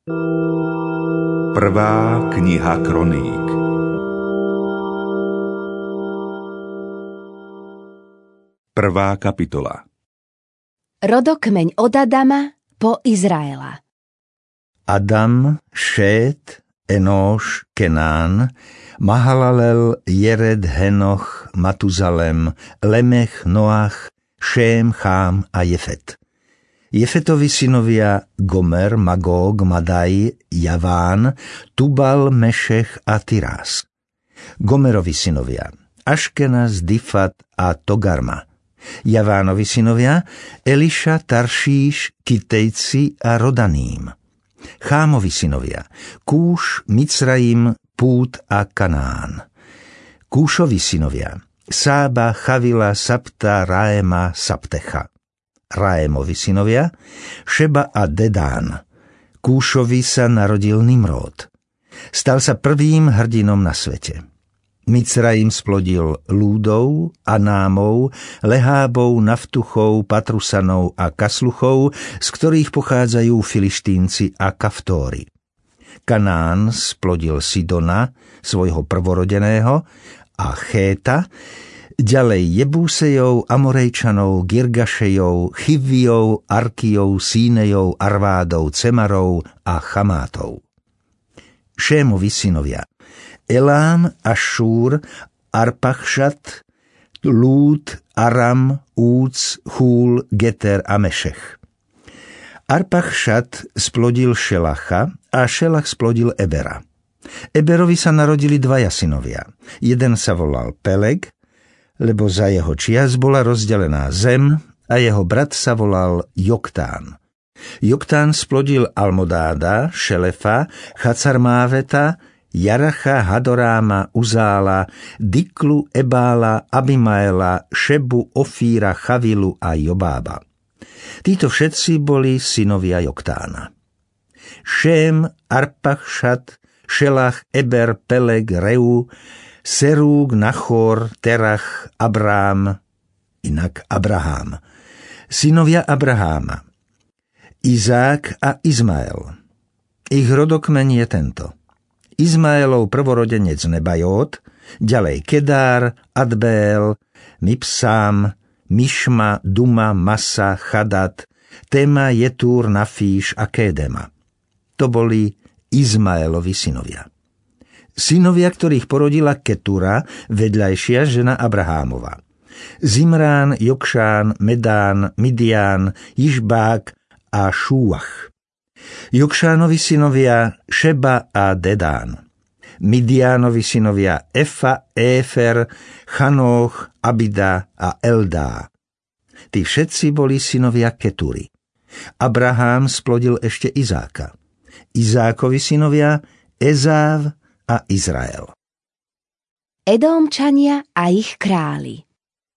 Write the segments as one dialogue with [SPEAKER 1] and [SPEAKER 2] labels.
[SPEAKER 1] Prvá kniha Kroník. Prvá kapitola.
[SPEAKER 2] Rodokmeň od Adama po Izraela.
[SPEAKER 3] Adam, Šét, Enóš, Kenán, Mahalalel, Jered, Henoch, Matuzalem, Lemech, Noach, Šém, Chám a Jefet. Jefetovi synovia Gomer, Magóg, Madaj, Javán, Tubal, Mešech a Tirás. Gomerovi synovia Aškenaz, Difat a Togarma. Javánovi synovia Eliša, Taršíš, Kitejci a Rodaným. Chámovi synovia Kúš, Micraim, Pút a Kanán. Kúšovi synovia Sába, Chavila, Sapta, Raema, Saptecha. Raemovi synovia Šeba a Dedán. Kúšovi sa narodil Nimród. Stal sa prvým hrdinom na svete. Micraim splodil Lúdov, Anámov, Lehábov, Naftuchov, Patrusanov a Kasluchov, z ktorých pochádzajú Filištínci a Kaftóri. Kanán splodil Sidona, svojho prvorodeného, a Chéta, ďalej Jebúsejov, Amorejčanov, Girgašejov, Chivijov, Arkijov, Sínejov, Arvádov, Cemarov a Chamátov. Šémovi synovia Elám, Ašúr, Arpachšat, Lúd, Aram, Úc, Chúl, Geter a Mešech. Arpachšat splodil Šelacha a Šelach splodil Ebera. Eberovi sa narodili dvaja synovia. Jeden sa volal Peleg, lebo za jeho čias bola rozdelená zem, a jeho brat sa volal Joktán. Joktán splodil Almodáda, Šelefa, Chacarmáveta, Jaracha, Hadoráma, Uzála, Diklu, Ebála, Abimaela, Šebu, Ofíra, Chavilu a Jobába. Títo všetci boli synovia Joktána. Šém, Arpachšat, Šelach, Eber, Peleg, Reu, Serúg, Nachor, Terach, Abrám, inak Abrahám. Synovia Abraháma Izák a Izmael. Ich rodokmeň je tento. Izmaelov prvorodenec Nebajot, ďalej Kedár, Adbeel, Mipsám, Mišma, Duma, Masa, Chadat, Tema, Jetúr, Nafíš a Kédema. To boli Izmaelovi synovia. Synovia, ktorých porodila Ketura, vedľajšia žena Abrahámova. Zimrán, Jokšán, Medán, Midián, Jišbák a Šúach. Jokšánovi synovia Šeba a Dedán. Midiánovi synovia Efa, Éfer, Chanóch, Abida a Eldá. Tí všetci boli synovia Ketury. Abrahám splodil ešte Izáka. Izákovi synovia Ezáv a Izrael.
[SPEAKER 2] Edomčania a ich králi.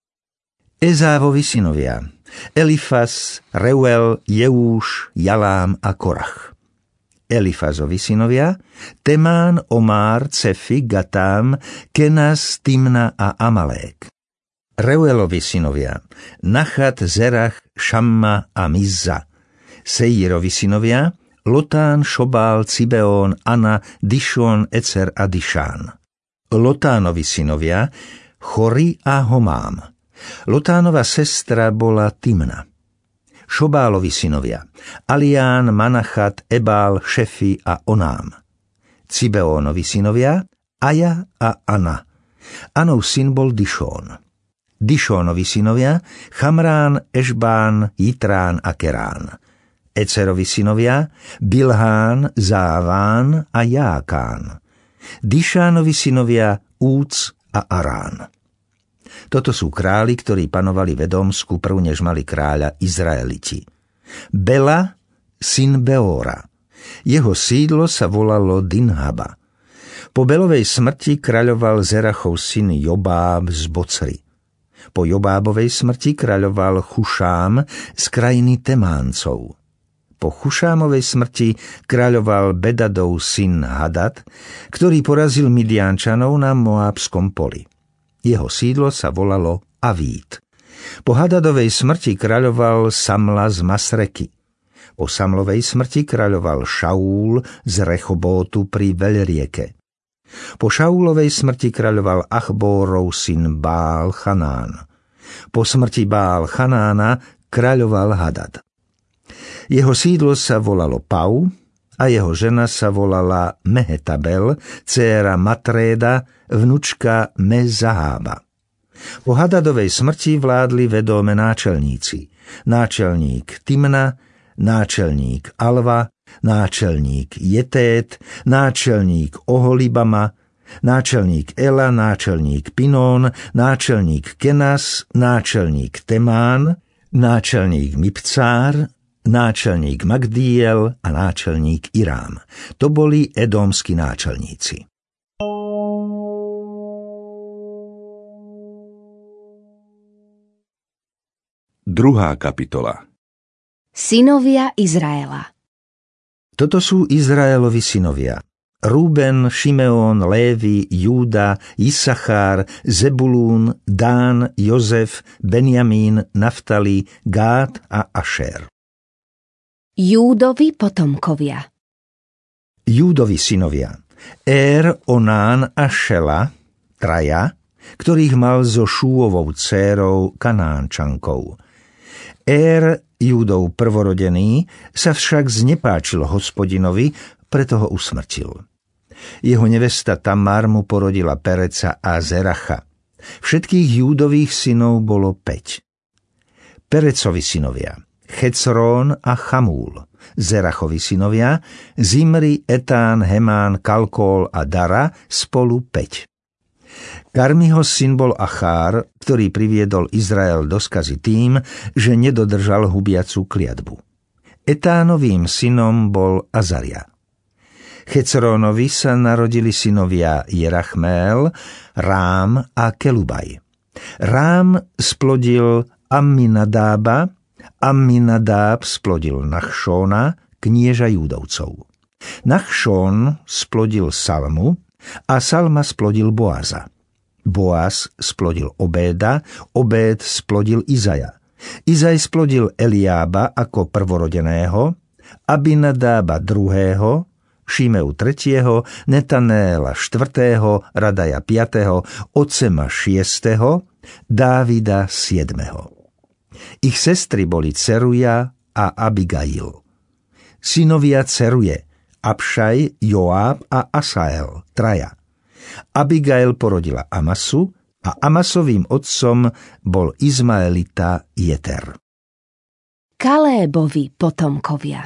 [SPEAKER 3] Ezávovi synovia Elifas, Reuel, Jeúš, Jalám a Korach. Elifazovi synovia Temán, Omár, Cefi, Gatám, Kenaz, Timna a Amalék. Reuelovi synovia Nachat, Zerach, Šamma a Mizza. Seírovi synovia Lotán, Šobál, Cibeón, Ana, Dišón, Ecer a Dišán. Lotánovi synovia Chori a Homám. Lotánova sestra bola Timna. Šobálovi synovia Alián, Manachat, Ebál, Šefi a Onám. Cibeónovi synovia Aja a Ana. Anov syn bol Dišón. Dišónovi synovia Chamrán, Ešbán, Jitrán a Kerán. Ecerovi synovia Bilhán, Záván a Jákán. Dišánovi synovia Úc a Arán. Toto sú králi, ktorí panovali v Edomsku prv, než mali kráľa Izraeliti. Bela, syn Beóra. Jeho sídlo sa volalo Dinhaba. Po Belovej smrti kráľoval Zerachov syn Jobáb z Bocry. Po Jobábovej smrti kráľoval Chušám z krajiny Temáncov. Po Chušámovej smrti kráľoval Bedadov syn Hadad, ktorý porazil Midiánčanov na Moábskom poli. Jeho sídlo sa volalo Avít. Po Hadadovej smrti kráľoval Samla z Masreky. Po Samlovej smrti kráľoval Šaúl z Rechobótu pri Veľrieke. Po Šaúlovej smrti kráľoval Achbórov syn Bál Chanán. Po smrti Bál Chanána kráľoval Hadad. Jeho sídlo sa volalo Pau a jeho žena sa volala Mehetabel, dcéra Matréda, vnučka Mezahába. Po Hadadovej smrti vládli vedóme náčelníci. Náčelník Timna, náčelník Alva, náčelník Jetét, náčelník Oholibama, náčelník Ela, náčelník Pinón, náčelník Kenas, náčelník Temán, náčelník Mipcár, náčelník Magdiel a náčelník Irám. To boli edomskí náčelníci.
[SPEAKER 1] Druhá kapitola.
[SPEAKER 2] Synovia Izraela.
[SPEAKER 3] Toto sú Izraelovi synovia. Rúben, Šimeón, Lévi, Júda, Isachár, Zebulún, Dán, Jozef, Benjamín, Naftali, Gád a Ašér.
[SPEAKER 2] Júdovi potomkovia.
[SPEAKER 3] Júdovi synovia. Onán a Šela, traja, ktorých mal so Šúovou dcérou Kanánčankou. Júdov prvorodený, sa však znepáčil Hospodinovi, preto ho usmrtil. Jeho nevesta Tamár mu porodila Pereca a Zeracha. Všetkých Júdových synov bolo 5. Perecovi synovia. Checrón a Chamúl. Zerachovi synovia. Zimri, Etán, Hemán, Kalkól a Dara, spolu 5. Karmiho syn bol Achár, ktorý priviedol Izrael do skazy tým, že nedodržal hubiacu kliatbu. Etánovým synom bol Azaria. Checrónovi sa narodili synovia Jerachméel, Rám a Kelubaj. Rám splodil Amminadába, Amminadáb splodil Nachšóna, knieža Júdovcov. Nachšón splodil Salmu a Salma splodil Boaza. Boaz splodil Obéda, Obéd splodil Izaja. Izaj splodil Eliába ako prvorodeného, Abinadába druhého, Šimeu tretieho, Netanéla štvrtého, Radaja piatého, Ocema šiestého, Dávida siedmeho. Ich sestry boli Ceruja a Abigail. Synovia Ceruje, Abšaj, Joáb a Asael, traja. Abigail porodila Amasu a Amasovým otcom bol Izmaelita Jeter.
[SPEAKER 2] Kalébovi potomkovia.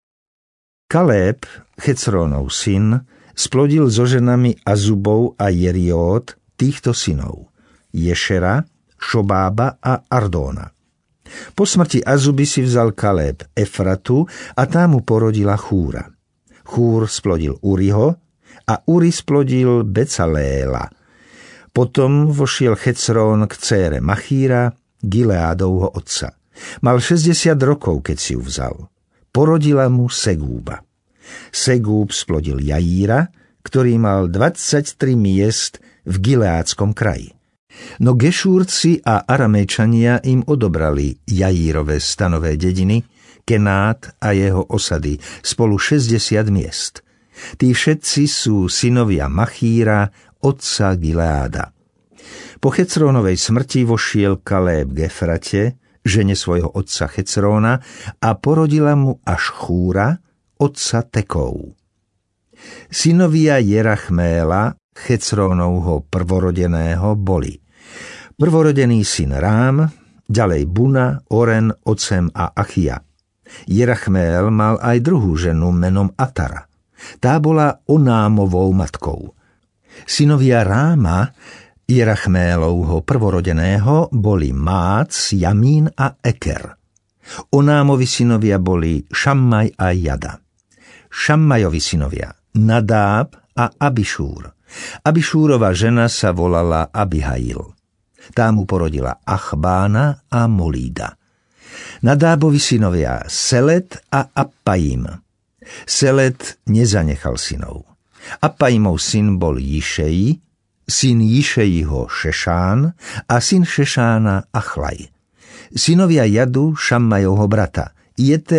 [SPEAKER 3] Kalép, Checrónov syn, splodil so ženami Azubov a Jeriót týchto synov: Ješera, Šobába a Ardóna. Po smrti Azuby si vzal Kalép Efratu a tá mu porodila Chúra. Chúr splodil Uriho a Uri splodil Becaléla. Potom vošiel Checrón k dcére Machíra, Gileádovho otca. Mal 60 rokov, keď si ju vzal. Porodila mu Segúba. Segúb splodil Jaíra, ktorý mal 23 miest v Gileádskom kraji. No Gešúrci a Aramejčania im odobrali Jaírove stanové dediny, Kenát a jeho osady, spolu 60 miest. Tí všetci sú synovia Machíra, otca Gileáda. Po Checrónovej smrti vošiel Kalép k Efrate, žene svojho otca Checróna, a porodila mu až Chúra, otca Tekov. Synovia Jerachméela, Checrónovho prvorodeného, boli prvorodený syn Rám, ďalej Buna, Oren, Ocem a Achia. Jerachméel mal aj druhú ženu menom Atara. Tá bola Onámovou matkou. Synovia Ráma, Jerachméelovho prvorodeného, boli Mác, Jamín a Eker. Onámovi synovia boli Šammaj a Jada. Šammajovi synovia Nadáb a Abišúr. Abišúrova žena sa volala Abihail. Tá mu porodila Achbána a Molída. Nadábovi synovia Selet a Appaim. Selet nezanechal synov. Appaimov syn bol Jišej, syn Jišejiho Šešán a syn Šešána Achlaj. Synovia Jadu, Šammajovho brata, Jeter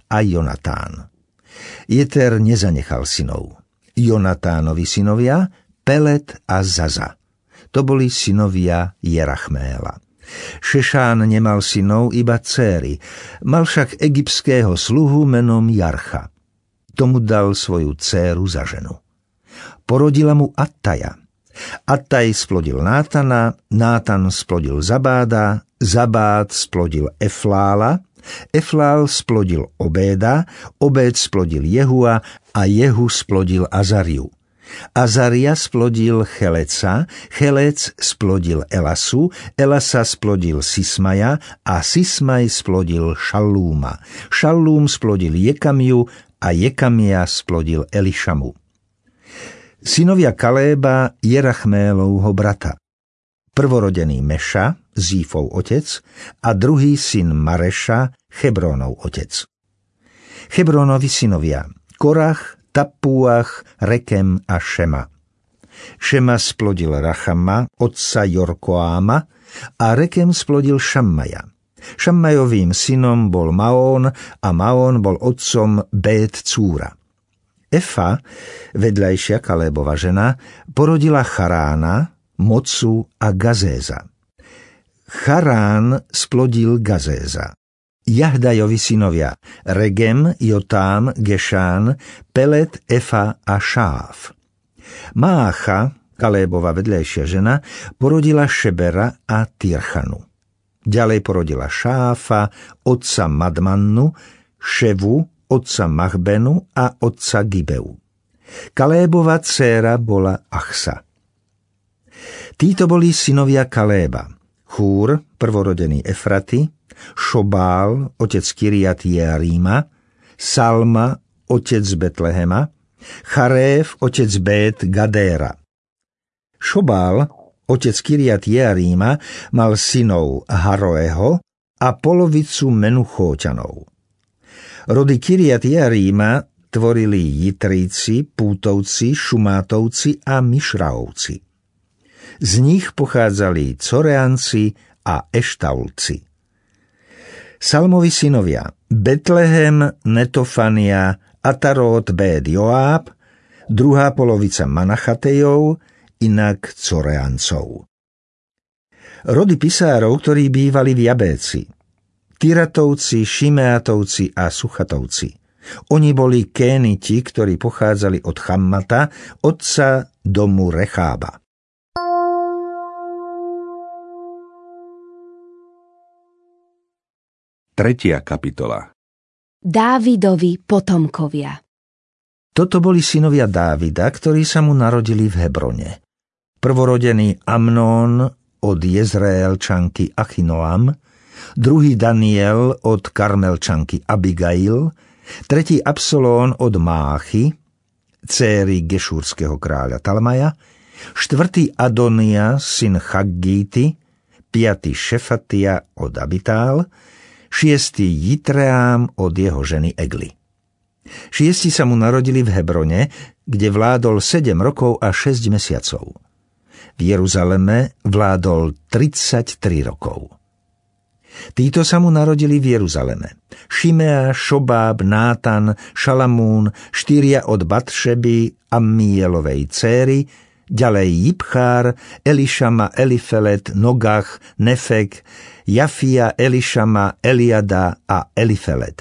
[SPEAKER 3] a Jonatán. Jeter nezanechal synov. Jonatánovi synovia Pelet a Zaza. To boli synovia Jerachméla. Šešán nemal synov, iba dcéry. Mal však egyptského sluhu menom Jarcha. Tomu dal svoju dcéru za ženu. Porodila mu Attaja. Attaj splodil Nátana, Nátan splodil Zabáda, Zabád splodil Eflála, Eflál splodil Obéda, Obéd splodil Jehua a Jehu splodil Azariu. Azaria splodil Cheleca, Chelec splodil Elasu, Elasa splodil Sismaja a Sismaj splodil Šallúma. Šallúm splodil Jekamiu a Jekamia splodil Elišamu. Synovia Kaléba, Jerachmélovho brata. Prvorodený Meša, Zífov otec, a druhý syn Mareša, Hebrónov otec. Hebrónovi synovia Korach, Tapúach, Rekem a Šema. Šema splodil Rachama, otca Jorkoáma, a Rekem splodil Šammaja. Šammajovým synom bol Maón a Maón bol otcom Bét Cúra. Efa, vedľajšia Kalébova žena, porodila Charána, Mocu a Gazéza. Charán splodil Gazéza. Jahdajovi synovia Regem, Jotám, Gešán, Pelet, Efa a Šáf. Mácha, Kalébova vedľajšia žena, porodila Šebera a Tirchanu. Ďalej porodila Šáfa, otca Madmannu, Ševu, otca Machbenu a otca Gibeu. Kalébova dcéra bola Achsa. Títo boli synovia Kaléba. Chúr, prvorodený Efraty, Šobál, otec Kiriat Jearíma, Salma, otec Betlehema, Charéf, otec Bét Gadéra. Šobál, otec Kiriat Jearíma, mal synov Haroeho a polovicu Menuchóťanov. Rody Kiriat Jearíma tvorili Jitríci, Pútovci, Šumátovci a Mišraovci. Z nich pochádzali Coreanci a Eštaulci. Salmovi synovia Betlehem, Netofania, Atarot, Bét Joáb, druhá polovica Manachatejov, inak Coreancov. Rody pisárov, ktorí bývali v Jabéci. Tiratovci, Šimeatovci a Suchatovci. Oni boli Kéniti, ktorí pochádzali od Chammata, otca domu Rechába.
[SPEAKER 1] Tretia kapitola.
[SPEAKER 2] Dávidovi potomkovia.
[SPEAKER 3] Toto boli synovia Dávida, ktorí sa mu narodili v Hebrone. Prvorodený Amnón od Jezreelčanky Achinoam, druhý Daniel od Karmelčanky Abigail, tretí Absalón od Máchy, dcéry gešúrskeho kráľa Talmaja, štvrtý Adonia, syn Chaggíty, piatý Šefatia od Abitál, šiestý Jitreám od jeho ženy Egli. Šiesti sa mu narodili v Hebrone, kde vládol 7 rokov a 6 mesiacov. V Jeruzaleme vládol 33 rokov. Títo sa mu narodili v Jeruzaleme. Šimea, Šobáb, Nátan, Šalamún, 4 od Batšeby, Ammielovej céry, ďalej Jibchár, Elišama, Elifelet, Nogach, Nefek, Jafia, Elišama, Eliada a Elifelet,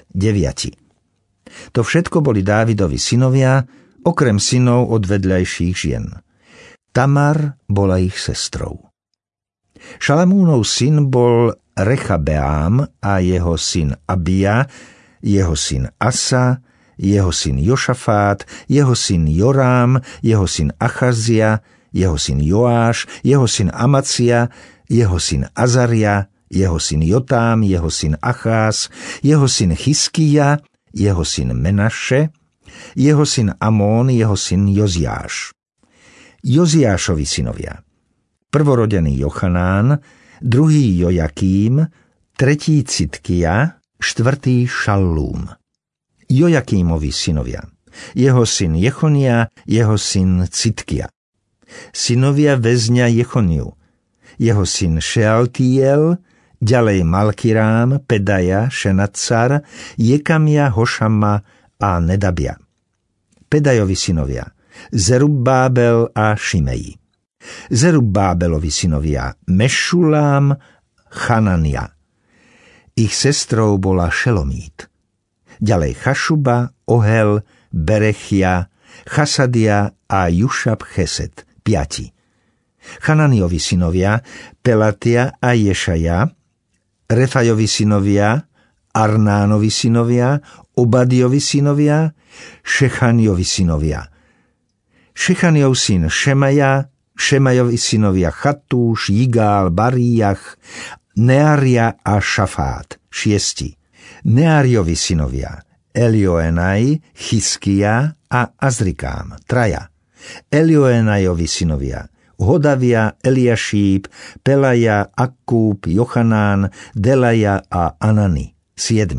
[SPEAKER 3] 9. To všetko boli Dávidovi synovia, okrem synov od vedľajších žien. Tamar bola ich sestrou. Šalamúnov syn bol Rechabeám a jeho syn Abia, jeho syn Asa, jeho syn Jošafát, jeho syn Jorám, jeho syn Achazia, jeho syn Joáš, jeho syn Amacia, jeho syn Azaria, jeho syn Jotám, jeho syn Acház, jeho syn Chiskija, jeho syn Menaše, jeho syn Amón, jeho syn Joziáš. Joziášovi synovia. Prvorodený Jochanán, druhý Jojakím, tretí Citkija, štvrtý Šallúm. Jojakímovi synovia. Jeho syn Jechonia, jeho syn Citkija. Synovia väzňa Jechoniu. Jeho syn Šealtiel, ďalej Malkirám, Pedaja, Šenacar, Jekamia, Hošama a Nedabia. Pedajovi synovia Zerubbábel a Šimeji. Zerubbábelovi synovia Mešulám, Chanania. Ich sestrou bola Šelomít. Ďalej Chašuba, Ohel, Berechia, Chasadia a Jušab Chesed, 5. Chananiovi synovia Pelatia a Ješaja, Refajovi synovia Arnánovi synovia, Obadiovi synovia, Šechaniovi synovia. Šechaniov syn Šemaja, Šemajovi synovia Chatúš, Jigál, Baríjach, Nearia a Šafát, 6. Neariovi synovia Elioenaj, Chyskia a Azrikám, 3. Elioenajovi synovia Hodavia, Eliašíb, Pelaja, Akkúb, Jochanán, Delaja a Anani, 7.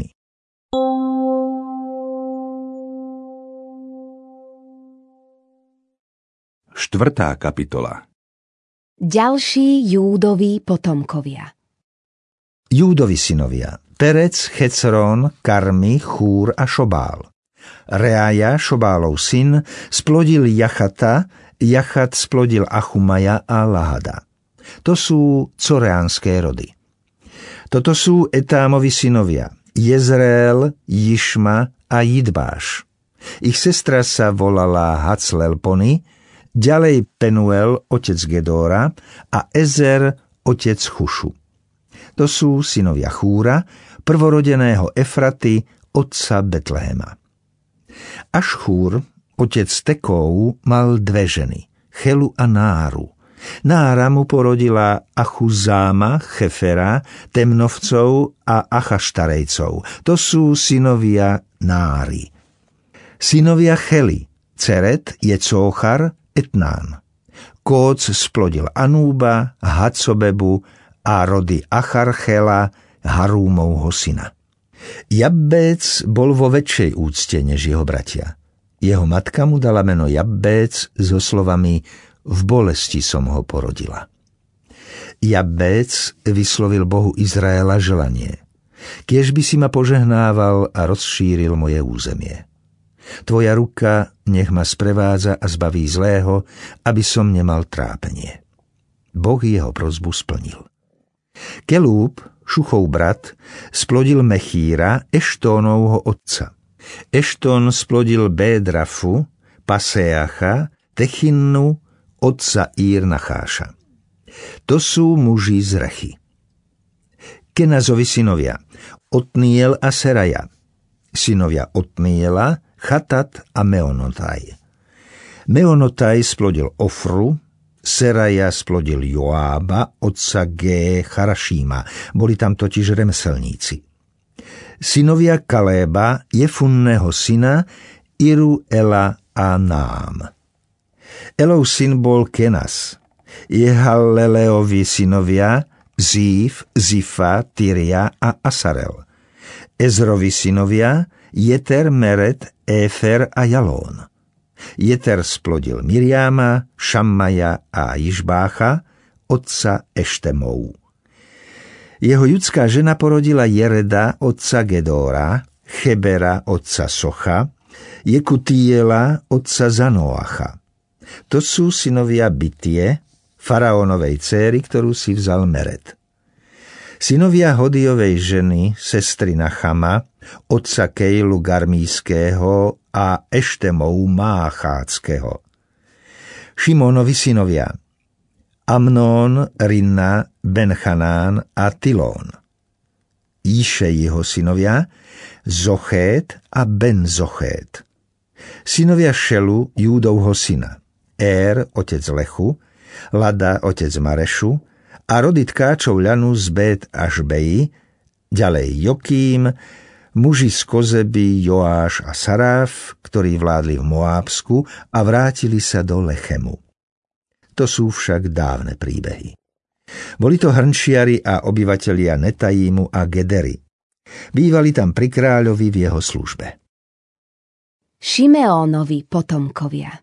[SPEAKER 1] Štvrtá kapitola.
[SPEAKER 2] Ďalší Júdovi potomkovia.
[SPEAKER 3] Júdovi synovia Perec, Hecrón, Karmi, Chúr a Šobál. Reája, Šobálov syn, splodil Jachata, Jachat splodil Achumaja a Lahada. To sú coreánske rody. Toto sú Etámovi synovia Jezreel, Jišma a Jidbáš. Ich sestra sa volala Haclelponi, ďalej Penuel, otec Gedóra, a Ezer, otec Chušu. To sú synovia Chúra, prvorodeného Efraty, otca Betlehema. Ašchúr, otec Tekóu, mal 2 ženy, Chelu a Náru. Nára mu porodila Achuzáma, Chefera, Temnovcov a Achaštarejcov. To sú synovia Náry. Synovia Chely, Ceret, Jecóchar, Etnán. Kóc splodil Anúba, Hacobebu a rody Acharchela, Harúmovho syna. Jabbec bol vo väčšej úcte než jeho bratia. Jeho matka mu dala meno Jabbec so slovami v bolesti som ho porodila. Jabbec vyslovil Bohu Izraela želanie. Kiež by si ma požehnával a rozšíril moje územie. Tvoja ruka nech ma sprevádza a zbaví zlého, aby som nemal trápenie. Boh jeho prosbu splnil. Kelúb, Šuchov brat, splodil Mechíra, Eštónovho otca. Ešton splodil Bédrafu, Paseacha, Techinnu, otca Írnacháša. To sú muži z Rechy. Kenazovi synovia Otniel a Seraja. Synovia Otniela, Chatat a Meonotaj. Meonotaj splodil Ofru, Seraja splodil Joába, otca G. Charašíma. Boli tam totiž remeselníci. Synovia Kaléba, Jefunného syna, Iru, Ela a Nám. Elov syn bol Kenas. Jehaleleovi synovia Zíf, Zifa, Tyria a Asarel. Ezrovi synovia Jeter, Meret, Éfer a Jalón. Jeter splodil Miriáma, Šammaja a Jižbácha, otca Eštemov. Jeho judská žena porodila Jereda, otca Gedóra, Chebera, otca Socha, Jekutiela, otca Zanoacha. To sú synovia Bitie, faraónovej céry, ktorú si vzal Meret. Synovia Hodiovej ženy, sestry Nachama, otca Kejlu Garmíského a Eštemov Mácháckého. Šimónovi synovia Amnón, Rinna, Benchanán a Tilón. Jíšejiho synovia Zochét a Ben-Zochét. Synovia Šelu, Júdovho syna otec Lechu, Lada, otec Marešu a rody tkáčov ľanu z Bet Ašbeji, ďalej Jokým, muži z Kozeby, Joáš a Saráf, ktorí vládli v Moábsku a vrátili sa do Lechemu. To sú však dávne príbehy. Boli to hrnčiari a obyvatelia Netajímu a Gedery. Bývali tam pri kráľovi v jeho službe.
[SPEAKER 2] Šimeónovi potomkovia.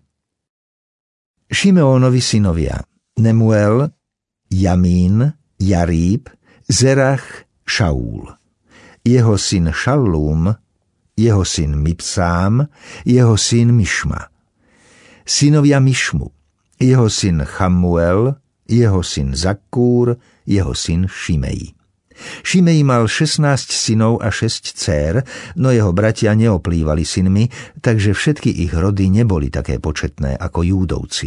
[SPEAKER 3] Šimeónovi synovia Nemuel, Jamín, Jaríb, Zerach Šaúl, jeho syn Šallúm, jeho syn Mipsám, jeho syn Mišma. Synovia Mišmu, jeho syn Chamuel, jeho syn Zakkúr, jeho syn Šimej. Šimej mal 16 synov a 6 dcér, no jeho bratia neoplývali synmi, takže všetky ich rody neboli také početné ako Júdovci.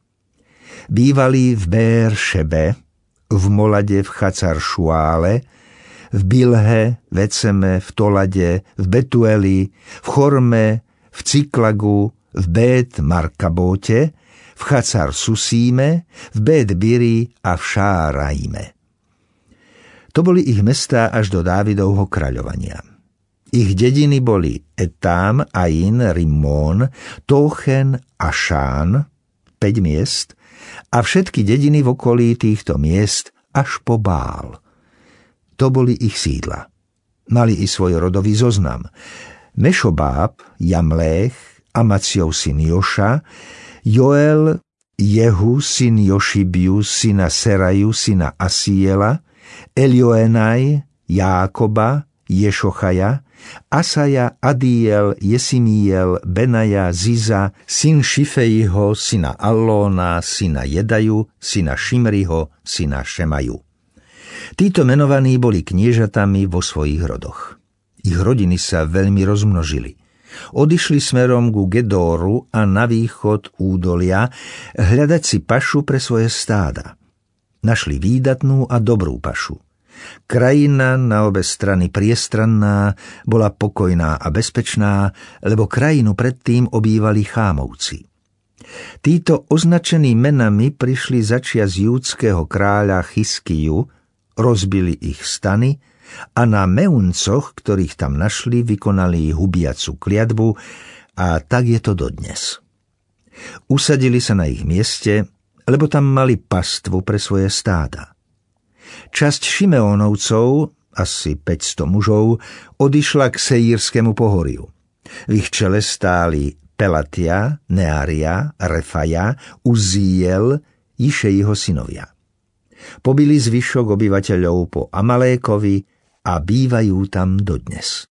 [SPEAKER 3] Bývali v Bér-šebe, v Molade, v Chacar Šuále, v Bilhe, v Eceme, v Tolade, v Betueli, v Chorme, v Ciklagu, v Bet Markabóte, v Chacar Susíme, v Bet Biri a v Šárajme. To boli ich mestá až do Dávidovho kráľovania. Ich dediny boli Etám, Ain, Rimmón, Tóchen a Šán, 5 miest, a všetky dediny v okolí týchto miest až po Bál. To boli ich sídla. Mali i svoj rodový zoznam. Mešobáb, Jamlech, Amaciov syn Joša, Joel, Jehu, syn Jošibiu, syna Seraju, syna Asiela, Elioenaj, Jákoba, Ješochaja, Asaja, Adiel, Jesimiel, Benaja, Ziza, syn Šifejho, syna Allóna, syna Jedaju, syna Šimriho, syna Šemaju. Títo menovaní boli kniežatami vo svojich rodoch. Ich rodiny sa veľmi rozmnožili. Odišli smerom ku Gedóru a na východ údolia hľadať si pašu pre svoje stáda. Našli výdatnú a dobrú pašu. Krajina na obe strany priestranná bola pokojná a bezpečná, lebo krajinu predtým obývali Chámovci. Títo označení menami prišli začias júdského kráľa Chiskiju, rozbili ich stany a na Meuncoch, ktorých tam našli, vykonali hubiacu kliatbu a tak je to dodnes. Usadili sa na ich mieste, lebo tam mali pastvu pre svoje stáda. Časť Šimeónovcov, asi 500 mužov, odišla k Seírskému pohoriu. V ich čele stáli Pelatia, Nearia, Refaja, Uzziel, Išejho synovia. Pobili zvyšok obyvateľov po Amalékovi a bývajú tam dodnes.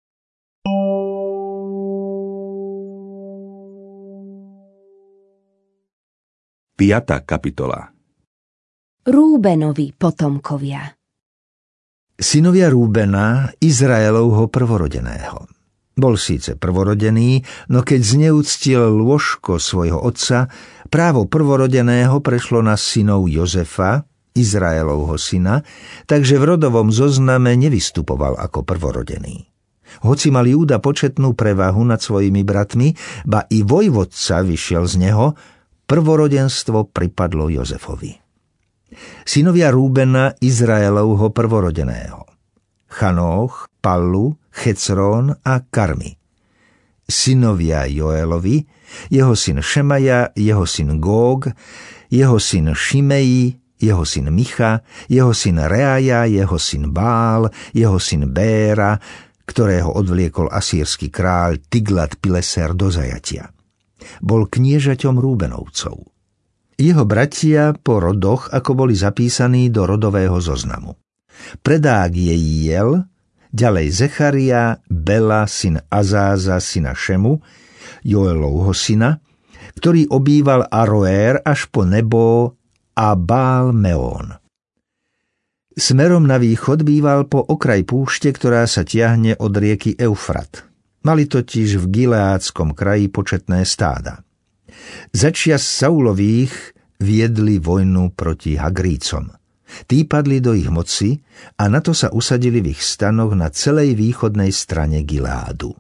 [SPEAKER 1] Piatá kapitola.
[SPEAKER 2] Rúbenovi potomkovia.
[SPEAKER 3] Synovia Rúbena, Izraelovho prvorodeného. Bol síce prvorodený, no keď zneúctil lôžko svojho otca, právo prvorodeného prešlo na synov Jozefa, Izraelovho syna, takže v rodovom zozname nevystupoval ako prvorodený. Hoci mal Júda početnú prevahu nad svojimi bratmi, ba i vojvodca vyšiel z neho, prvorodenstvo pripadlo Jozefovi. Synovia Rúbena, Izraelovho prvorodeného. Chanóch, Pallu, Checrón a Karmi. Synovia Joelovi, jeho syn Šemaja, jeho syn Góg, jeho syn Šimeji, jeho syn Micha, jeho syn Reaja, jeho syn Bál, jeho syn Béra, ktorého odvliekol asýrsky kráľ Tiglat-Pileser do zajatia. Bol kniežaťom Rúbenovcov. Jeho bratia po rodoch, ako boli zapísaní do rodového zoznamu. Predák je Jiel, ďalej Zecharia, Bela, syn Azáza, syna Šemu, Joelovho syna, ktorý obýval Aroér až po Nebo a Bál Meón. Smerom na východ býval po okraj púšte, ktorá sa tiahne od rieky Eufrat. Mali totiž v Gileádskom kraji početné stáda. Začias Saulových viedli vojnu proti Hagrícom. Tí padli do ich moci a na to sa usadili v ich stanoch na celej východnej strane Gileádu.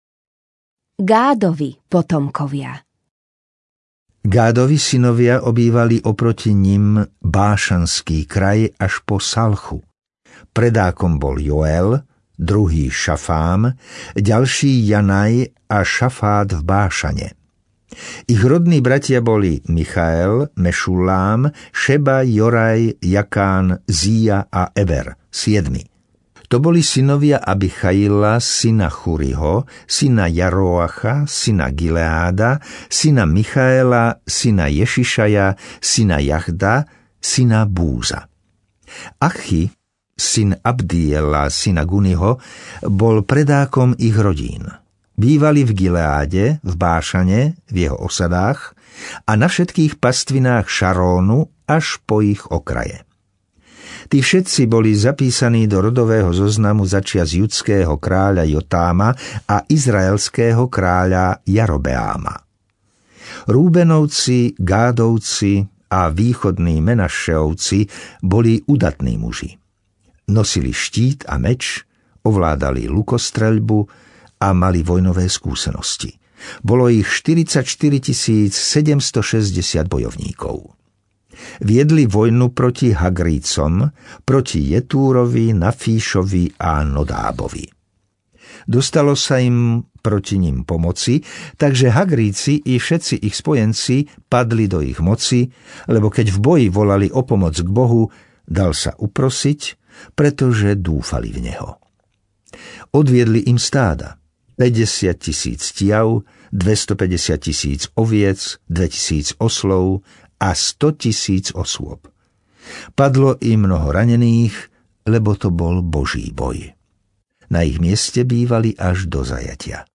[SPEAKER 2] Gádovi potomkovia.
[SPEAKER 3] Gádovi synovia obývali oproti nim Bášanský kraj až po Salchu. Predákom bol Joel, druhý Šafám, ďalší Janaj a Šafát v Bášane. Ich rodní bratia boli Michael, Mešulám, Šeba, Joraj, Jakán, Zía a Eber, 7. To boli synovia Abichaila, syna Churiho, syna Jaroacha, syna Gileáda, syna Michaela, syna Ješišaja, syna Jahda, syna Búza. Achi, syn Abdiela, syna Guniho, bol predákom ich rodín. Bývali v Gileáde, v Bášane, v jeho osadách a na všetkých pastvinách Šarónu až po ich okraje. Tí všetci boli zapísaní do rodového zoznamu začias judského kráľa Jotáma a izraelského kráľa Jarobeáma. Rúbenovci, Gádovci a východní Menašeovci boli udatní muži. Nosili štít a meč, ovládali lukostreľbu a mali vojnové skúsenosti. Bolo ich 44 760 bojovníkov. Viedli vojnu proti Hagrícom, proti Jetúrovi, Nafíšovi a Nodábovi. Dostalo sa im proti nim pomoci, takže Hagríci i všetci ich spojenci padli do ich moci, lebo keď v boji volali o pomoc k Bohu, dal sa uprosiť, pretože dúfali v Neho. Odviedli im stáda, 50 000 tiav, 250 000 oviec, 2000 oslov a 100 000 osôb. Padlo im mnoho ranených, lebo to bol Boží boj. Na ich mieste bývali až do zajatia.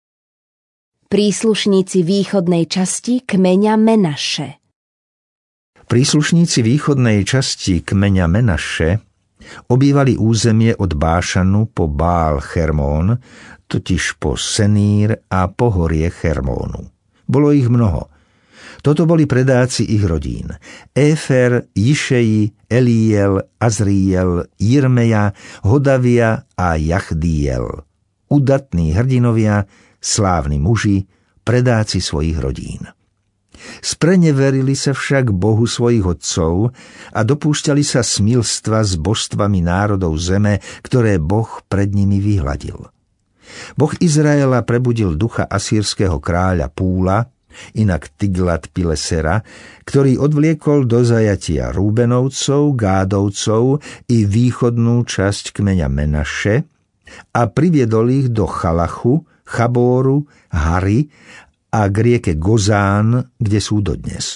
[SPEAKER 2] Príslušníci východnej časti kmeňa Menaše.
[SPEAKER 3] Príslušníci východnej časti kmeňa Menaše obývali územie od Bášanu po Bál Hermón, totiž po Senír a pohorie Hermónu. Bolo ich mnoho. Toto boli predáci ich rodín. Éfer, Jišeji, Eliel, Azriel, Jirmeja, Hodavia a Jachdiel. Udatní hrdinovia, slávni muži, predáci svojich rodín. Spreneverili sa však Bohu svojich otcov a dopúšťali sa smilstva s božstvami národov zeme, ktoré Boh pred nimi vyhladil. Boh Izraela prebudil ducha asýrskeho kráľa Púla, inak Tiglat-Pilesera, ktorý odvliekol do zajatia Rúbenovcov, Gádovcov i východnú časť kmeňa Menaše a priviedol ich do Chalachu, Chabóru, Hary a k rieke Gozán, kde sú dodnes.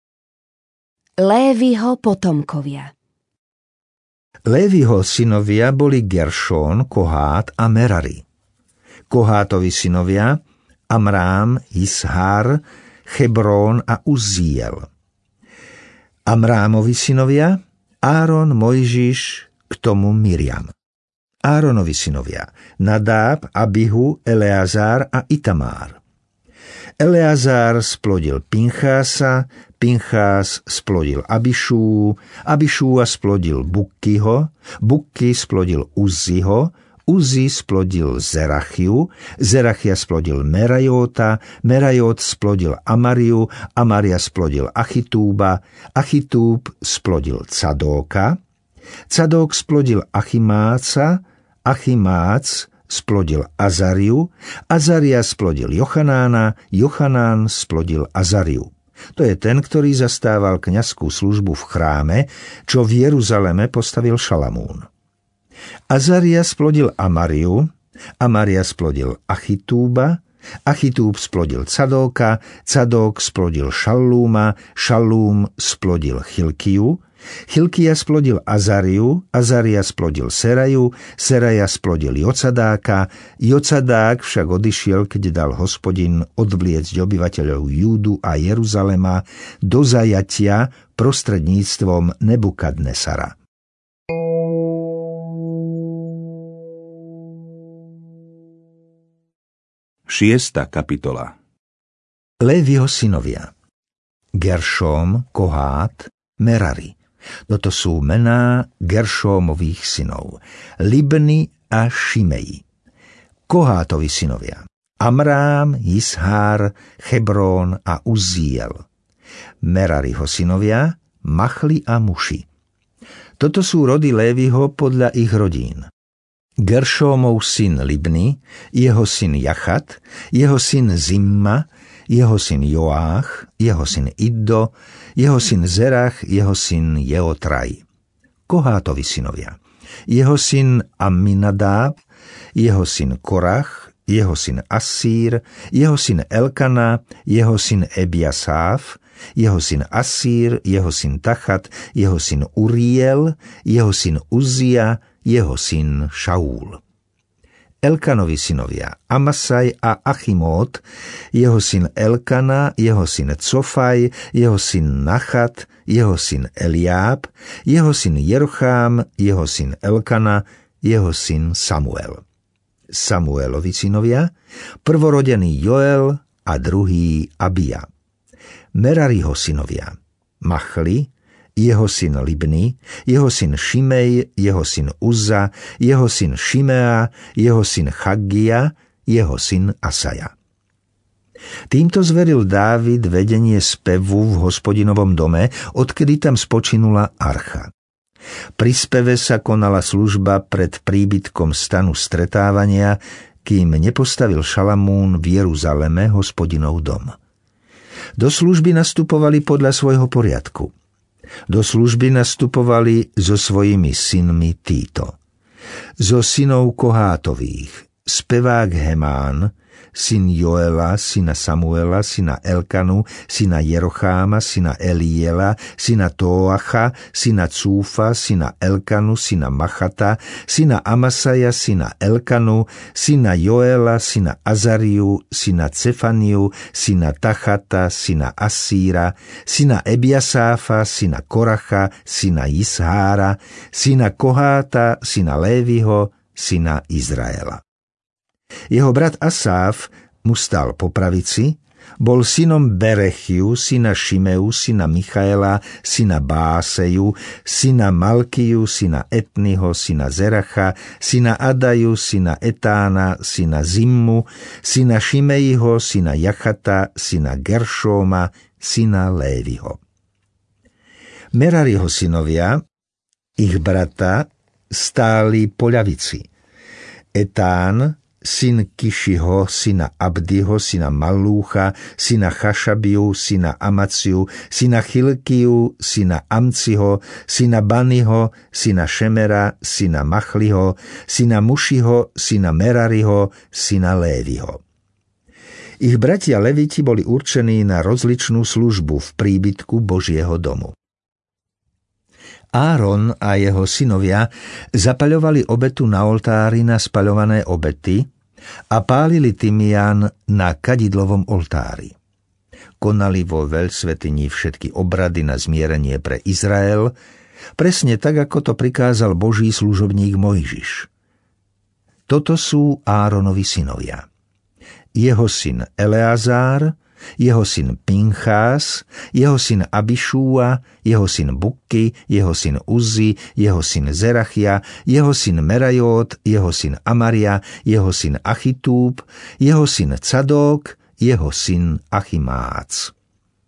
[SPEAKER 2] Léviho potomkovia.
[SPEAKER 3] Léviho synovia boli Geršón, Kohát a Merari. Kohátovi synovia Amrám, Ishár, Hebrón a Uzziel. Amrámovi synovia Áron, Mojžiš, k tomu Miriam. Áronovi synovia Nadáb, Abihu, Eleazár a Itamár. Eleazár splodil Pinchása, Pinchás splodil Abišú, Abišúa splodil Bukkyho, Bukky splodil Uzziho, Uzzi splodil Zerachiu, Zerachia splodil Merajóta, Merajot splodil Amariu, Amaria splodil Achitúba, Achitúb splodil Cadóka, Cadók splodil Achimáca, Achimác splodil Azariu, Azaria splodil Jochanána, Jochanán splodil Azariu. To je ten, ktorý zastával kňazskú službu v chráme, čo v Jeruzaleme postavil Šalamún. Azaria splodil Amariu, Amaria splodil Achitúba, Achitúb splodil Cadóka, Cadók splodil Šallúma, Šallúm splodil Chilkiu, Chilkia splodil Azariu, Azaria splodil Seraju, Seraja splodil Jocadáka, Jocadák však odišiel, keď dal Hospodin odvliecť obyvateľov Júdu a Jeruzalema do zajatia prostredníctvom Nebukadnesara.
[SPEAKER 1] Šiesta kapitola.
[SPEAKER 3] Léviho synovia Geršóm, Kohát, Merari. Toto sú mená Geršómových synov Libni a Šimeji. Kohátovi synovia Amrám, Ishár, Hebrón a Uzziel. Merariho synovia Machli a Muši. Toto sú rody Léviho podľa ich rodín. Geršómov syn Libni, jeho syn Jachat, jeho syn Zimma, jeho syn Joách, jeho syn Iddo, jeho syn Zerach, jeho syn Jeotraj. Kohátovi synovia jeho syn Amminadáb, jeho syn Korach, jeho syn Assír, jeho syn Elkana, jeho syn Ebiasáf, jeho syn Assír, jeho syn Tachat, jeho syn Uriel, jeho syn Uzia, jeho syn Šaúl. Elkanovi synovia Amasaj a Achimód, jeho syn Elkana, jeho syn Cofaj, jeho syn Nachat, jeho syn Eliáb, jeho syn Jerochám, jeho syn Elkana, jeho syn Samuel. Samuelovi synovia, prvorodený Joel a druhý Abia. Merariho synovia, Machli, jeho syn Libni, jeho syn Šimej, jeho syn Uzza, jeho syn Šimea, jeho syn Chaggia, jeho syn Asaja. Týmto zveril Dávid vedenie spevu v Hospodinovom dome, odkedy tam spočinula archa. Pri speve sa konala služba pred príbytkom stanu stretávania, kým nepostavil Šalamún v Jeruzaleme Hospodinov dom. Do služby nastupovali podľa svojho poriadku. Do služby nastupovali so svojimi synmi títo. Zo synov Kohátových spevák Hemán, syn Joela, syna Samuela, syna Elkanu, syna Jerocháma, syna Eliela, syna Tóacha, syna Cúfa, syna Elkanu, syna Machata, syna Amasaja, syna Elkanu, syna Joela, syna Azariu, syna Cefaniu, syna Tachata, syna Assíra, syna Ebiasáfa, syna Koracha, syna Ishára, syna Koháta, syna Léviho, syna Izraela. Jeho brat Asáf mu stál po pravici, bol synom Berechiu, syna Šimeu, syna Michaela, syna Báseju, syna Malkiu, syna Etniho, syna Zeracha, syna Adaju, syna Etána, syna Zimmu, syna Šimeiho, syna Jachata, syna Geršóma, syna Léviho. Merariho synovia, ich brata, stáli po ľavici. Etán, syn Kišiho, syna Abdiho, syna Malúcha, syna Chašabiu, syna Amaciu, syna Chilkiu, syna Amciho, syna Baniho, syna Šemera, syna Machliho, syna Mušiho, syna Merariho, syna Léviho. Ich bratia Leviti boli určení na rozličnú službu v príbytku Božieho domu. Áron a jeho synovia zapaľovali obetu na oltári na spaľované obety a pálili tymián na kadidlovom oltári. Konali vo veľsvätyni všetky obrady na zmierenie pre Izrael, presne tak, ako to prikázal Boží služobník Mojžiš. Toto sú Áronovi synovia. Jeho syn Eleazár, jeho syn Pinchás, jeho syn Abišúa, jeho syn Bukky, jeho syn Uzi, jeho syn Zerachia, jeho syn Merajót, jeho syn Amaria, jeho syn Achitúb, jeho syn Cadók, jeho syn Achimác.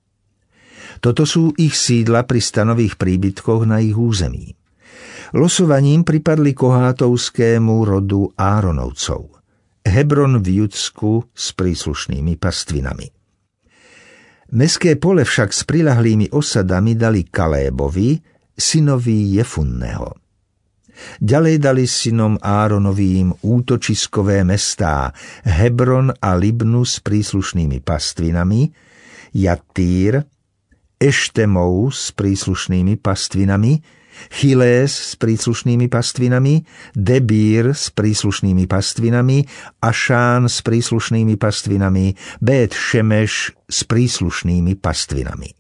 [SPEAKER 3] Toto sú ich sídla pri stanových príbytkoch na ich území. Losovaním pripadli kohátovskému rodu Áronovcov. Hebron v Judsku s príslušnými pastvinami. Mestské pole však s priľahlými osadami dali Kalébovi, synovi Jefunneho. Ďalej dali synom Áronovým útočiskové mestá Hebron a Libnu s príslušnými pastvinami, Jatír, Eštemou s príslušnými pastvinami, Chilés s príslušnými pastvinami, Debír s príslušnými pastvinami, Ašán s príslušnými pastvinami, Bet Šemeš s príslušnými pastvinami.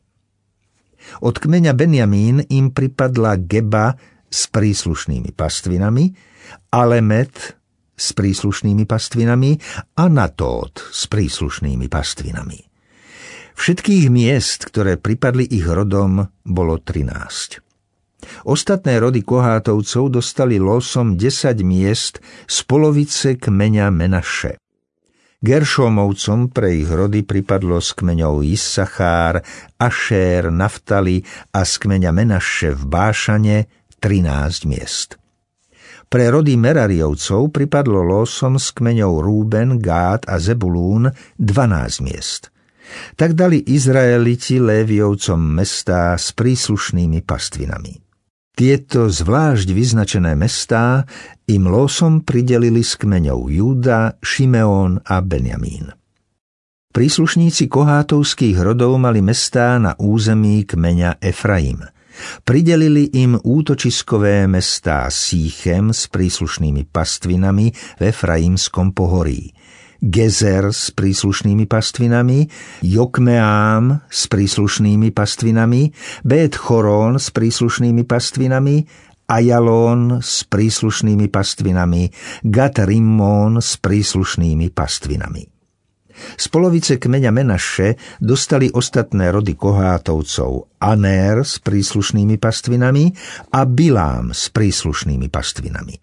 [SPEAKER 3] Od kmeňa Benjamín im pripadla Geba s príslušnými pastvinami, Alemet s príslušnými pastvinami a Natót s príslušnými pastvinami. Všetkých miest, ktoré pripadli ich rodom, bolo 13. Ostatné rody Kohátovcov dostali losom 10 miest z polovice kmeňa Menaše. Geršómovcom pre ich rody pripadlo z kmeňov Issachár, Ašér, Naftali a z kmeňa Menaše v Bášane 13 miest. Pre rody Merariovcov pripadlo losom z kmeňov Rúben, Gád a Zebulún 12 miest. Tak dali Izraeliti Léviovcom mestá s príslušnými pastvinami. Tieto zvlášť vyznačené mestá im losom pridelili z kmeňov Júda, Šimeón a Benjamín. Príslušníci kohátovských rodov mali mestá na území kmeňa Efraim. Pridelili im útočiskové mestá Síchem s príslušnými pastvinami v Efraimskom pohorí, Gezer s príslušnými pastvinami, Jokmeám s príslušnými pastvinami, Bet Choron s príslušnými pastvinami, Ajalón s príslušnými pastvinami, Gat Rimmón s príslušnými pastvinami. Z polovice kmeňa Menaše dostali ostatné rody Kohátovcov Anér s príslušnými pastvinami a Bilám s príslušnými pastvinami.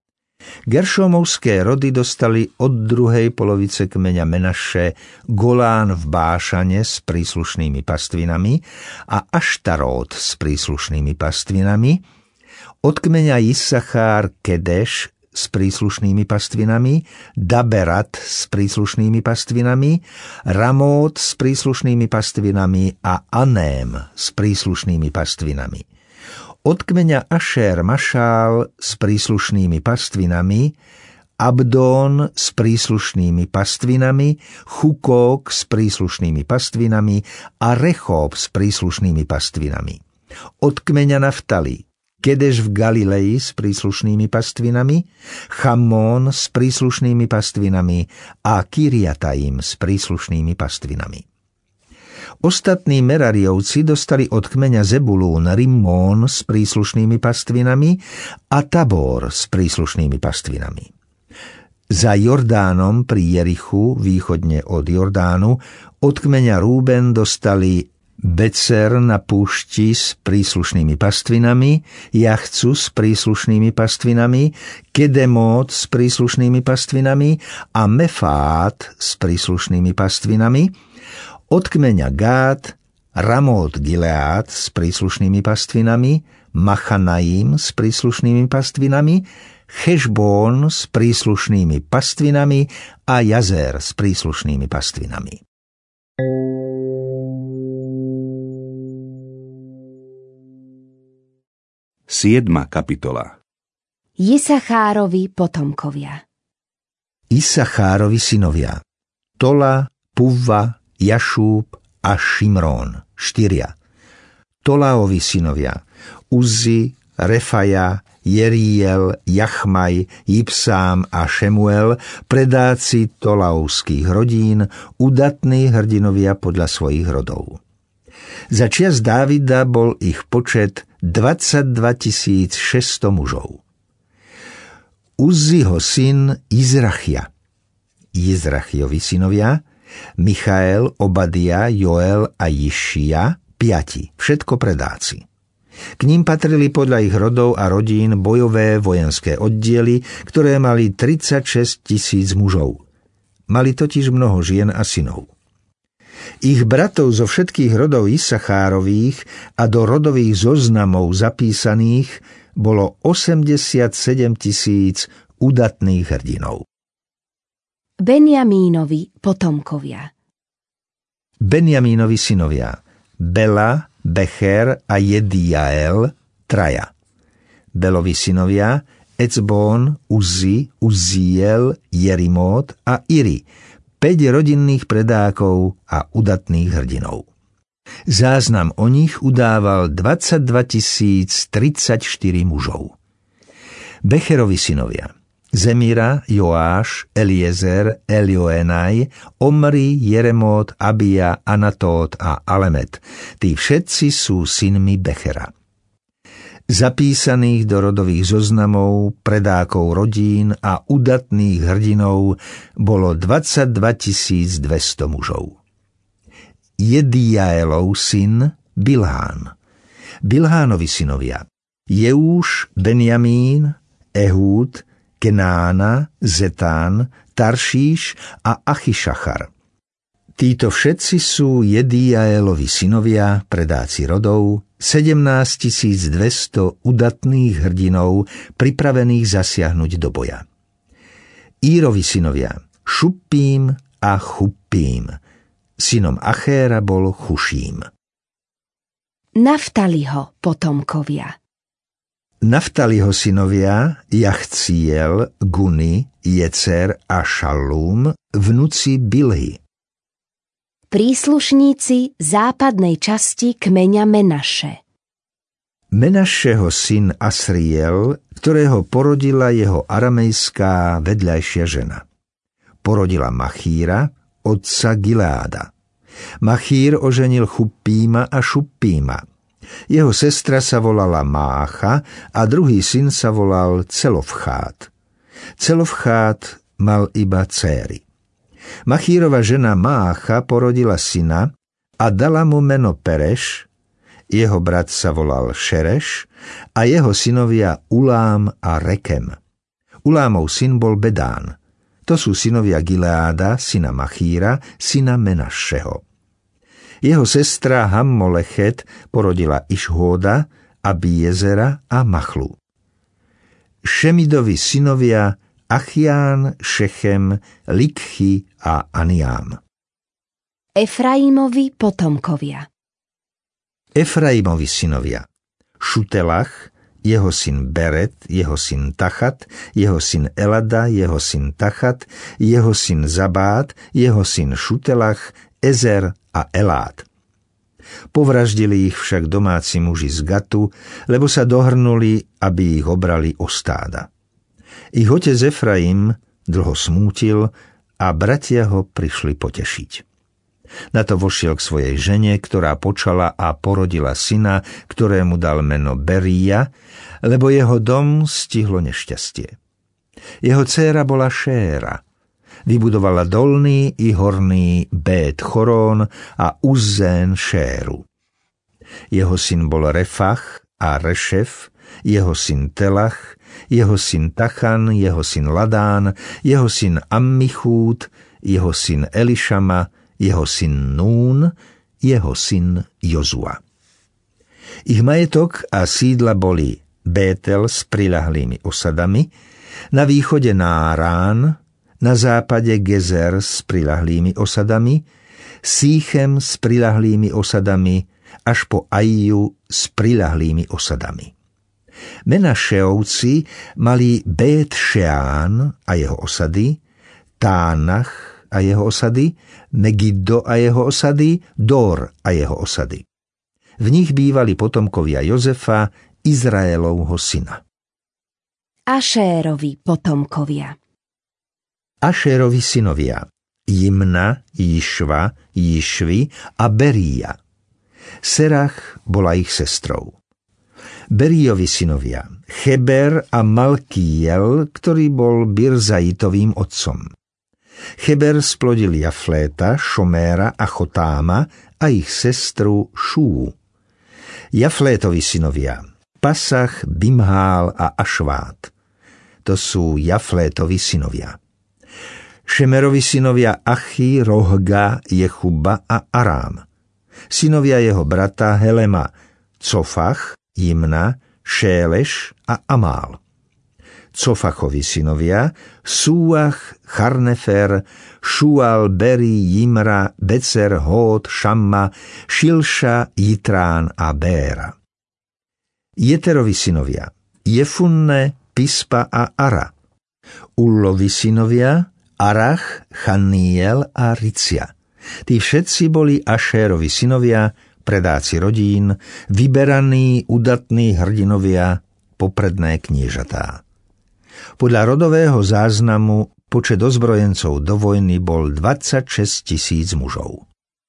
[SPEAKER 3] Geršómovské rody dostali od druhej polovice kmeňa Menaše Golán v Bášane s príslušnými pastvinami a Aštarót s príslušnými pastvinami, od kmeňa Isachár Kedeš s príslušnými pastvinami, Daberat s príslušnými pastvinami, Ramót s príslušnými pastvinami a Aném s príslušnými pastvinami. Od kmeňa Ašér Mašál s príslušnými pastvinami, Abdón s príslušnými pastvinami, Chukók s príslušnými pastvinami a Rechób s príslušnými pastvinami. Od kmeňa Naftali Kedeš v Galileji s príslušnými pastvinami, Chammón s príslušnými pastvinami a Kiriataim s príslušnými pastvinami. Ostatní Merariovci dostali od kmeňa Zebulún Rimmón s príslušnými pastvinami a Tabor s príslušnými pastvinami. Za Jordánom pri Jerichu, východne od Jordánu, od kmeňa Rúben dostali Becer na púšti s príslušnými pastvinami, Jachcu s príslušnými pastvinami, Kedemot s príslušnými pastvinami a Mefát s príslušnými pastvinami, od kmeňa Gád Ramót Gileád s príslušnými pastvinami, Machanaim s príslušnými pastvinami, Chešbón s príslušnými pastvinami a Jazer s príslušnými pastvinami.
[SPEAKER 1] Siedma kapitola.
[SPEAKER 2] Isachárovi potomkovia.
[SPEAKER 3] Isachárovi synovia Tola, Puvva, Jašúb a Šimrón, 4. Toláovi synovia Uzzi, Refaja, Jeriel, Jachmaj, Jipsám a Šemuel, predáci Tolavských rodín, udatní hrdinovia podľa svojich rodov. Za čias Dávida bol ich počet 22 600 mužov. Uzziho syn Izrachia. Izrachiovi synovia Michael, Obadia, Joel a Jišia, 5, všetko predáci. K ním patrili podľa ich rodov a rodín bojové vojenské oddiely, ktoré mali 36 000 mužov. Mali totiž mnoho žien a synov. Ich bratov zo všetkých rodov Isachárových a do rodových zoznamov zapísaných bolo 87 000 udatných hrdinov.
[SPEAKER 2] Benjamínovi potomkovia.
[SPEAKER 3] Benjamínovi synovia Bela, Becher a Jediael, 3. Belovi synovia Ecbón, Uzzi, Uzziel, Jerimót a Iri, 5 rodinných predákov a udatných hrdinov. Záznam o nich udával 22 034 mužov. Becherovi synovia Zemira, Joáš, Eliezer, Elioenaj, Omri, Jeremót, Abia, Anatót a Alemet. Tí všetci sú synmi Bechera. Zapísaných do rodových zoznamov, predákov rodín a udatných hrdinov bolo 22 200 mužov. Jediaelov syn Bilhán. Bilhánovi synovia Jeúš, Benjamín, Ehúd, Kenána, Zetán, Taršíš a Achišachar. Títo všetci sú Jediaelovi synovia, predáci rodov, 17 200 udatných hrdinov, pripravených zasiahnuť do boja. Írovi synovia Šuppím a Chuppím. Synom Achéra bol Chuším.
[SPEAKER 2] Naftaliho potomkovia.
[SPEAKER 3] Naftaliho synovia Jachciel, Guni, Jecer a Šalúm, vnuci Bilhy.
[SPEAKER 2] Príslušníci západnej časti kmeňa Menaše.
[SPEAKER 3] Menašeho syn Asriel, ktorého porodila jeho aramejská vedľajšia žena. Porodila Machíra, otca Gileáda. Machír oženil Chuppíma a Šuppíma. Jeho sestra sa volala Mácha a druhý syn sa volal Celofchát. Celofchát mal iba céry. Machírova žena Mácha porodila syna a dala mu meno Pereš, jeho brat sa volal Šereš a jeho synovia Ulám a Rekem. Ulámov syn bol Bedán. To sú synovia Gileáda, syna Machíra, syna Menašeho. Jeho sestra Hammolechet porodila Išhóda, Abiezera a Machlu. Šemidovi synovia Achián, Šechem, Likchi a Aniám.
[SPEAKER 2] Efraimovi potomkovia.
[SPEAKER 3] Efraimovi synovia Šutelach, jeho syn Beret, jeho syn Tachat, jeho syn Elada, jeho syn Tachat, jeho syn Zabát, jeho syn Šutelach, Ezer a Elád. Povraždili ich však domáci muži z Gatu, lebo sa dohrnuli, aby ich obrali o stáda. Ich otec Efraim dlho smútil a bratia ho prišli potešiť. Na to vošiel k svojej žene, ktorá počala a porodila syna, ktorému dal meno Beríja, lebo jeho dom stihlo nešťastie. Jeho dcéra bola Šéra. Vybudovala dolný i horný Bét Chorón a Uzzén Šéru. Jeho syn bol Refach a Rešef, jeho syn Telach, jeho syn Tachan, jeho syn Ladán, jeho syn Ammichúd, jeho syn Elišama, jeho syn Nún, jeho syn Jozua. Ich majetok a sídla boli Bétel s priľahlými osadami, na východe Nárán, na západe Gezer s priľahlými osadami, Síchem s priľahlými osadami, až po Ajju s priľahlými osadami. Menašeovci mali Bét Šeán a jeho osady, Tánach a jeho osady, Megiddo a jeho osady, Dor a jeho osady. V nich bývali potomkovia Jozefa, Izraelovho syna.
[SPEAKER 2] Ašérovi potomkovia.
[SPEAKER 3] Ašérovi synovia Jimna, Jišva, Jišvi a Beríja. Serach bola ich sestrou. Beríjovi synovia Cheber a Malkiel, ktorý bol Birzaitovým otcom. Cheber splodil Jafléta, Šoméra a Chotáma a ich sestru Šú. Jaflétovi synovia Pasach, Bimhál a Ašvát. To sú Jaflétovi synovia. Šemerovi synovia Achi, Rohga, Jechuba a Arám. Synovia jeho brata Helema, Cofach, Jimna, Šéleš a Amál. Cofachovi synovia Súach, Charnefer, Šual, Beri, Jimra, Becer, Hód, Šamma, Šilša, Jitrán a Béra. Jeterovi synovia Jefunne, Pispa a Ara. Ullovi synovia Arach, Chaniel a Ricia. Tí všetci boli Ašérovi synovia, predáci rodín, vyberaní, udatní hrdinovia, popredné kniežatá. Podľa rodového záznamu počet ozbrojencov do vojny bol 26 000 mužov.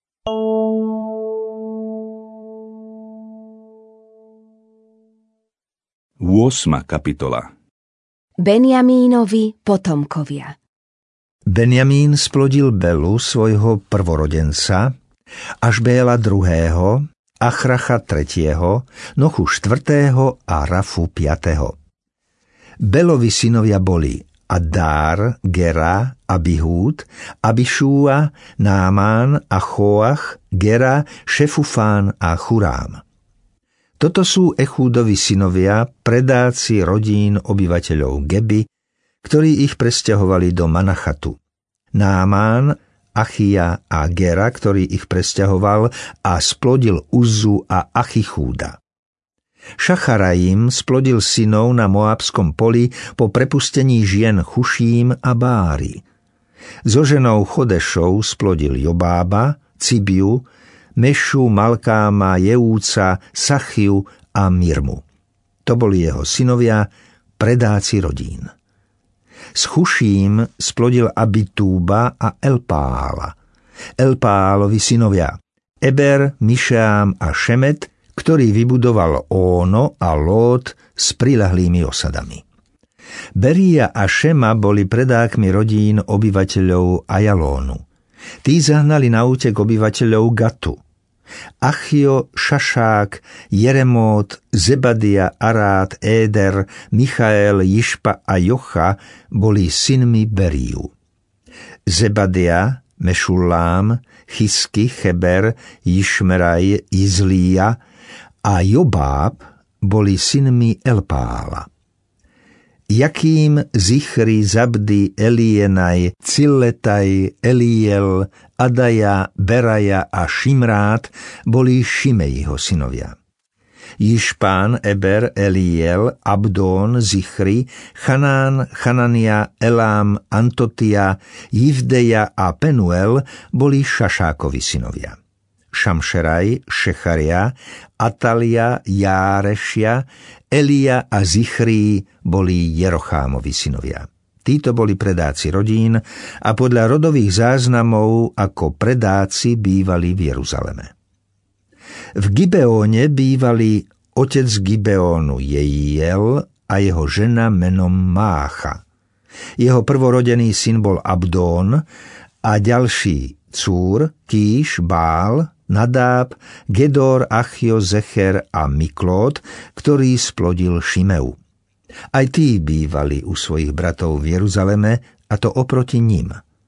[SPEAKER 1] Ôsma kapitola.
[SPEAKER 2] Benjamínovi potomkovia.
[SPEAKER 3] Benjamín splodil Belu, svojho prvorodenca, Ašbéla druhého, Achracha tretieho, Nochu štvrtého a Rafu piatého. Belovi synovia boli Adár, Gera, Abihúd, Abišúa, Námán a Choach, Gera, Šefufán a Churám. Toto sú Echúdovi synovia, predáci rodín obyvateľov Geby, ktorí ich presťahovali do Manachatu. Námán, Achia a Gera, ktorý ich presťahoval a splodil Uzu a Achichúda. Šacharaim splodil synov na Moabskom poli po prepustení žien Chuším a Bári. So ženou Chodešou splodil Jobába, Cibiu, Mešu, Malkáma, Jeúca, Sachiu a Mirmu. To boli jeho synovia, predáci rodín. S Chuším splodil Abitúba a Elpála. Elpálovi synovia Eber, Mišeám a Šemet, ktorý vybudoval Óno a Lót s priľahlými osadami. Beria a Šema boli predákmi rodín obyvateľov Ajalónu. Tí zahnali na útek obyvateľov Gatu. Achio, Šašák, Jeremót, Zebadia, Arát, Éder, Michael, Jišpa a Jocha boli synmi Beriu. Zebadia, Mešullám, Chisky, Cheber, Jišmeraj, Izlíja a Jobáb boli synmi Elpála. Jakým, Zichri, Zabdi, Elienaj, Cilletaj, Eliel, Adaja, Beraja a Šimrát boli Šimejho synovia. Jišpán, Eber, Eliel, Abdón, Zichri, Chanán, Chanania, Elám, Antotia, Jivdeja a Penuel boli Šašákovi synovia. Šamšeraj, Šecharia, Atalia, Járešia, Elia a Zichrí boli Jerochámovi synovia. Títo boli predáci rodín a podľa rodových záznamov ako predáci bývali v Jeruzaleme. V Gibeóne bývali otec Gibeónu Jejiel a jeho žena menom Mácha. Jeho prvorodený syn bol Abdón a ďalší Cúr, Kíš, Bál, Nadáb, Gedor, Achio, Zecher a Miklód, ktorý splodil Šimeu. Aj tí bývali u svojich bratov v Jeruzaleme, a to oproti ním.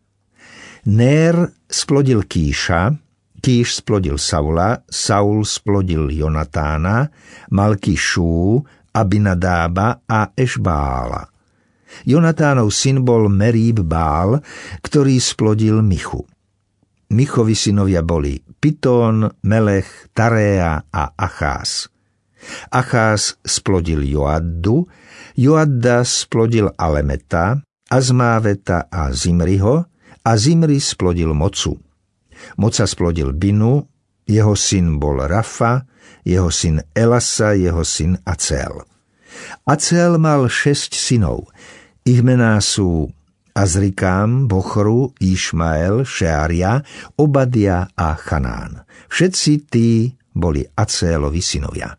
[SPEAKER 3] Nér splodil Kíša, Kíš splodil Saula, Saul splodil Jonatána, Malkišu, Abinadába a Ešbála. Jonatánov syn bol Meríb Bál, ktorý splodil Michu. Michovi synovia boli Pitón, Melech, Taréa a Achás. Achás splodil Joaddu, Joadda splodil Alemeta, Azmáveta a Zimriho a Zimri splodil Mocu. Moca splodil Binu, jeho syn bol Rafa, jeho syn Elasa, jeho syn Acel. Acel mal 6 synov. Ich mená sú Azrikám, Bochru, Išmael, Šearia, Obadia a Chanán. Všetci tí boli Acélovi synovia.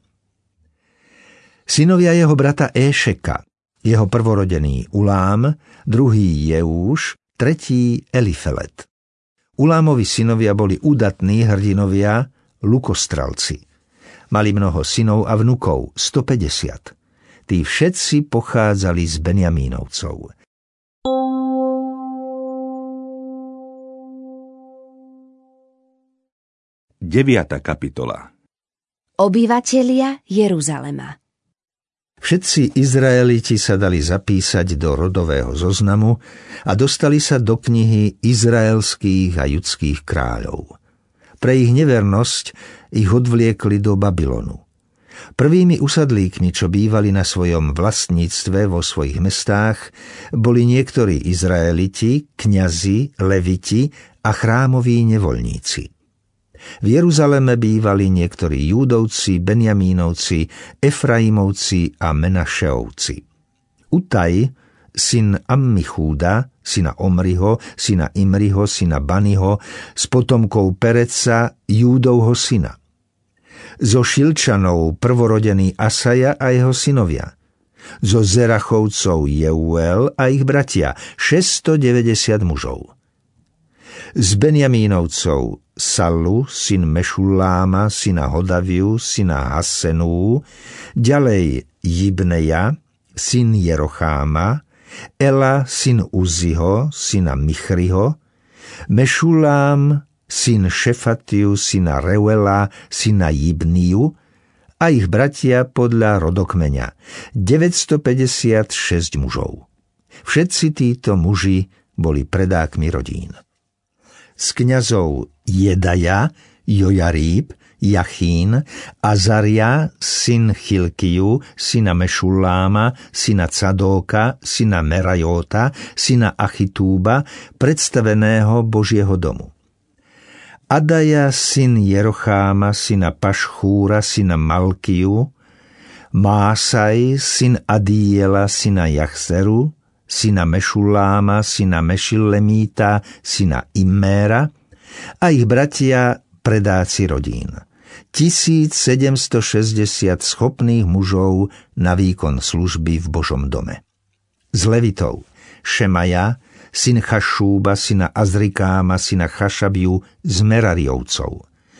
[SPEAKER 3] Synovia jeho brata Éšeka, jeho prvorodený Ulám, druhý Jeúš, tretí Elifelet. Ulámovi synovia boli údatní hrdinovia, lukostrelci. Mali mnoho synov a vnukov, 150. Tí všetci pochádzali z Benjamínovcov.
[SPEAKER 1] Deviata kapitola.
[SPEAKER 2] Obyvatelia Jeruzalema.
[SPEAKER 3] Všetci Izraeliti sa dali zapísať do rodového zoznamu a dostali sa do knihy izraelských a judských kráľov. Pre ich nevernosť ich odvliekli do Babylonu. Prvými usadlíkmi, čo bývali na svojom vlastníctve vo svojich mestách, boli niektorí Izraeliti, kňazi, leviti a chrámoví nevoľníci. V Jeruzaleme bývali niektorí Júdovci, Benjamínovci, Efraimovci a Menašeovci. Utaj, syn Ammichúda, syna Omriho, syna Imriho, syna Baniho, s potomkou Pereca, Júdovho syna. Zo Šilčanov prvorodený Asaja a jeho synovia. Zo Zerachovcov Jeuel a ich bratia, 690 mužov. Z Benjamínovcov Sallu, syn Mešulláma, syna Hodaviu, syna Hasenú, ďalej Jibneja, syn Jerocháma, Ela, syn Uziho, syna Michriho, Mešullám, syn Šefatiu, syna Reuela, syna Jibniu a ich bratia podľa rodokmeňa, 956 mužov. Všetci títo muži boli predákmi rodín. Z kňazov Jedaja, Jojaríb, Jachín, Azaria, syn Chilkiu, syna Mešuláma, syna Cadóka, syna Merajota, syna Achitúba, predstaveného Božieho domu. Adaja, syn Jerocháma, syna Pašchúra, syna Malkiu, Másaj, syn Adiela, syna Jachzeru, syna Mešuláma, syna Mešillemíta, syna Imméra a ich bratia predáci rodín. 1760 schopných mužov na výkon služby v Božom dome. Z Levitov Šemaja, syn Chašúba, syna Azrikáma, syna Chašabiu z Merariovcov.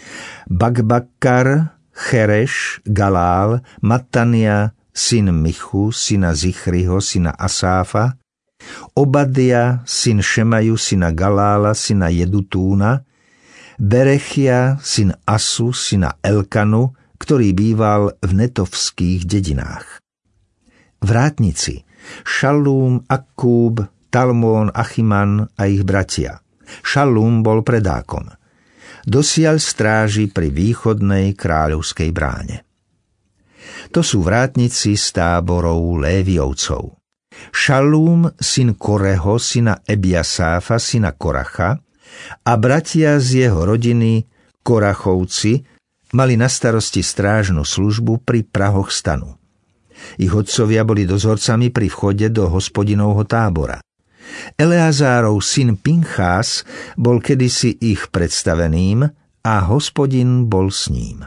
[SPEAKER 3] Bakbakkar, Chereš, Galál, Matania, syn Michu, syna Zichriho, syna Asáfa, Obadia, syn Šemaju, syna Galála, syna Jedutúna, Berechia, syn Asu, syna Elkanu, ktorý býval v netovských dedinách. Vrátnici Šalúm, Akkúb, Talmón, Achiman a ich bratia. Šalúm bol predákom. Dosiaľ stráži pri východnej kráľovskej bráne. To sú vrátnici z táborov Léviovcov. Šalúm, syn Koreho, syna Ebiasáfa, syna Koracha, a bratia z jeho rodiny, Korachovci, mali na starosti strážnu službu pri prahoch stanu. Ich otcovia boli dozorcami pri vchode do Hospodinovho tábora. Eleazárov syn Pinchás bol kedysi ich predstaveným a Hospodin bol s ním.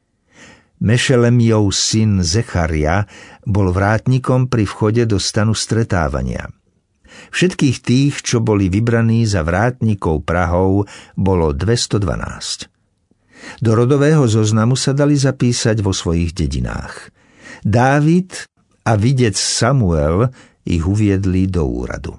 [SPEAKER 3] Mešelemiov syn Zecharia bol vrátnikom pri vchode do stanu stretávania. Všetkých tých, čo boli vybraní za vrátnikov prahov, bolo 212. Do rodového zoznamu sa dali zapísať vo svojich dedinách. Dávid a videc Samuel ich uviedli do úradu.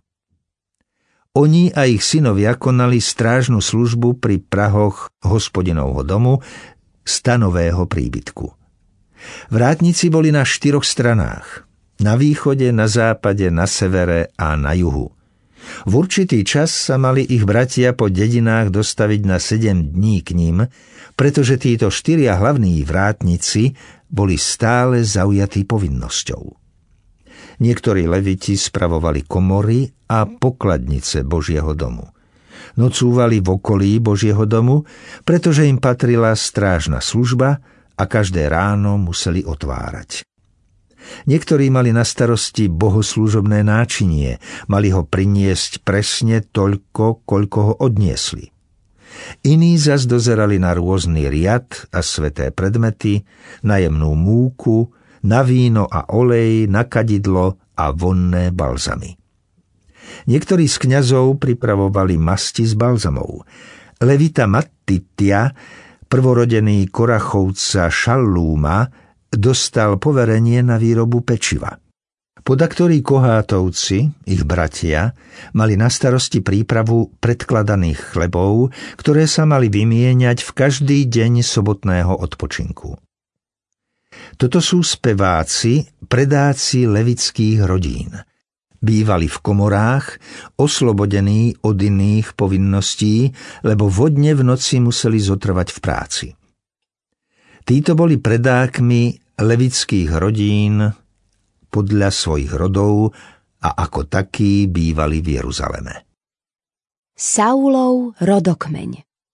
[SPEAKER 3] Oni a ich synovia konali strážnu službu pri prahoch Hospodinovho domu, stanového príbytku. Vrátnici boli na 4 stranách. Na východe, na západe, na severe a na juhu. V určitý čas sa mali ich bratia po dedinách dostaviť na 7 dní k ním, pretože títo 4 hlavní vrátnici boli stále zaujatí povinnosťou. Niektorí leviti spravovali komory a pokladnice Božieho domu. Nocúvali v okolí Božieho domu, pretože im patrila strážna služba a každé ráno museli otvárať. Niektorí mali na starosti bohoslúžobné náčinie, mali ho priniesť presne toľko, koľko ho odniesli. Iní zas dozerali na rôzny riad a sväté predmety, na jemnú múku, na víno a olej, na kadidlo a vonné balzamy. Niektorí z kňazov pripravovali masti z balzamov. Levita Mattitia, prvorodený Korachovca Šallúma, dostal poverenie na výrobu pečiva. Podaktorí Kohátovci, ich bratia, mali na starosti prípravu predkladaných chlebov, ktoré sa mali vymieňať v každý deň sobotného odpočinku. Toto sú speváci, predáci levických rodín. Bývali v komorách, oslobodení od iných povinností, lebo vodne v noci museli zotrvať v práci. Títo boli predákmi levických rodín podľa svojich rodov a ako takí bývali v Jeruzaleme.
[SPEAKER 2] Saulov rodokmeň.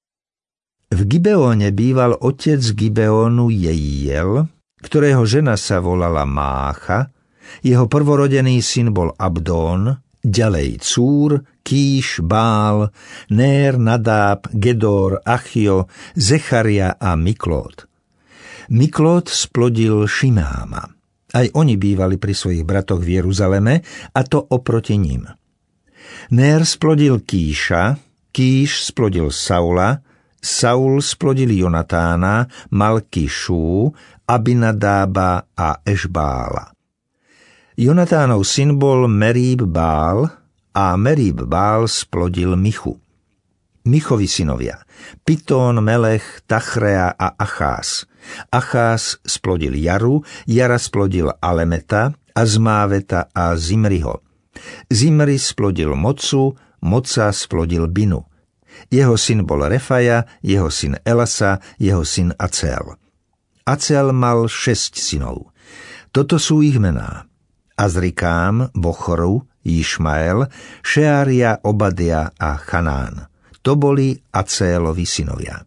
[SPEAKER 3] V Gibeóne býval otec Gibeónu Jehiel, ktorého žena sa volala Mácha, jeho prvorodený syn bol Abdón, ďalej Cúr, Kíš, Bál, Nér, Nadáb, Gedor, Achio, Zecharia a Miklód. Miklód splodil Šimáma. Aj oni bývali pri svojich bratoch v Jeruzaleme, a to oproti ním. Nér splodil Kíša, Kíš splodil Saula, Saul splodil Jonatána, Malkišu, Abinadába a Ešbála. Jonatánov syn bol Meríb Bál a Meríb Bál splodil Michu. Michovi synovia Pitón, Melech, Tachrea a Achás. Achás splodil Jaru, Jara splodil Alemeta, Azmáveta a Zimriho. Zimri splodil Mocu, Moca splodil Binu. Jeho syn bol Refaja, jeho syn Elasa, jeho syn Acel. Acel mal 6 synov. Toto sú ich mená: Azrikám, Bochoru, Išmael, Šeária, Obadia a Chanán. To boli Acélovi synovia.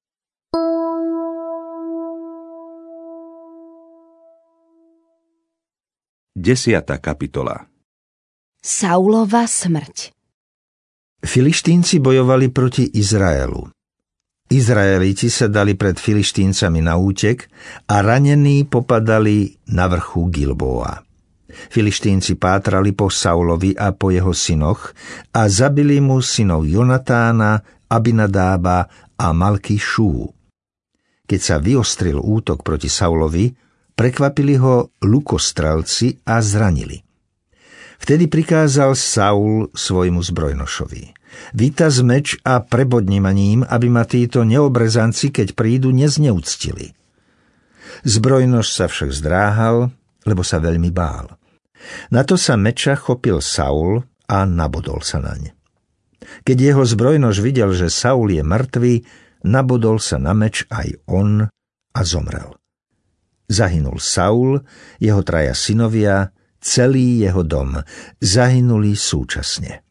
[SPEAKER 1] Desiata kapitola.
[SPEAKER 2] Saulova smrť.
[SPEAKER 3] Filištínci bojovali proti Izraelu. Izraeliti sa dali pred Filištíncami na útek a ranení popadali na vrchu Gilboa. Filištínci pátrali po Saulovi a po jeho synoch a zabili mu synov Jonatána, Abinadába a Malkíšu. Keď sa vyostril útok proti Saulovi, prekvapili ho lukostrelci a zranili. Vtedy prikázal Saul svojmu zbrojnošovi: Vytaz meč a prebodni ma ním, aby ma títo neobrezanci, keď prídu, nezneúctili. Zbrojnoš sa však zdráhal, lebo sa veľmi bál. Na to sa meča chopil Saul a nabodol sa naň. Keď jeho zbrojnoš videl, že Saul je mŕtvý, nabodol sa na meč aj on a zomrel. Zahynul Saul, jeho 3 synovia, celý jeho dom. Zahynuli súčasne.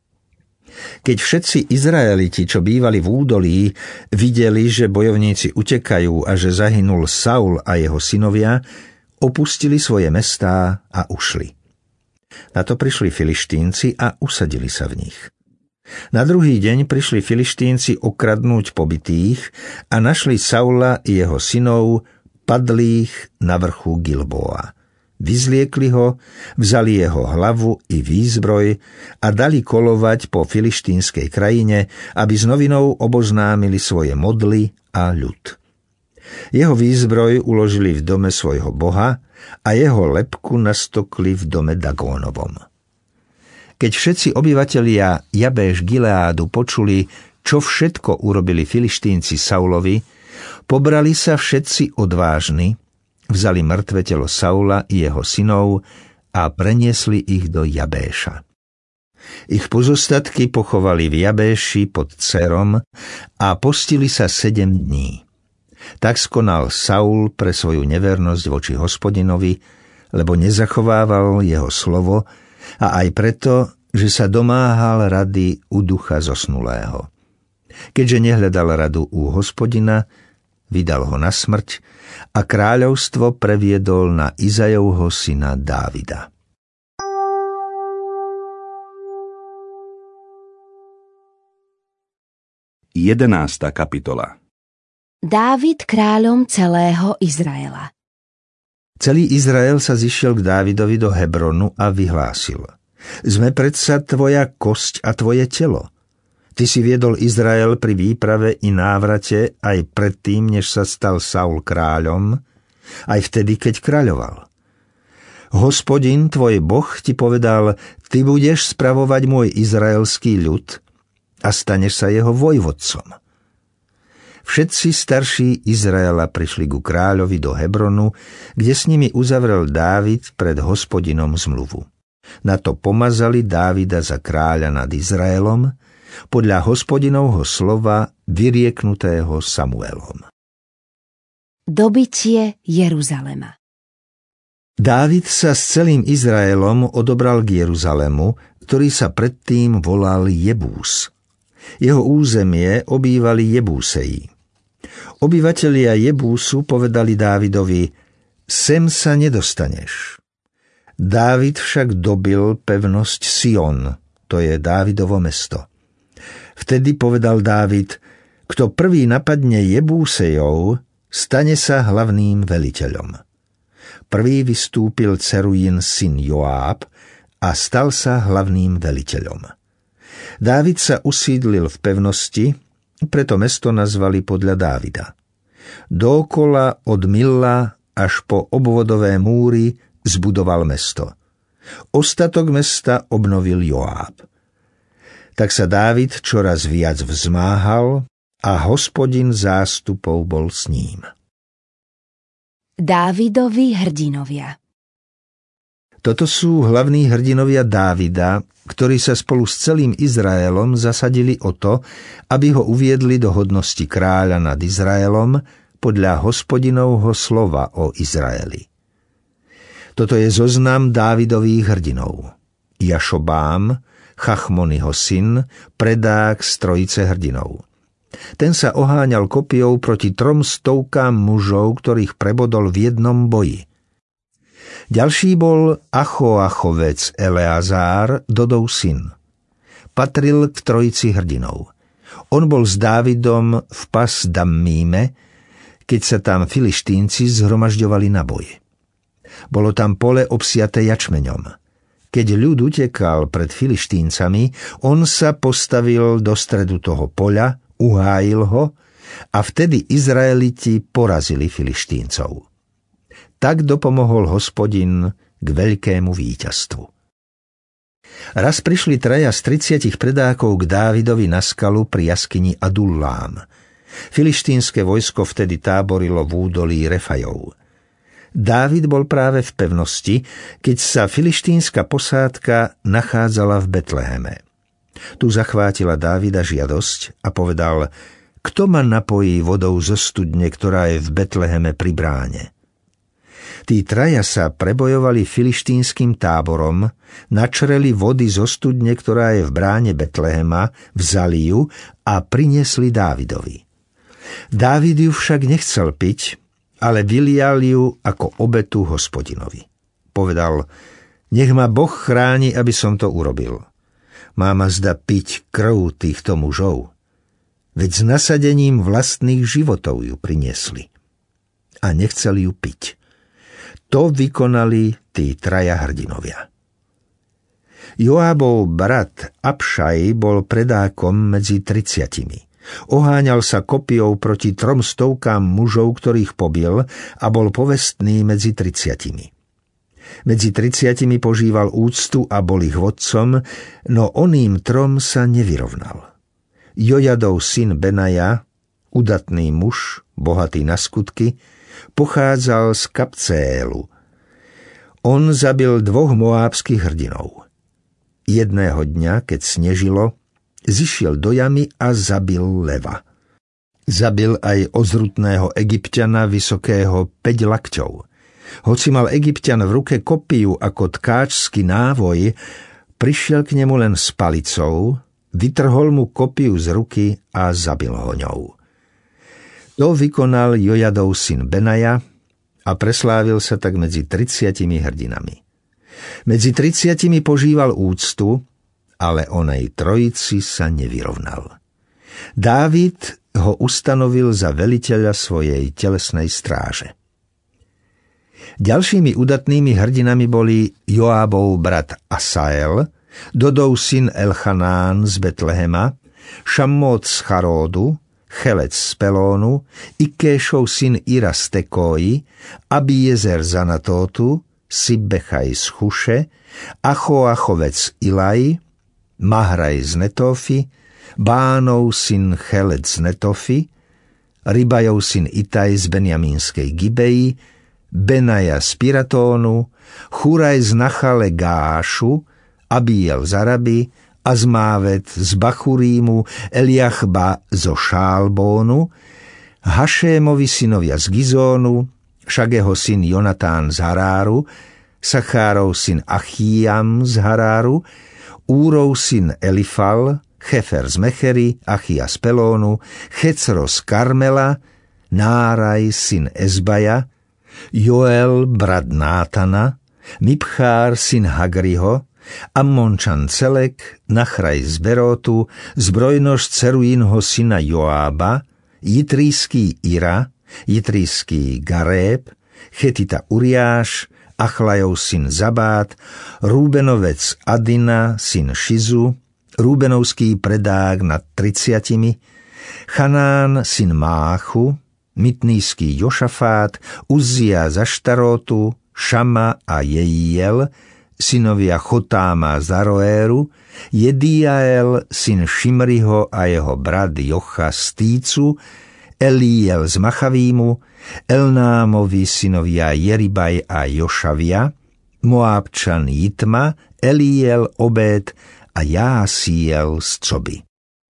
[SPEAKER 3] Keď všetci Izraeliti, čo bývali v údolí, videli, že bojovníci utekajú a že zahynul Saul a jeho synovia, opustili svoje mestá a ušli. Na to prišli Filištínci a usadili sa v nich. Na druhý deň prišli Filištínci okradnúť pobitých a našli Saula i jeho synov padlých na vrchu Gilboa. Vyzliekli ho, vzali jeho hlavu i výzbroj a dali kolovať po filištínskej krajine, aby s novinou oboznámili svoje modly a ľud. Jeho výzbroj uložili v dome svojho boha a jeho lebku nastokli v dome Dagónovom. Keď všetci obyvatelia Jabéš Gileádu počuli, čo všetko urobili Filištínci Saulovi, pobrali sa všetci odvážni, vzali mŕtve telo Saula i jeho synov a preniesli ich do Jabéša. Ich pozostatky pochovali v Jabéši pod Cerom a postili sa 7 dní. Tak skonal Saul pre svoju nevernosť voči Hospodinovi, lebo nezachovával jeho slovo, a aj preto, že sa domáhal rady u ducha zosnulého. Keďže nehľadal radu u Hospodina, vydal ho na smrť a kráľovstvo previedol na Izajovho syna Dávida.
[SPEAKER 1] Jedenásta kapitola.
[SPEAKER 2] Dávid kráľom celého Izraela.
[SPEAKER 3] Celý Izrael sa zišiel k Dávidovi do Hebronu a vyhlásil: Sme predsa tvoja kosť a tvoje telo. Ty si viedol Izrael pri výprave i návrate aj predtým, než sa stal Saul kráľom, aj vtedy, keď kráľoval. Hospodin, tvoj Boh, ti povedal: Ty budeš spravovať môj izraelský ľud a staneš sa jeho vojvodcom. Všetci starší Izraela prišli ku kráľovi do Hebronu, kde s nimi uzavrel Dávid pred Hospodinom zmluvu. Na to pomazali Dávida za kráľa nad Izraelom, podľa Hospodinovho slova vyrieknutého Samuelom.
[SPEAKER 2] Dobitie Jeruzalema.
[SPEAKER 3] Dávid sa s celým Izraelom odobral k Jeruzalému, ktorý sa predtým volal Jebús. Jeho územie obývali Jebúseji. Obyvatelia Jebúsu povedali Dávidovi: Sem sa nedostaneš. Dávid však dobil pevnosť Sion, to je Dávidovo mesto. Vtedy povedal Dávid: Kto prvý napadne Jebúsejov, stane sa hlavným veliteľom. Prvý vystúpil Cerujín syn Joáb a stal sa hlavným veliteľom. Dávid sa usídlil v pevnosti, preto mesto nazvali podľa Dávida. Dookola od Milla až po obvodové múry zbudoval mesto. Ostatok mesta obnovil Joáb. Tak sa Dávid čoraz viac vzmáhal a Hospodin zástupov bol s ním.
[SPEAKER 2] Dávidovi hrdinovia.
[SPEAKER 3] Toto sú hlavní hrdinovia Dávida, ktorí sa spolu s celým Izraelom zasadili o to, aby ho uviedli do hodnosti kráľa nad Izraelom podľa Hospodinovho slova o Izraeli. Toto je zoznam Dávidových hrdinov. Jašobám, Chachmonyho syn, predák z trojice hrdinov. Ten sa oháňal kopijou proti 300 mužov, ktorých prebodol v jednom boji. Ďalší bol Achoachovec Eleazár, Dodov syn. Patril k trojici hrdinov. On bol s Dávidom v Pas Dammíme, keď sa tam Filištínci zhromažďovali na boj. Bolo tam pole obsiaté jačmeňom. Keď ľud utekal pred Filištíncami, on sa postavil do stredu toho poľa, uhájil ho a vtedy Izraeliti porazili Filištíncov. Tak dopomohol Hospodin k veľkému víťazstvu. Raz prišli 3 z 30 predákov k Dávidovi na skalu pri jaskyni Adullám. Filištínske vojsko vtedy táborilo v údolí Refajov. Dávid bol práve v pevnosti, keď sa filištínska posádka nachádzala v Betleheme. Tu zachvátila Dávida žiadosť a povedal: Kto ma napojí vodou zo studne, ktorá je v Betleheme pri bráne? Tí 3 sa prebojovali filištínskym táborom, načreli vody zo studne, ktorá je v bráne Betlehema, vzali ju a priniesli Dávidovi. Dávid ju však nechcel piť, ale vylial ju ako obetu Hospodinovi. Povedal: Nech ma Boh chráni, aby som to urobil. Má ma zda piť krv týchto mužov? Veď s nasadením vlastných životov ju priniesli. A nechceli ju piť. To vykonali tí 3 hrdinovia. Joábov brat Abšaj bol predákom medzi 30. Oháňal sa kopijou proti 300 mužov, ktorých pobil, a bol povestný medzi 30. Medzi 30 požíval úctu a bol ich vodcom, no oným 3 sa nevyrovnal. Jojadov syn Benaja, udatný muž, bohatý na skutky, pochádzal z Kapcélu. On zabil 2 moábskych hrdinov. Jedného dňa, keď snežilo, zišiel do jamy a zabil leva. Zabil aj ozrutného Egypťana vysokého 5 lakťov. Hoci mal Egypťan v ruke kopiju ako tkáčsky návoj, prišiel k nemu len s palicou, vytrhol mu kopiju z ruky a zabil ho ňou. To vykonal Jojadov syn Benaja a preslávil sa tak medzi 30 hrdinami. Medzi 30 požíval úctu, ale onej trojici sa nevyrovnal. Dávid ho ustanovil za veliteľa svojej telesnej stráže. Ďalšími udatnými hrdinami boli Joábov brat Asael, Dodov syn Elchanán z Betlehema, Šammót z Charódu, Chelec z Pelónu, Ikéšov syn Ira z Tekóji, Abiezer z Anatótu, Sibbechaj z Chuše, Achoachovec Ilaj, Mahraj z Netófy, Bánov syn Chelec z Netofy, Ribajov syn Itaj z Benjamínskej Gibeji, Benaja z Piratónu, Churaj z Nachale Gášu, Abiel z Araby, Azmávet z Bachurímu, Eliachba zo Šálbónu, Hašémovi synovia z Gizónu, Šageho syn Jonatán z Haráru, Sachárov syn Achíjam z Haráru, Úrov syn Elifal, Chefer z Mechery, Achia z Pelónu, Checro z Karmela, Náraj syn Ezbaja, Joel brat Nátana, Mipchár syn Hagriho, Ammončan Celek, Nachraj z Berótu, zbrojnož Cerujínho syna Joába, Jitríský Ira, Jitríský Garéb, Chetita Uriáš, Achlajov syn Zabát, Rúbenovec Adina, syn Šizu, Rúbenovský predák nad 30, Chanán, syn Máchu, Mitníský Jošafát, Uzia z Aštarótu, Šama a Jejiel, synovia Chotáma z Aroéru, Jediael, syn Šimriho a jeho brat Jocha z Týcu, Eliel z Machavímu, Elnámovi synovia Jeribaj a Jošavia, Moábčan Jitma, Eliel, Obed a Jásiel z Coby.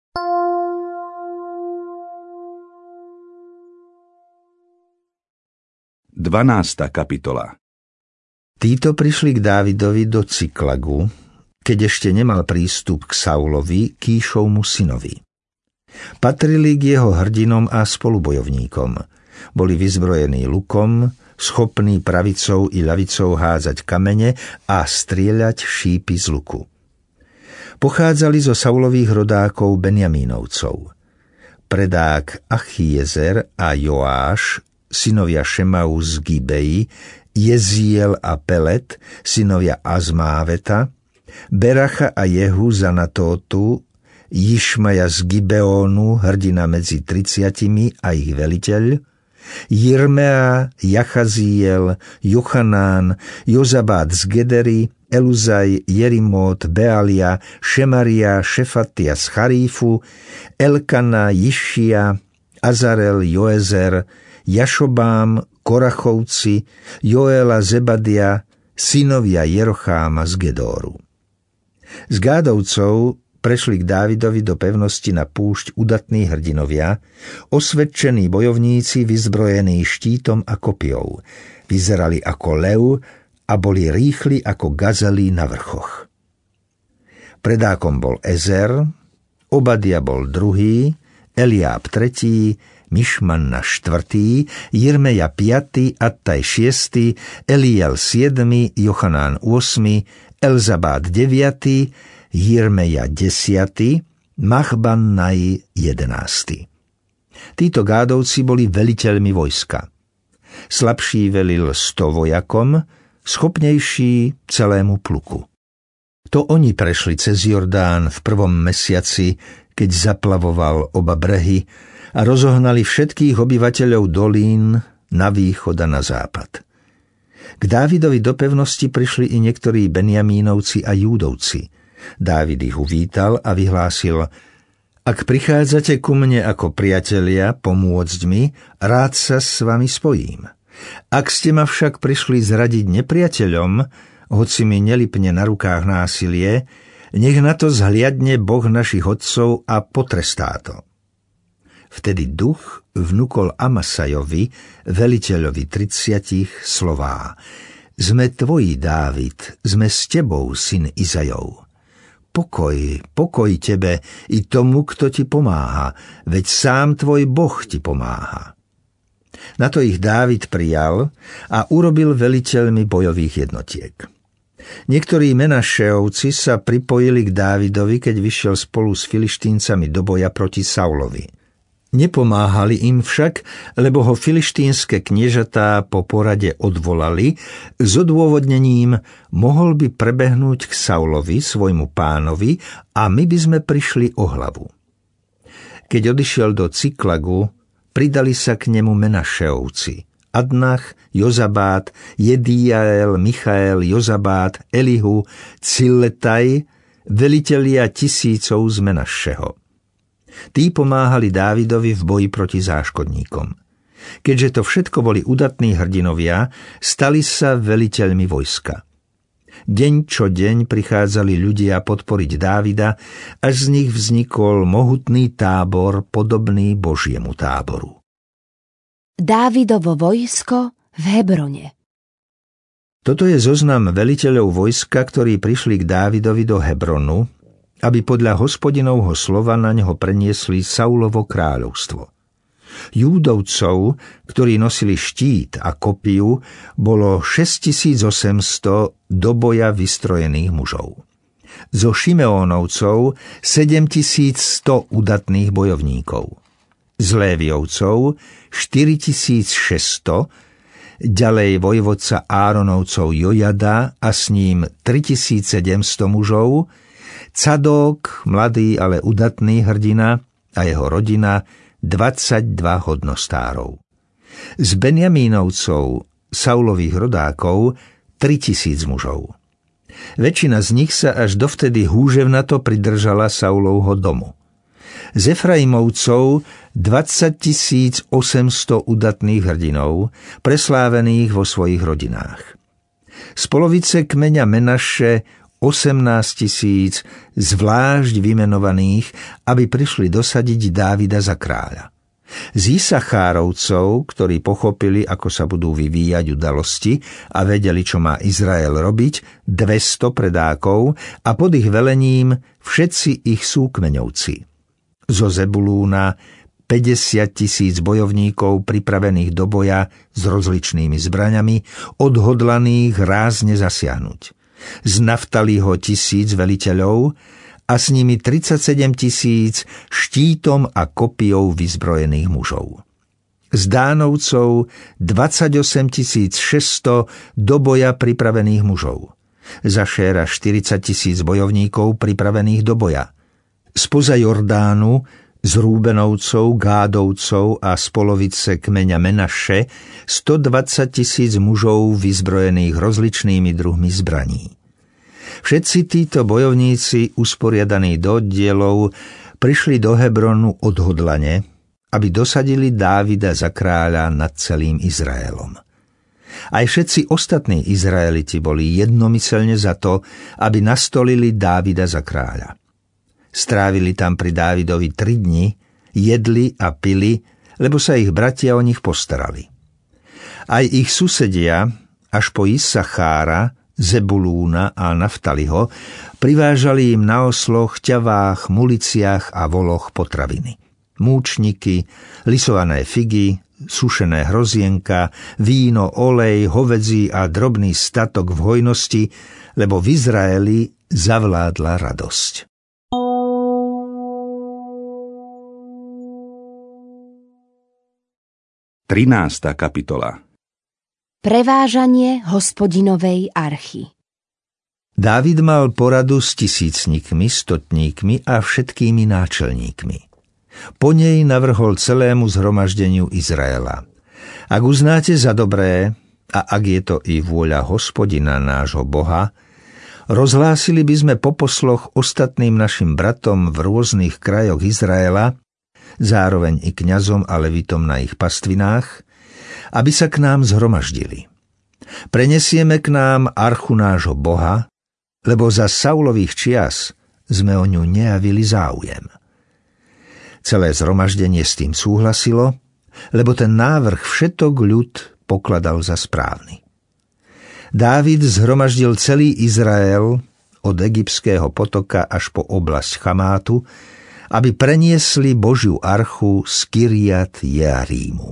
[SPEAKER 1] Dvanásta kapitola.
[SPEAKER 3] Títo prišli k Dávidovi do Ciklagu, keď ešte nemal prístup k Saulovi, Kíšovmu synovi. Patrili k jeho hrdinom a spolubojovníkom. Boli vyzbrojení lukom, schopní pravicou i ľavicou hádzať kamene a strieľať šípy z luku. Pochádzali zo Saulových rodákov Benjamínovcov. Predák Achiezer a Joáš, synovia Šemau z Gibeji, Jeziel a Pelet, synovia Azmáveta, Beracha a Jehu z Anatótu, Jišmaja z Gibeónu, hrdina medzi 30 a ich veliteľ, Jirmea, Jachaziel, Jochanán, Jozabát z Gedery, Eluzaj, Jerimót, Bealia, Šemaria, Šefatia z Charífu, Elkana, Jišia, Azarel, Joezer, Jašobám, Korachovci, Joela, Zebadia, synovia Jerocháma z Gedóru. Z Gádovcov prešli k Dávidovi do pevnosti na púšť udatní hrdinovia, osvedčení bojovníci vyzbrojení štítom a kopijou. Vyzerali ako lev a boli rýchli ako gazely na vrchoch. Predákom bol Ezer, Obadia bol druhý, Eliáb tretí, Mišmanna štvrtý, Jirmeja 5., Attaj 6., Eliel 7., Jochanán 8., Elzabát 9., Jirmeja 10., Machbannaj 11. Títo Gádovci boli veliteľmi vojska. Slabší velil 100 vojakom, schopnejší celému pluku. To oni prešli cez Jordán v 1. mesiaci, keď zaplavoval oba brehy, a rozohnali všetkých obyvateľov dolín na východ a na západ. K Dávidovi do pevnosti prišli i niektorí Benjamínovci a Júdovci. Dávid ich uvítal a vyhlásil: Ak prichádzate ku mne ako priatelia pomôcť mi, rád sa s vami spojím. Ak ste ma však prišli zradiť nepriateľom, hoci mi nelipne na rukách násilie, nech na to zhliadne Boh našich otcov a potrestá to. Vtedy duch vnúkol Amasajovi, veliteľovi 30, slová: Sme tvoji, Dávid, sme s tebou, syn Izajov. Pokoj tebe i tomu, kto ti pomáha, veď sám tvoj Boh ti pomáha. Na to ich Dávid prijal a urobil veliteľmi bojových jednotiek. Niektorí Menašeovci sa pripojili k Dávidovi, keď vyšiel spolu s Filištíncami do boja proti Saulovi. Nepomáhali im však, lebo ho filištínske kniežatá po porade odvolali s odôvodnením: mohol by prebehnúť k Saulovi, svojmu pánovi, a my by sme prišli o hlavu. Keď odišiel do Ciklagu, pridali sa k nemu Menašeovci: Adnach, Jozabát, Jediael, Michael, Jozabát, Elihu, Ciletaj, velitelia 1000 z Menašeho. Tí pomáhali Dávidovi v boji proti záškodníkom. Keďže to všetko boli udatní hrdinovia, stali sa veliteľmi vojska. Deň čo deň prichádzali ľudia podporiť Dávida, až z nich vznikol mohutný tábor podobný Božiemu táboru.
[SPEAKER 2] Dávidovo vojsko v Hebrone.
[SPEAKER 3] Toto je zoznam veliteľov vojska, ktorí prišli k Dávidovi do Hebronu, aby podľa Hospodinovho slova na neho preniesli Saulovo kráľovstvo. Júdovcov, ktorí nosili štít a kopiu, bolo 6800 do boja vystrojených mužov. Zo Šimeónovcov 7100 udatných bojovníkov. Z Léviovcov 4600, ďalej vojvodca Áronovcov Jojada a s ním 3700 mužov, Cadók, mladý, ale udatný hrdina, a jeho rodina 22 hodnostárov. Z Benjamínovcov, Saulových rodákov, 3000 mužov. Väčšina z nich sa až dovtedy húževnato pridržala Saulovho domu. Z Efraimovcov 20 800 udatných hrdinov, preslávených vo svojich rodinách. Z polovice kmeňa Menaše 18 000 zvlášť vymenovaných, aby prišli dosadiť Dávida za kráľa. Z Isachárovcov, ktorí pochopili, ako sa budú vyvíjať udalosti a vedeli, čo má Izrael robiť, 200 predákov a pod ich velením všetci ich súkmeňovci. Zo Zebulúna 50 000 bojovníkov pripravených do boja s rozličnými zbraňami, odhodlaných rázne zasiahnuť. Z Naftaliho 1000 veliteľov a s nimi 37 000 štítom a kopijou vyzbrojených mužov. Z Dánovcov 28 600 do boja pripravených mužov. Z Ašéra 40 000 bojovníkov pripravených do boja. Spoza Jordánu z Rúbenovcov, Gádovcov a z polovice kmeňa Menaše 120 000 mužov vyzbrojených rozličnými druhmi zbraní. Všetci títo bojovníci, usporiadaní do oddielov, prišli do Hebronu odhodlane, aby dosadili Dávida za kráľa nad celým Izraelom. Aj všetci ostatní Izraeliti boli jednomyselne za to, aby nastolili Dávida za kráľa. Strávili tam pri Dávidovi 3 dni, jedli a pili, lebo sa ich bratia o nich postarali. Aj ich susedia, až po Isachára, Zebulúna a Naftaliho, privážali im na osloch, ťavách, muliciach a voloch potraviny. Múčniky, lisované figy, sušené hrozienka, víno, olej, hovedzí a drobný statok v hojnosti, lebo v Izraeli zavládla radosť.
[SPEAKER 1] Trinásta kapitola.
[SPEAKER 2] Prevážanie Hospodinovej archy.
[SPEAKER 3] Dávid mal poradu s tisícnikmi, stotníkmi a všetkými náčelníkmi. Po nej navrhol celému zhromaždeniu Izraela: Ak uznáte za dobré, a ak je to i vôľa Hospodina nášho Boha, rozhlásili by sme po posloch ostatným našim bratom v rôznych krajoch Izraela, zároveň i kňazom a levitom na ich pastvinách, aby sa k nám zhromaždili. Prenesieme k nám archu nášho Boha, lebo za Saulových čias sme o ňu nejavili záujem. Celé zhromaždenie s tým súhlasilo, lebo ten návrh všetok ľud pokladal za správny. Dávid zhromaždil celý Izrael od egyptského potoka až po oblasť Chamátu, aby preniesli Božiu archu z Kirjat Jearímu.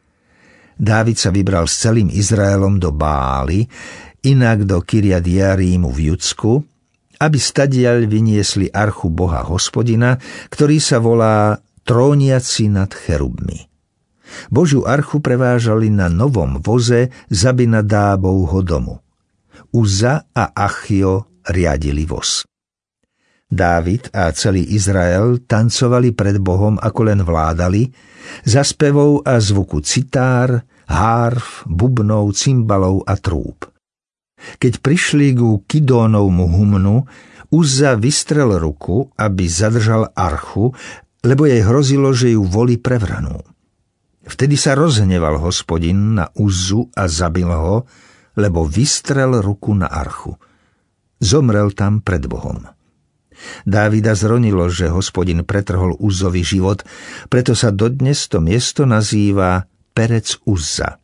[SPEAKER 3] Dávid sa vybral s celým Izraelom do Bály, inak do Kirjat Jearímu v Judsku, aby stadiaľ vyniesli archu Boha Hospodina, ktorý sa volá tróniaci nad cherubmi. Božiu archu prevážali na novom voze z Abinadábovho domu. Uzza a Achio riadili voz. Dávid a celý Izrael tancovali pred Bohom, ako len vládali, za spevov a zvuku citár, hárf, bubnov, cymbalov a trúb. Keď prišli ku Kidónovmu humnu, Uzza vystrel ruku, aby zadržal archu, lebo jej hrozilo, že ju volí prevranú. Vtedy sa rozhneval Hospodin na Uzzu a zabil ho, lebo vystrel ruku na archu. Zomrel tam pred Bohom. Dávida zronilo, že Hospodin pretrhol Uzzovi život, preto sa dodnes to miesto nazýva Perec Uzza.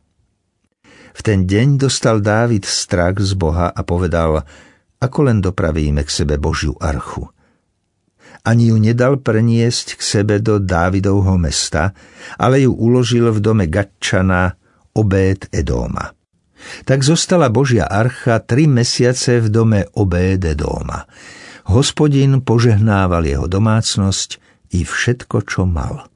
[SPEAKER 3] V ten deň dostal Dávid strach z Boha a povedal: Ako len dopravíme k sebe Božiu archu. Ani ju nedal preniesť k sebe do Dávidovho mesta, ale ju uložil v dome Gatčana Obéd Edóma. Tak zostala Božia archa 3 mesiace v dome Obéd Edóma. Hospodin požehnával jeho domácnosť i všetko, čo mal.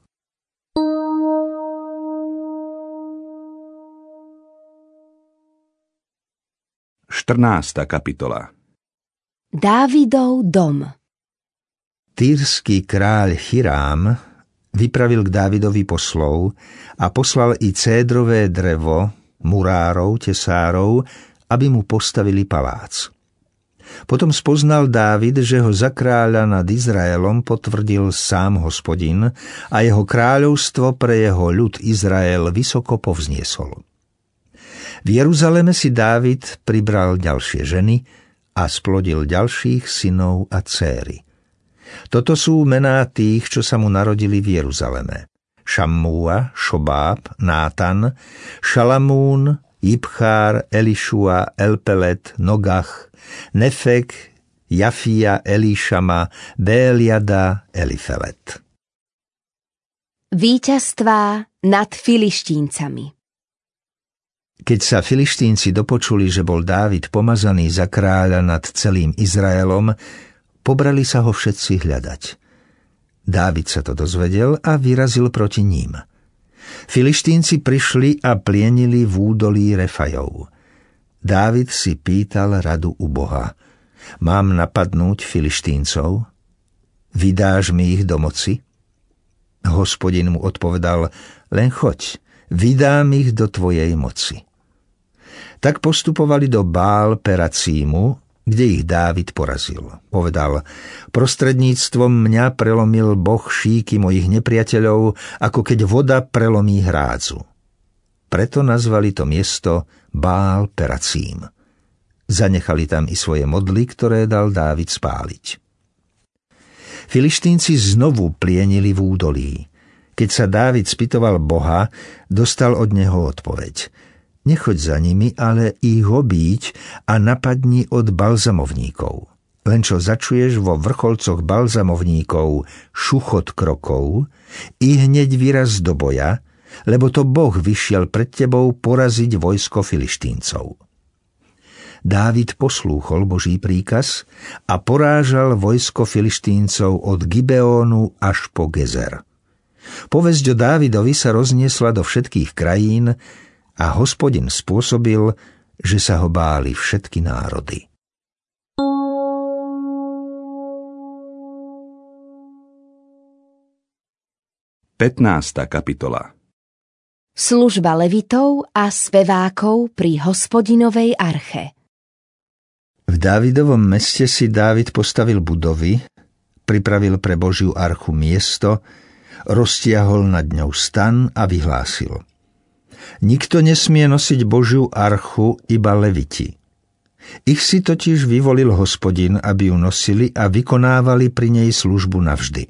[SPEAKER 1] Štrnásta kapitola.
[SPEAKER 2] Dávidov dom.
[SPEAKER 3] Týrsky kráľ Chirám vypravil k Dávidovi poslov a poslal i cédrové drevo, murárov, tesárov, aby mu postavili palác. Potom spoznal Dávid, že ho za kráľa nad Izraelom potvrdil sám Hospodin a jeho kráľovstvo pre jeho ľud Izrael vysoko povzniesol. V Jeruzaleme si Dávid pribral ďalšie ženy a splodil ďalších synov a dcéry. Toto sú mená tých, čo sa mu narodili v Jeruzaleme. Šammúa, Šobáb, Nátan, Šalamún, Jibchár, Elišua, Elpelet, Nogach, Nefek, Jafia, Elíšama, Béliada, Elifelet.
[SPEAKER 2] Víťazstvá nad Filištíncami.
[SPEAKER 3] Keď sa Filištínci dopočuli, že bol Dávid pomazaný za kráľa nad celým Izraelom, pobrali sa ho všetci hľadať. Dávid sa to dozvedel a vyrazil proti ním. Filištínci prišli a plienili v údolí Refajov. Dávid si pýtal radu u Boha. Mám napadnúť Filištíncov? Vydáš mi ich do moci? Hospodin mu odpovedal, len choď, vydám ich do tvojej moci. Tak postupovali do Bál Peracímu, kde ich Dávid porazil. Povedal, prostredníctvom mňa prelomil Boh šíky mojich nepriateľov, ako keď voda prelomí hrádzu. Preto nazvali to miesto Bál Peracím. Zanechali tam i svoje modly, ktoré dal Dávid spáliť. Filištínci znovu plienili v údolí. Keď sa Dávid spytoval Boha, dostal od neho odpoveď. Nechoď za nimi, ale ich obíď a napadni od balzamovníkov. Len čo začuješ vo vrcholcoch balzamovníkov šuchot krokov, i hneď vyraz do boja, lebo to Boh vyšiel pred tebou poraziť vojsko Filištíncov. Dávid poslúchol Boží príkaz a porážal vojsko Filištíncov od Gibeónu až po Gezer. Povesť o Dávidovi sa rozniesla do všetkých krajín a Hospodin spôsobil, že sa ho báli všetky národy.
[SPEAKER 1] Pätnásta kapitola.
[SPEAKER 2] Služba levitov a spevákov pri Hospodinovej arche.
[SPEAKER 3] V Dávidovom meste si Dávid postavil budovy, pripravil pre Božiu archu miesto, roztiahol nad ňou stan a vyhlásil. Nikto nesmie nosiť Božiu archu, iba leviti. Ich si totiž vyvolil Hospodin, aby ju nosili a vykonávali pri nej službu navždy.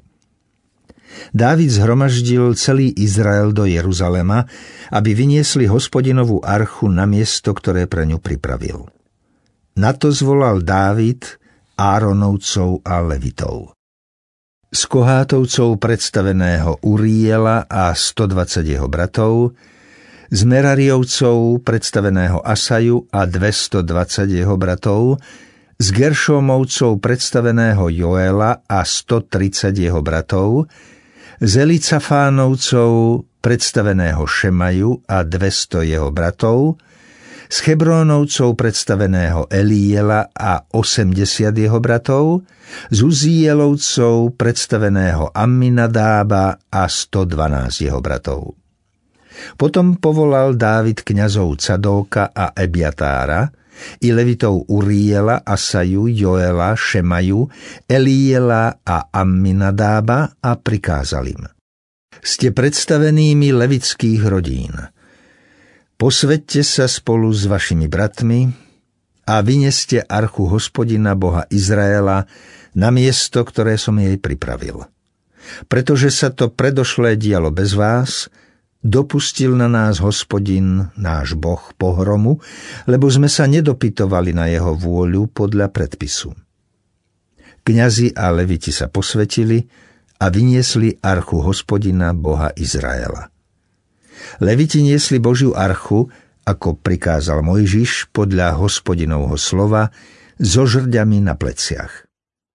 [SPEAKER 3] Dávid zhromaždil celý Izrael do Jeruzalema, aby vyniesli Hospodinovú archu na miesto, ktoré pre ňu pripravil. Na to zvolal Dávid Áronovcov a Levitov. Z Kohátovcov predstaveného Uriela a 120 jeho bratov, z Merariovcov predstaveného Asaju a 220 jeho bratov, z Geršómovcov predstaveného Joela a 130 jeho bratov, z Elicafánovcov predstaveného Šemaju a 200 jeho bratov, z Hebrónovcov predstaveného Eliela a 80 jeho bratov, z Uzielovcov predstaveného Amminadába a 112 jeho bratov. Potom povolal Dávid kňazov Cadóka a Ebiatára, i levitov Uriela, Asaju, Joela, Šemaju, Eliela a Amminadába a prikázal im. Ste predstavenými levitských rodín. Posvedte sa spolu s vašimi bratmi a vyneste archu Hospodina Boha Izraela na miesto, ktoré som jej pripravil. Pretože sa to predošlé dialo bez vás, dopustil na nás Hospodin, náš Boh, pohromu, lebo sme sa nedopytovali na jeho vôľu podľa predpisu. Kňazi a leviti sa posvetili a vyniesli archu Hospodina, Boha Izraela. Leviti niesli Božiu archu, ako prikázal Mojžiš podľa Hospodinovho slova, so žrďami na pleciach.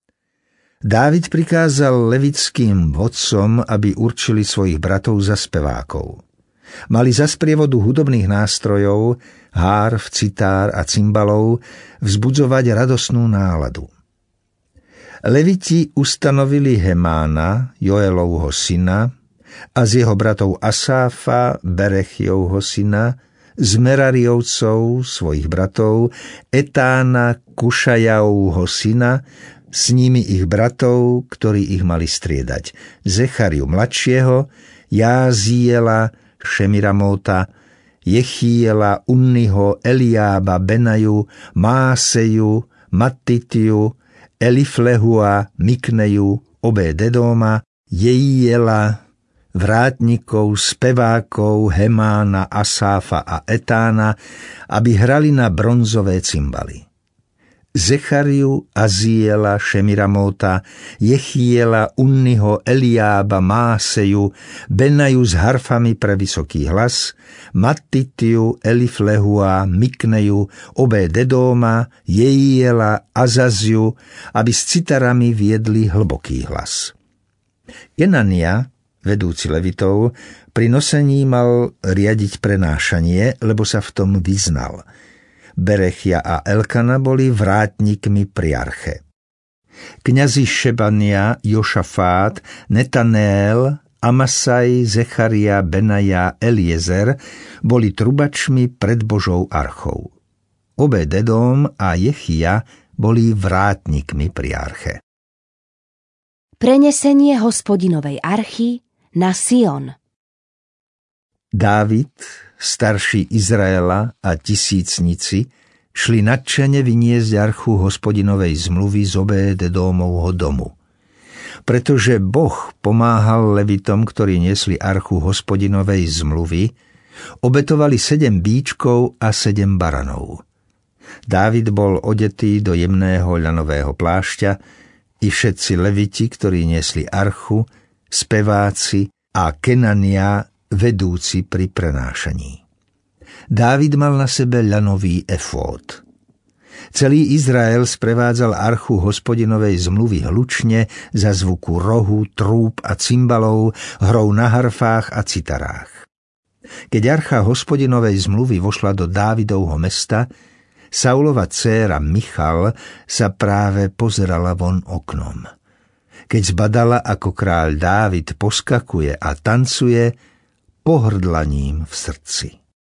[SPEAKER 3] Dávid prikázal levitským vodcom, aby určili svojich bratov za spevákov. Mali za sprievodu hudobných nástrojov, hárv, citár a cymbalov vzbudzovať radosnú náladu. Leviti ustanovili Hemána, Joelovho syna, a z jeho bratov Asáfa, Berechjovho syna, z Merariovcov, svojich bratov, Etána, Kušajavho syna, s nimi ich bratov, ktorí ich mali striedať, Zechariu mladšieho, Jáziela, Šemiramóta, Jechiela, Unniho, Eliába, Benaju, Máseju, Mattitiu, Eliflehua, Mikneju, Obed-Edóma, Jejiela, vrátnikov, spevákov, Hemána, Asáfa a Etána, aby hrali na bronzové cymbaly. Zechariu, Aziela, Šemiramóta, Jechiela, Unniho, Eliába, Máseju, Benaju s harfami pre vysoký hlas, Mattitiu, Eliflehua, Mikneju, Obed-Edóma, Jejiela, Azaziu, aby s citarami viedli hlboký hlas. Kenania, vedúci levitov, pri nosení mal riadiť prenášanie, lebo sa v tom vyznal. Berechia a Elkana boli vrátnikmi pri arche. Kňazi Šebania, Jošafát, Netanéel, Amasaj, Zecharia, Benaja, Eliezer boli trubačmi pred Božou archou. Obed-Edóm a Jechia boli vrátnikmi pri arche.
[SPEAKER 2] Prenesenie Hospodinovej archy na Sion.
[SPEAKER 3] Dávid, starší Izraela a tisícnici šli nadšene vyniesť archu Hospodinovej zmluvy z Obed-Edómovho domu. Pretože Boh pomáhal levitom, ktorí niesli archu Hospodinovej zmluvy, obetovali 7 bíčkov a 7 baranov. Dávid bol odetý do jemného ľanového plášťa i všetci leviti, ktorí niesli archu, speváci a Kenania, vedúci pri prenášaní. Dávid mal na sebe ľanový efód. Celý Izrael sprevádzal archu Hospodinovej zmluvy hlučne za zvuku rohu, trúb a cymbalov, hrou na harfách a citarách. Keď archa Hospodinovej zmluvy vošla do Dávidovho mesta, Saulova dcéra Michal sa práve pozerala von oknom. Keď zbadala, ako kráľ Dávid poskakuje a tancuje, pohrdla ním v srdci.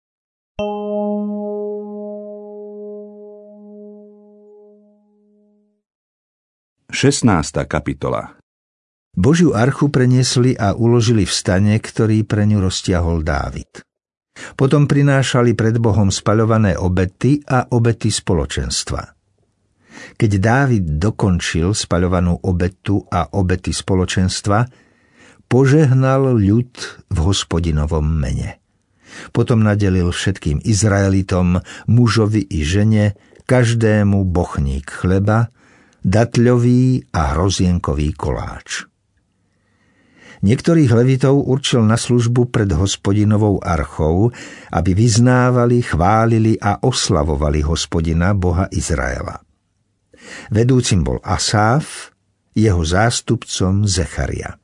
[SPEAKER 1] Šestnásta kapitola.
[SPEAKER 3] Božiu archu preniesli a uložili v stane, ktorý pre ňu roztiahol Dávid. Potom prinášali pred Bohom spaľované obety a obety spoločenstva. Keď Dávid dokončil spaľovanú obetu a obety spoločenstva, požehnal ľud v Hospodinovom mene. Potom nadelil všetkým Izraelitom, mužovi i žene, každému bochník chleba, datľový a hrozienkový koláč. Niektorých levitov určil na službu pred Hospodinovou archou, aby vyznávali, chválili a oslavovali Hospodina, Boha Izraela. Vedúcim bol Asáf, jeho zástupcom Zecharia.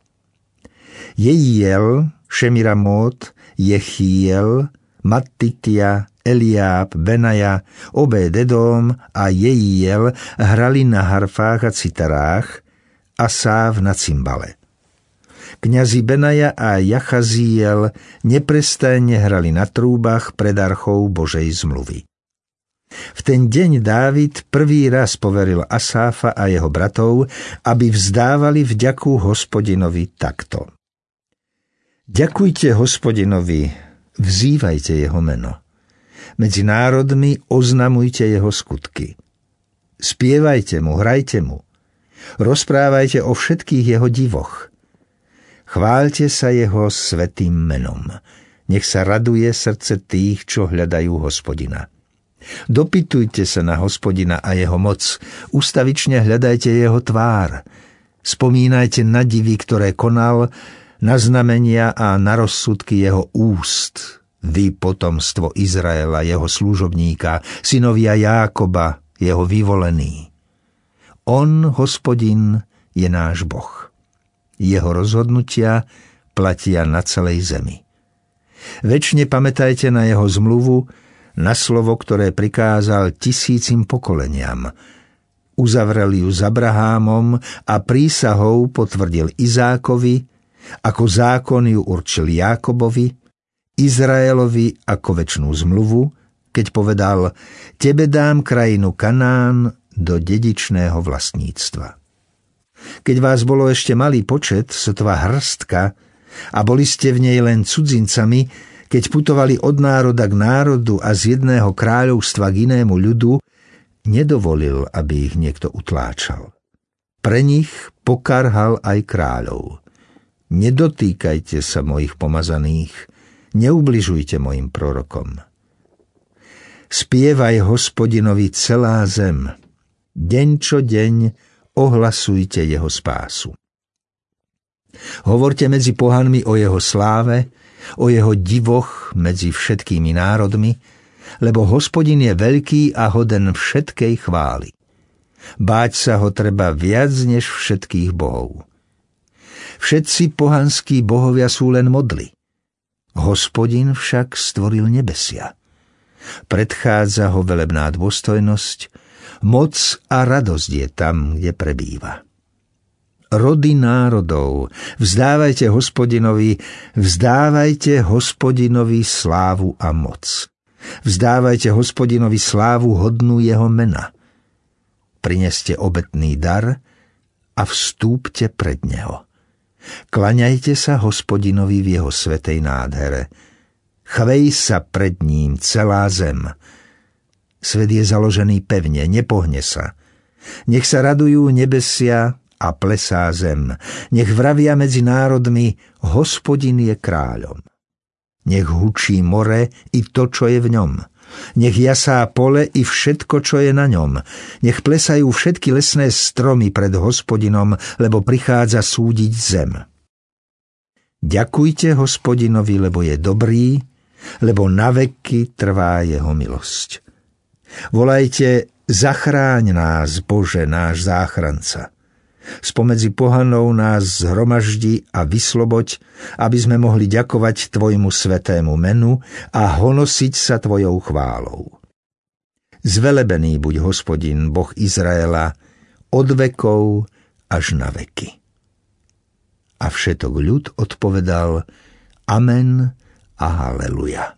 [SPEAKER 3] Jejiel, Šemiramót, Jechiel, Mattitia, Eliáb, Benaja, Obed-Edóm a Jejiel hrali na harfách a citarách, Asáf na cymbale. Kňazi Benaja a Jachaziel neprestajne hrali na trúbach pred archou Božej zmluvy. V ten deň Dávid prvý raz poveril Asáfa a jeho bratov, aby vzdávali vďaku Hospodinovi takto. Ďakujte Hospodinovi, vzývajte jeho meno. Medzi národmi oznamujte jeho skutky. Spievajte mu, hrajte mu. Rozprávajte o všetkých jeho divoch. Chváľte sa jeho svätým menom. Nech sa raduje srdce tých, čo hľadajú Hospodina. Dopytujte sa na Hospodina a jeho moc. Ustavične hľadajte jeho tvár. Spomínajte na divy, ktoré konal, na znamenia a na rozsudky jeho úst. Vy, potomstvo Izraela, jeho služobníka, synovia Jákoba, jeho vyvolený. On, Hospodin, je náš Boh. Jeho rozhodnutia platia na celej zemi. Večne pamätajte na jeho zmluvu, na slovo, ktoré prikázal 1000 pokoleniam. Uzavrel ju s Abrahámom a prísahou potvrdil Izákovi, ako zákon ju určil Jákobovi, Izraelovi ako večnú zmluvu, keď povedal: Tebe dám krajinu Kanán do dedičného vlastníctva. Keď vás bolo ešte malý počet, sotva hrstka, a boli ste v nej len cudzincami, Keď putovali od národa k národu a z jedného kráľovstva k inému ľudu, nedovolil, aby ich niekto utláčal. Pre nich pokarhal aj kráľov. Nedotýkajte sa mojich pomazaných, neubližujte mojim prorokom. Spievaj Hospodinovi celá zem. Deň čo deň ohlasujte jeho spásu. Hovorte medzi pohanmi o jeho sláve, o jeho divoch medzi všetkými národmi, lebo Hospodin je veľký a hoden všetkej chvály. Báť sa ho treba viac než všetkých bohov. Všetci pohanskí bohovia sú len modly. Hospodin však stvoril nebesia. Predchádza ho velebná dôstojnosť, moc a radosť je tam, kde prebýva. Rody národov, vzdávajte Hospodinovi slávu a moc. Vzdávajte Hospodinovi slávu hodnú jeho mena. Prineste obetný dar a vstúpte pred neho. Klaňajte sa Hospodinovi v jeho svätej nádhere. Chvej sa pred ním celá zem. Svet je založený pevne, nepohne sa. Nech sa radujú nebesia a plesá zem. Nech vravia medzi národmi, Hospodin je kráľom. Nech hučí more i to, čo je v ňom. Nech jasá pole i všetko, čo je na ňom. Nech plesajú všetky lesné stromy pred Hospodinom, lebo prichádza súdiť zem. Ďakujte Hospodinovi, lebo je dobrý, lebo naveky trvá jeho milosť. Volajte, zachráň nás, Bože, náš záchranca. Spomedzi pohanov nás zhromaždi a vysloboď, aby sme mohli ďakovať tvojmu svätému menu a honosiť sa tvojou chválou. Zvelebený buď Hospodin, Boh Izraela, od vekov až na veky. A všetok ľud odpovedal Amen a haleluja.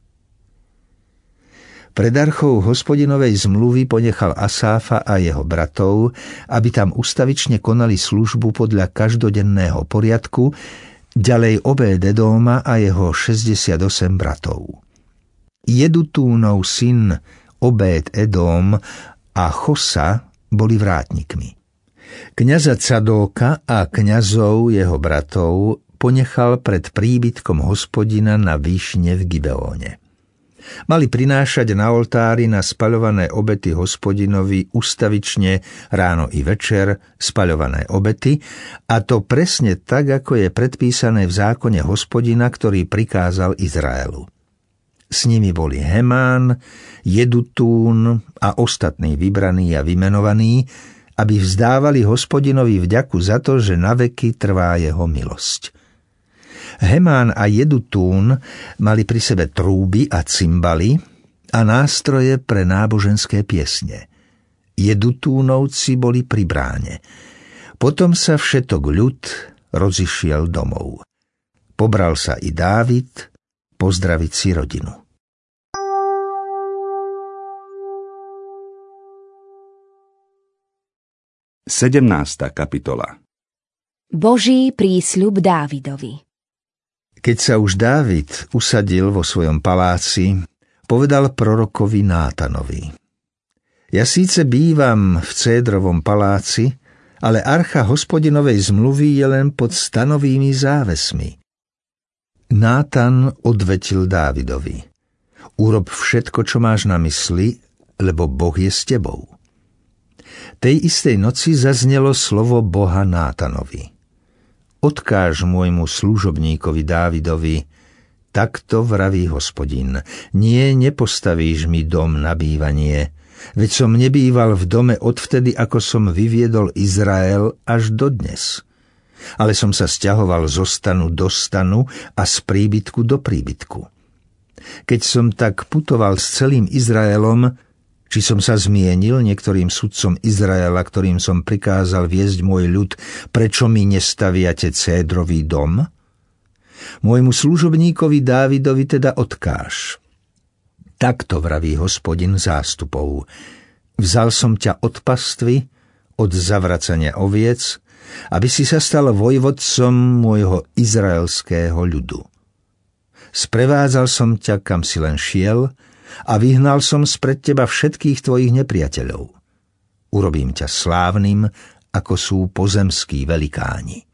[SPEAKER 3] Pred archou Hospodinovej zmluvy ponechal Asáfa a jeho bratov, aby tam ustavične konali službu podľa každodenného poriadku, ďalej Obed-Edóma a jeho 68 bratov. Jedutúnov syn Obed-Edóm a Chosa boli vrátnikmi. Kňaza Cadóka a kňazov jeho bratov ponechal pred príbytkom Hospodina na výšne v Gibeóne. Mali prinášať na oltári na spaľované obety Hospodinovi ustavične ráno i večer spaľované obety, a to presne tak, ako je predpísané v zákone Hospodina, ktorý prikázal Izraelu. S nimi boli Hemán, Jedutún a ostatní vybraní a vymenovaní, aby vzdávali Hospodinovi vďaku za to, že naveky trvá jeho milosť. Hemán a Jedutún mali pri sebe trúby a cymbaly a nástroje pre náboženské piesne. Jedutúnovci boli pri bráne. Potom sa všetok ľud rozišiel domov. Pobral sa i Dávid pozdraviť si rodinu.
[SPEAKER 1] Sedemnásta kapitola.
[SPEAKER 2] Boží prísľub Dávidovi.
[SPEAKER 3] Keď sa už Dávid usadil vo svojom paláci, povedal prorokovi Nátanovi: Ja síce bývam v Cédrovom paláci, ale archa Hospodinovej zmluvy je len pod stanovými závesmi. Nátan odvetil Dávidovi: Urob všetko, čo máš na mysli, lebo Boh je s tebou. Tej istej noci zaznelo slovo Boha Nátanovi: Odkáž môjmu služobníkovi Dávidovi, takto vraví Hospodin, nie, nepostavíš mi dom na bývanie, veď som nebýval v dome odvtedy, ako som vyviedol Izrael až dodnes. Ale som sa sťahoval zo stanu do stanu a z príbytku do príbytku. Keď som tak putoval s celým Izraelom, či som sa zmienil niektorým sudcom Izraela, ktorým som prikázal viesť môj ľud, prečo mi nestaviate cédrový dom? Môjmu služobníkovi Dávidovi teda odkáž. Takto vraví Hospodin zástupov: Vzal som ťa od pastvy, od zavracania oviec, aby si sa stal vojvodcom môjho izraelského ľudu. Sprevádzal som ťa, kam si len šiel, a vyhnal som spred teba všetkých tvojich nepriateľov. Urobím ťa slávnym, ako sú pozemskí velikáni.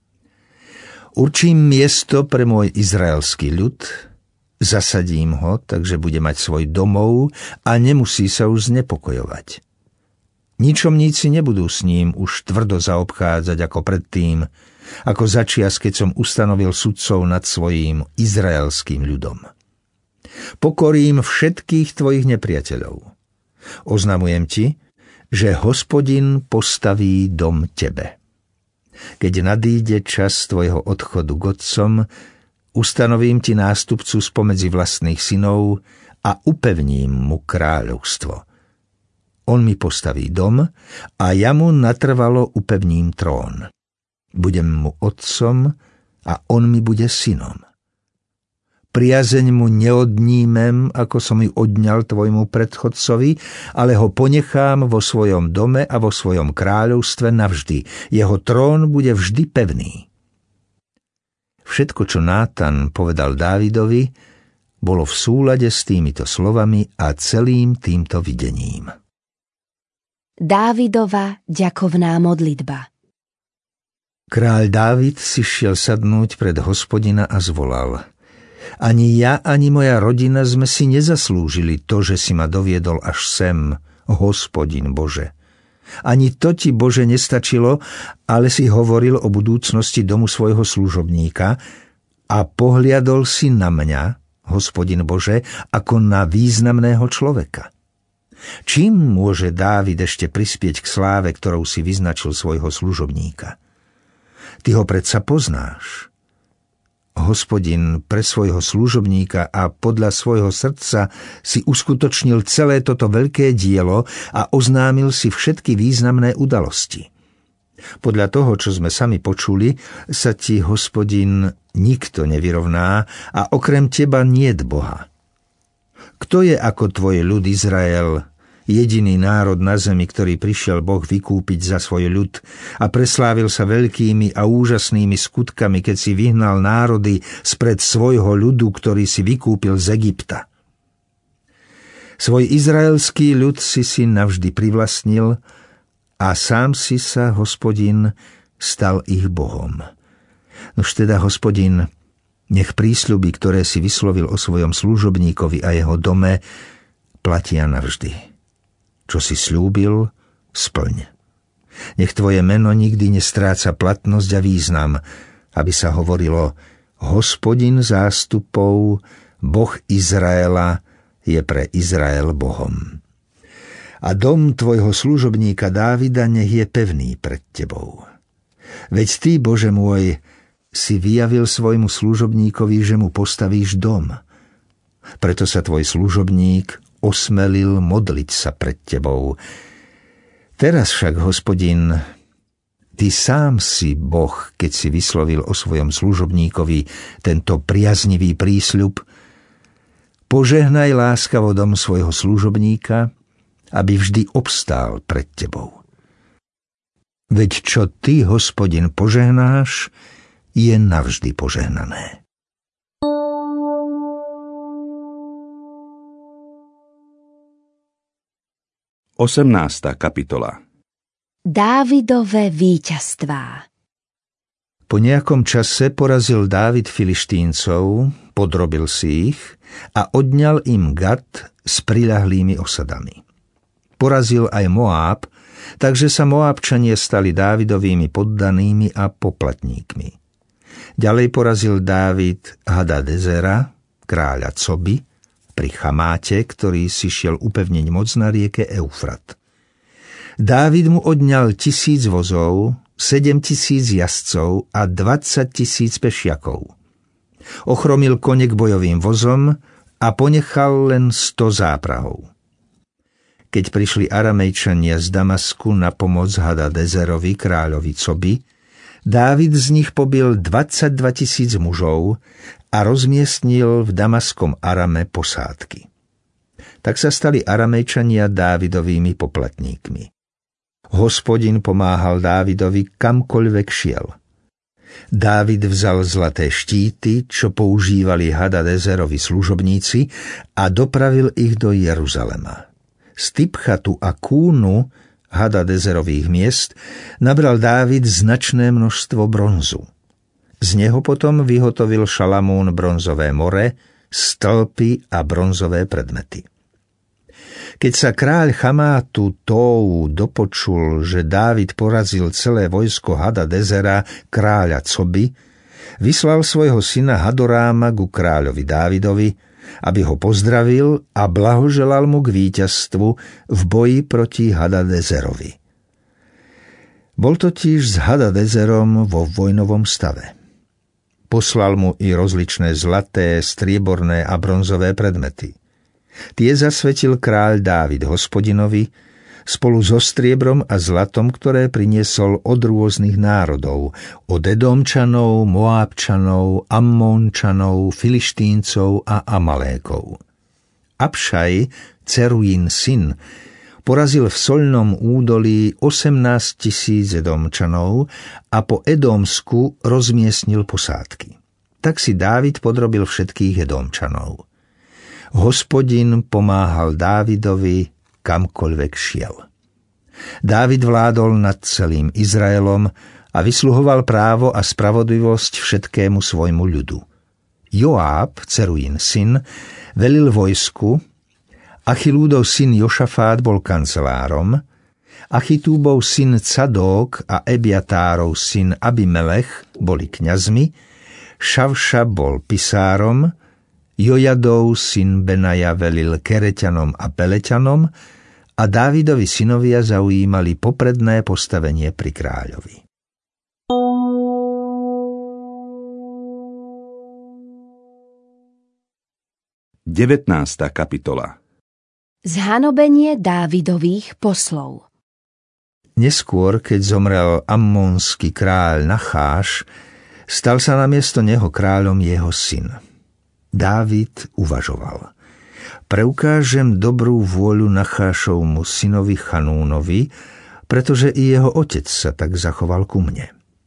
[SPEAKER 3] Určím miesto pre môj izraelský ľud, zasadím ho, takže bude mať svoj domov a nemusí sa už znepokojovať. Ničomníci nebudú s ním už tvrdo zaobchádzať ako predtým, ako začias, keď som ustanovil sudcov nad svojím izraelským ľudom. Pokorím všetkých tvojich nepriateľov. Oznamujem ti, že Hospodin postaví dom tebe. Keď nadíde čas tvojho odchodu k otcom, ustanovím ti nástupcu spomedzi vlastných synov a upevním mu kráľovstvo. On mi postaví dom a ja mu natrvalo upevním trón. Budem mu otcom a on mi bude synom. Priazeň mu neodnímem, ako som ju odňal tvojmu predchodcovi, ale ho ponechám vo svojom dome a vo svojom kráľovstve navždy. Jeho trón bude vždy pevný. Všetko, čo Nátan povedal Dávidovi, bolo v súlade s týmito slovami a celým týmto videním.
[SPEAKER 2] Dávidova ďakovná modlitba.
[SPEAKER 3] Kráľ Dávid si šiel sadnúť pred Hospodina a zvolal: Ani ja, ani moja rodina sme si nezaslúžili to, že si ma doviedol až sem, Hospodin Bože. Ani to ti, Bože, nestačilo, ale si hovoril o budúcnosti domu svojho služobníka a pohliadol si na mňa, Hospodin Bože, ako na významného človeka. Čím môže Dávid ešte prispieť k sláve, ktorou si vyznačil svojho služobníka? Ty ho predsa poznáš. Hospodin pre svojho služobníka a podľa svojho srdca si uskutočnil celé toto veľké dielo a oznámil si všetky významné udalosti. Podľa toho, čo sme sami počuli, sa ti, Hospodin, nikto nevyrovná a okrem teba niet Boha. Kto je ako tvoj ľud Izrael, jediný národ na zemi, ktorý prišiel Boh vykúpiť za svoj ľud a preslávil sa veľkými a úžasnými skutkami, keď si vyhnal národy spred svojho ľudu, ktorý si vykúpil z Egypta. Svoj izraelský ľud si navždy privlastnil a sám si sa, Hospodin, stal ich Bohom. Nož teda, Hospodin, nech prísľuby, ktoré si vyslovil o svojom služobníkovi a jeho dome, platia navždy. Čo si sľúbil, splň. Nech tvoje meno nikdy nestráca platnosť a význam, aby sa hovorilo: Hospodin zástupov, Boh Izraela, je pre Izrael Bohom. A dom tvojho služobníka Dávida nech je pevný pred tebou. Veď ty, Bože môj, si vyjavil svojmu služobníkovi, že mu postavíš dom. Preto sa tvoj služobník osmelil modliť sa pred tebou. Teraz však, Hospodin, ty sám si Boh, keď si vyslovil o svojom služobníkovi tento priaznivý prísľub. Požehnaj láskavo dom svojho služobníka, aby vždy obstál pred tebou. Veď čo ty, Hospodin, požehnáš, je navždy požehnané.
[SPEAKER 1] Osemnásta kapitola.
[SPEAKER 2] Dávidove víťazstvá.
[SPEAKER 3] Po nejakom čase porazil Dávid Filištíncov, podrobil si ich a odňal im Gat s priľahlými osadami. Porazil aj Moáb, takže sa Moábčania stali Dávidovými poddanými a poplatníkmi. Ďalej porazil Dávid Hadadezera, kráľa Coby, pri Chamáte, ktorý si šiel upevniť moc na rieke Eufrat. Dávid mu odňal 1000 vozov, 7000 jazdcov a 20 000 pešiakov. Ochromil kone k bojovým vozom a ponechal len 100 záprahov. Keď prišli Aramejčania z Damasku na pomoc Hadadezerovi, kráľovi Coby, Dávid z nich pobil 22 000 mužov a rozmiestnil v Damaskom Arame posádky. Tak sa stali Aramejčania Dávidovými poplatníkmi. Hospodin pomáhal Dávidovi kamkoľvek šiel. Dávid vzal zlaté štíty, čo používali Hadadezerovi služobníci, a dopravil ich do Jeruzalema. Z Tipchatu a Kúnu, Hadadezerových miest, nabral Dávid značné množstvo bronzu. Z neho potom vyhotovil Šalamún bronzové more, stĺpy a bronzové predmety. Keď sa kráľ Chamátu Tóu dopočul, že Dávid porazil celé vojsko Hadadezera, kráľa Coby, vyslal svojho syna Hadoráma ku kráľovi Dávidovi, aby ho pozdravil a blahoželal mu k víťazstvu v boji proti Hadadezerovi. Bol totiž s Hadadezerom vo vojnovom stave. Poslal mu i rozličné zlaté, strieborné a bronzové predmety. Tie zasvetil kráľ Dávid Hospodinovi spolu so striebrom a zlatom, ktoré priniesol od rôznych národov, od Edomčanov, Moábčanov, Ammónčanov, Filištíncov a Amalékov. Abšaj, Ceruín syn, porazil v Soľnom údolí 18 000 Edomčanov a po Edomsku rozmiestnil posádky. Tak si Dávid podrobil všetkých Edomčanov. Hospodin pomáhal Dávidovi, kamkoľvek šiel. Dávid vládol nad celým Izraelom a vysluhoval právo a spravodlivosť všetkému svojmu ľudu. Joáb, Ceruín syn, velil vojsku, Achilúdov syn Jošafát bol kancelárom, Achitúbov syn Cadók a Ebiatárov syn Abimelech boli kňazmi, Šavša bol pisárom, Jojadov syn Benaja velil Kereťanom a Peleťanom a Dávidovi synovia zaujímali popredné postavenie pri kráľovi.
[SPEAKER 1] Devätnásta kapitola.
[SPEAKER 2] Zhanobenie Dávidových poslov.
[SPEAKER 3] Neskôr, keď zomrel ammónsky kráľ Nacháš, stal sa namiesto neho kráľom jeho syn. Dávid uvažoval. Preukážem dobrú vôľu Nachášovmu synovi Chanúnovi, pretože i jeho otec sa tak zachoval ku mne.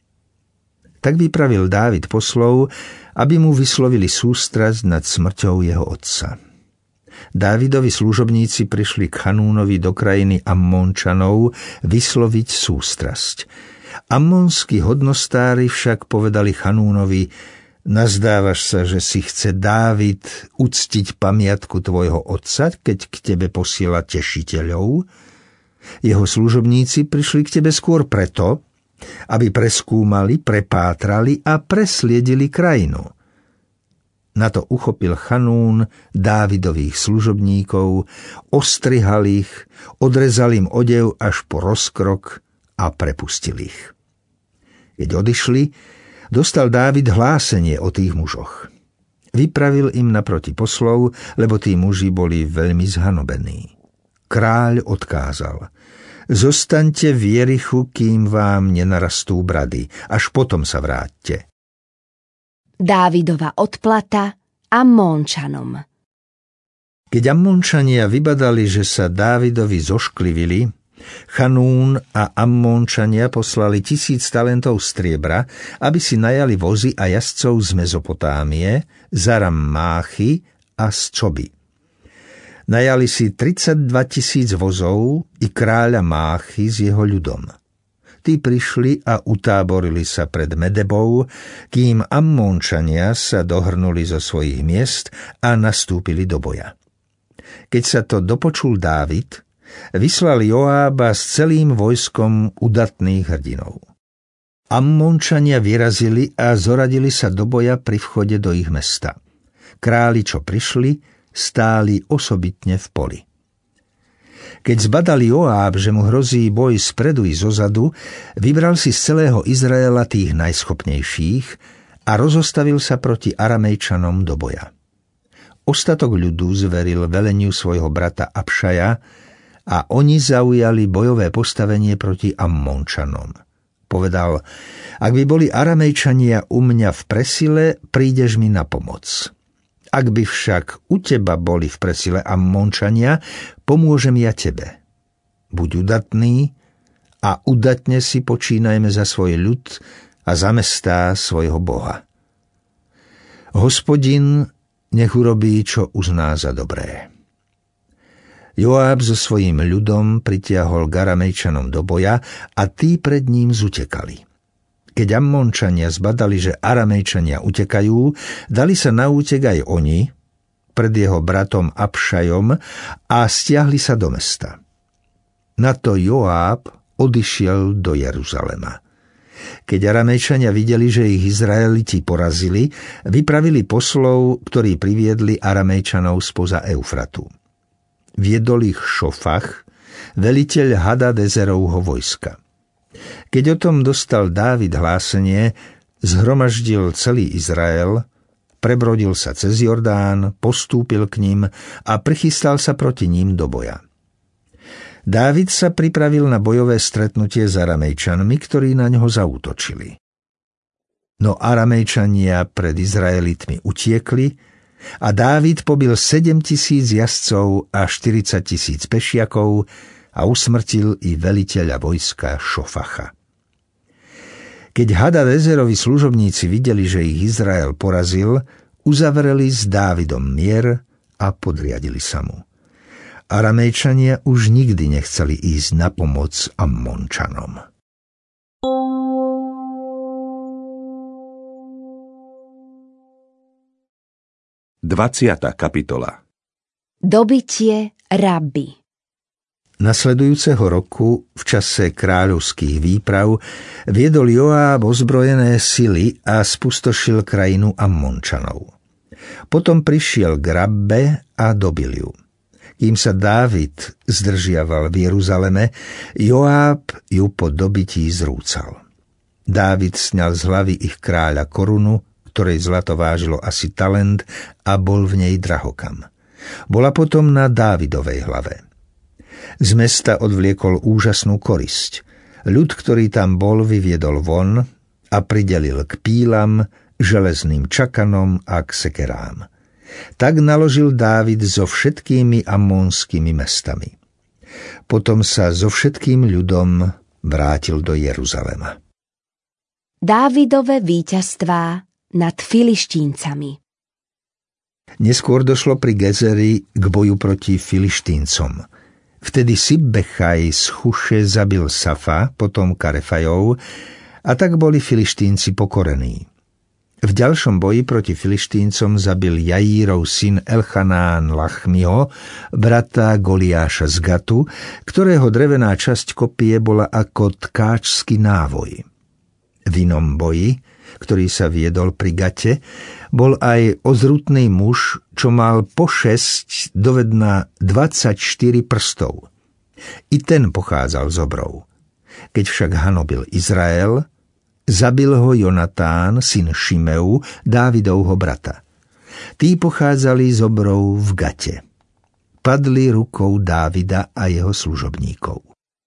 [SPEAKER 3] Tak vypravil Dávid poslov, aby mu vyslovili sústrasť nad smrťou jeho otca. Dávidovi služobníci prišli k Chanúnovi do krajiny Ammónčanov vysloviť sústrasť. Ammónski hodnostári však povedali Chanúnovi: nazdávaš sa, že si chce Dávid uctiť pamiatku tvojho otca, keď k tebe posiela tešiteľov? Jeho služobníci prišli k tebe skôr preto, aby preskúmali, prepátrali a presliedili krajinu. Na to uchopil Chanún Dávidových služobníkov, ostrihal ich, odrezal im odev až po rozkrok a prepustil ich. Keď odišli, dostal Dávid hlásenie o tých mužoch. Vypravil im naproti poslov, lebo tí muži boli veľmi zhanobení. Kráľ odkázal: zostaňte v Jerichu, kým vám nenarastú brady, až potom sa vráťte.
[SPEAKER 2] Dávidova odplata Ammónčanom.
[SPEAKER 3] Keď Ammónčania vybadali, že sa Dávidovi zošklivili, Chanún a Ammónčania poslali 1000 talentov striebra, aby si najali vozy a jazdcov z Mezopotámie, z Aram-Máchy a z Coby. Najali si 32 000 vozov i kráľa Máchy s jeho ľudom. Tí prišli a utáborili sa pred Medebou, kým Ammónčania sa dohrnuli zo svojich miest a nastúpili do boja. Keď sa to dopočul Dávid, vyslal Joába s celým vojskom udatných hrdinov. Ammónčania vyrazili a zoradili sa do boja pri vchode do ich mesta. Králi, čo prišli, stáli osobitne v poli. Keď zbadal Joáb, že mu hrozí boj spredu i zozadu, vybral si z celého Izraela tých najschopnejších a rozostavil sa proti Aramejčanom do boja. Ostatok ľudu zveril veleniu svojho brata Abšaja a oni zaujali bojové postavenie proti Ammónčanom. Povedal: ak by boli Aramejčania u mňa v presile, prídeš mi na pomoc. Ak by však u teba boli v presile Ammónčania, pomôžem ja tebe. Buď udatný a udatne si počínajme za svoj ľud a za mestá svojho Boha. Hospodin nech urobí, čo uzná za dobré. Joáb so svojím ľudom pritiahol k Aramejčanom do boja a tí pred ním zutekali. Keď Ammončania zbadali, že Aramejčania utekajú, dali sa na útek aj oni pred jeho bratom Abšajom a stiahli sa do mesta. Na to Joáb odišiel do Jeruzalema. Keď Aramejčania videli, že ich Izraeliti porazili, vypravili poslov, ktorí priviedli Aramejčanov spoza Eufratu. Viedol ich Šofach, veliteľ Hadadezerovho vojska. Keď o tom dostal Dávid hlásenie, zhromaždil celý Izrael, prebrodil sa cez Jordán, postúpil k ním a prichystal sa proti ním do boja. Dávid sa pripravil na bojové stretnutie s Aramejčanmi, ktorí na ňoho zaútočili. No Aramejčania pred Izraelitmi utiekli a Dávid pobil 7,000 jazdcov a 40,000 pešiakov a usmrtil i veliteľa vojska Šofacha. Keď Hadadezerovi služobníci videli, že ich Izrael porazil, uzavreli s Dávidom mier a podriadili sa mu. Aramejčania už nikdy nechceli ísť na pomoc Ammončanom.
[SPEAKER 1] Dvaciata kapitola.
[SPEAKER 2] Dobitie Rabby.
[SPEAKER 3] Nasledujúceho roku, v čase kráľovských výprav, viedol Joáb ozbrojené sily a spustošil krajinu Ammončanov. Potom prišiel k Rabbe a dobil ju. Kým sa Dávid zdržiaval v Jeruzaleme, Joáb ju po dobití zrúcal. Dávid sňal z hlavy ich kráľa korunu, ktorej zlato vážilo asi talent a bol v nej drahokam. Bola potom na Dávidovej hlave. Z mesta odvliekol úžasnú korisť. Ľud, ktorý tam bol, vyviedol von a pridelil k pílam, železným čakanom a k sekerám. Tak naložil Dávid so všetkými amonskými mestami. Potom sa so všetkým ľudom vrátil do Jeruzalema.
[SPEAKER 2] Dávidove víťazstvá nad Filištíncami.
[SPEAKER 3] Neskôr došlo pri Gezeri k boju proti Filištíncom. Vtedy Sibbechaj z Chuše zabil Safa, potomka Refajov, a tak boli Filištínci pokorení. V ďalšom boji proti Filištíncom zabil Jaírov syn Elchanán Lachmiho, brata Goliáša z Gatu, ktorého drevená časť kopie bola ako tkáčsky návoj. V inom boji, ktorý sa viedol pri Gate, bol aj ozrutný muž, čo mal po 6 dovedna 24 prstov. I ten pochádzal z obrov. Keď však hanobil Izrael, zabil ho Jonatán, syn Šimeu, Dávidovho brata. Tí pochádzali z obrov v Gate. Padli rukou Dávida a jeho služobníkov.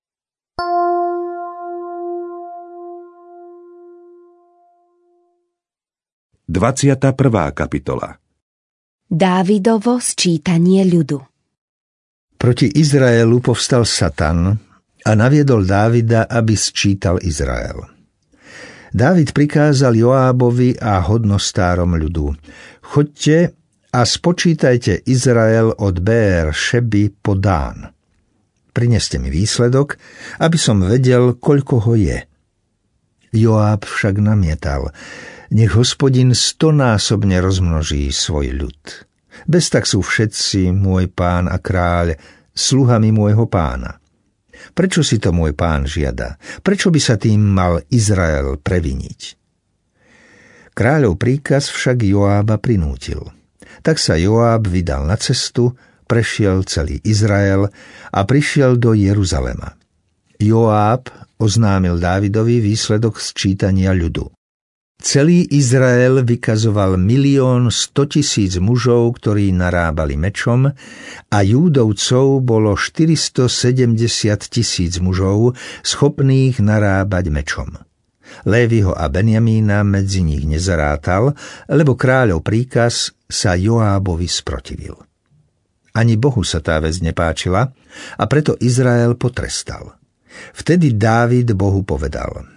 [SPEAKER 1] Dvaciata prvá kapitola.
[SPEAKER 2] Dávidovo sčítanie ľudu.
[SPEAKER 3] Proti Izraelu povstal Satan a naviedol Dávida, aby sčítal Izrael. Dávid prikázal Joábovi a hodnostárom ľudu: Choďte a spočítajte Izrael od Bér Šeby po Dán. Prineste mi výsledok, aby som vedel, koľko ho je. Joáb však namietal: Nech Hospodin 100-násobne rozmnoží svoj ľud. Bez tak sú všetci, môj pán a kráľ, sluhami môjho pána. Prečo si to môj pán žiada? Prečo by sa tým mal Izrael previniť? Kráľov príkaz však Joába prinútil. Tak sa Joáb vydal na cestu, prešiel celý Izrael a prišiel do Jeruzalema. Joáb oznámil Dávidovi výsledok sčítania ľudu. Celý Izrael vykazoval 1 100 000 mužov, ktorí narábali mečom, a Júdovcov bolo 470 000 mužov, schopných narábať mečom. Léviho a Benjamína medzi nich nezarátal, lebo kráľov príkaz sa Joábovi sprotivil. Ani Bohu sa tá vec nepáčila a preto Izrael potrestal. Vtedy Dávid Bohu povedal: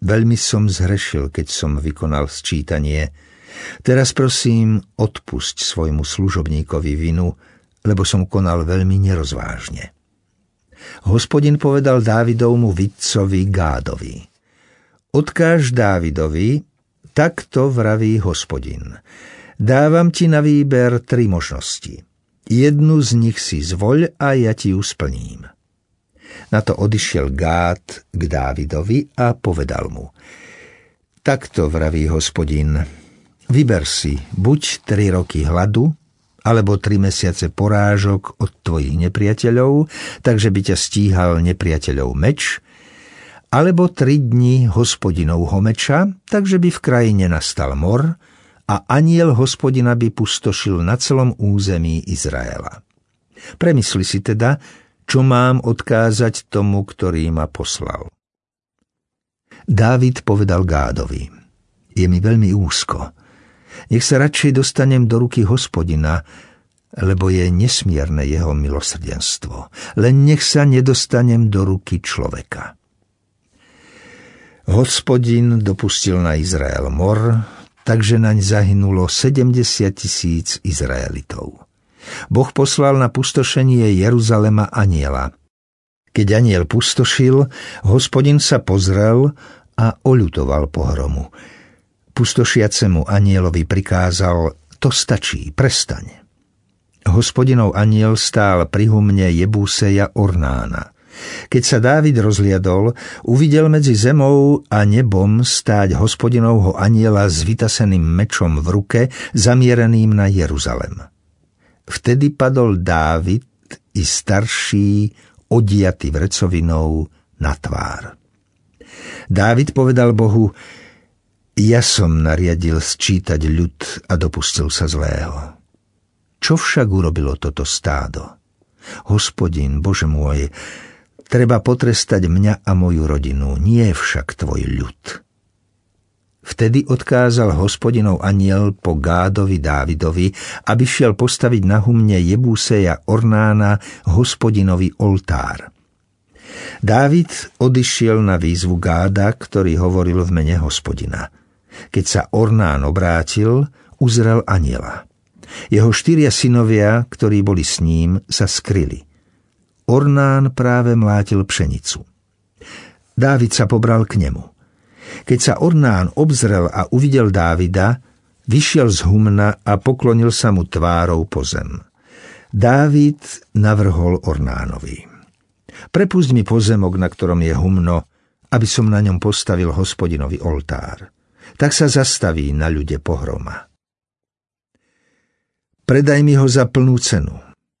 [SPEAKER 3] Veľmi som zhrešil, keď som vykonal sčítanie. Teraz prosím, odpusť svojmu služobníkovi vinu, lebo som konal veľmi nerozvážne. Hospodin povedal Dávidovmu vidcovi Gádovi: Odkáž Dávidovi, takto vraví Hospodin. Dávam ti na výber 3 možnosti. Jednu z nich si zvoľ a ja ti ju splním. Na to odišiel Gád k Dávidovi a povedal mu: Takto vraví Hospodin, vyber si buď 3 roky hladu, alebo 3 mesiace porážok od tvojich nepriateľov, takže by ťa stíhal nepriateľov meč, alebo 3 dni Hospodinovho meča, takže by v krajine nastal mor a anjel Hospodina by pustošil na celom území Izraela. Premysli si teda, čo mám odkázať tomu, ktorý ma poslal. Dávid povedal Gádovi: Je mi veľmi úzko. Nech sa radšej dostanem do ruky Hospodina, lebo je nesmierne jeho milosrdenstvo. Len nech sa nedostanem do ruky človeka. Hospodin dopustil na Izrael mor, takže naň zahynulo 70 000 Izraelitov. Boh poslal na pustošenie Jeruzalema anjela. Keď anjel pustošil, Hospodin sa pozrel a oľutoval pohromu. Pustošiacemu anjelovi prikázal: To stačí, prestaň. Hospodinov anjel stál pri humne Jebúseja Ornána. Keď sa Dávid rozliadol, uvidel medzi zemou a nebom stáť Hospodinovho anjela s vytaseným mečom v ruke, zamiereným na Jeruzalem. Vtedy padol Dávid i starší, odiaty vrecovinou, na tvár. Dávid povedal Bohu: Ja som nariadil sčítať ľud a dopustil sa zlého. Čo však urobilo toto stádo? Hospodin, Bože môj, treba potrestať mňa a moju rodinu, nie však tvoj ľud. Vtedy odkázal Hospodinov anjel po Gádovi Dávidovi, aby šiel postaviť na humne Jebúseja Ornána Hospodinovi oltár. Dávid odišiel na výzvu Gáda, ktorý hovoril v mene Hospodina. Keď sa Ornán obrátil, uzrel anjela. Jeho 4 synovia, ktorí boli s ním, sa skryli. Ornán práve mlátil pšenicu. Dávid sa pobral k nemu. Keď sa Ornán obzrel a uvidel Dávida, vyšiel z humna a poklonil sa mu tvárou po zem. Dávid navrhol Ornánovi: Prepusť mi pozemok, na ktorom je humno, aby som na ňom postavil Hospodinovi oltár. Tak sa zastaví na ľude pohroma. Predaj mi ho za plnú cenu.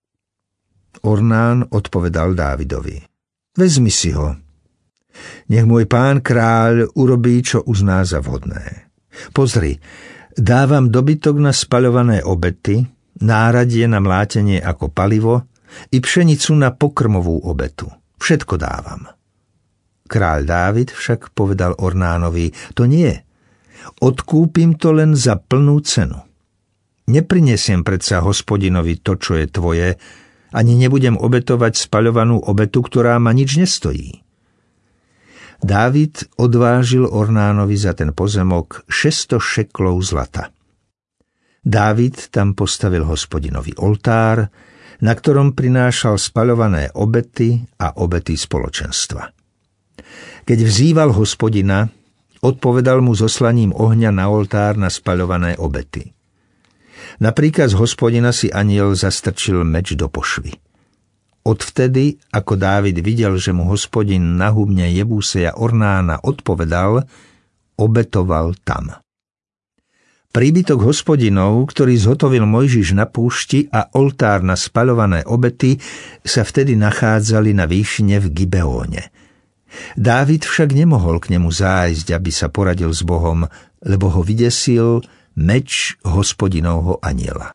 [SPEAKER 3] Ornán odpovedal Dávidovi: Vezmi si ho. Nech môj pán kráľ urobí, čo uzná za vhodné. Pozri, dávam dobytok na spaľované obety, náradie na mlátenie ako palivo i pšenicu na pokrmovú obetu. Všetko dávam. Kráľ Dávid však povedal Ornánovi: To nie. Odkúpim to len za plnú cenu. Neprinesiem predsa Hospodinovi to, čo je tvoje, ani nebudem obetovať spaľovanú obetu, ktorá ma nič nestojí. Dávid odvážil Ornánovi za ten pozemok 600 šeklov zlata. Dávid tam postavil Hospodinovi oltár, na ktorom prinášal spaľované obety a obety spoločenstva. Keď vzýval Hospodina, odpovedal mu zoslaním ohňa na oltár na spaľované obety. Na príkaz Hospodina si anjel zastrčil meč do pošvy. Odvtedy, ako Dávid videl, že mu Hospodin na humne Jebúseja Ornána odpovedal, obetoval tam. Príbytok Hospodinov, ktorý zhotovil Mojžiš na púšti, a oltár na spaľované obety sa vtedy nachádzali na výšine v Gibeóne. Dávid však nemohol k nemu zájsť, aby sa poradil s Bohom, lebo ho vydesil meč Hospodinovho anjela.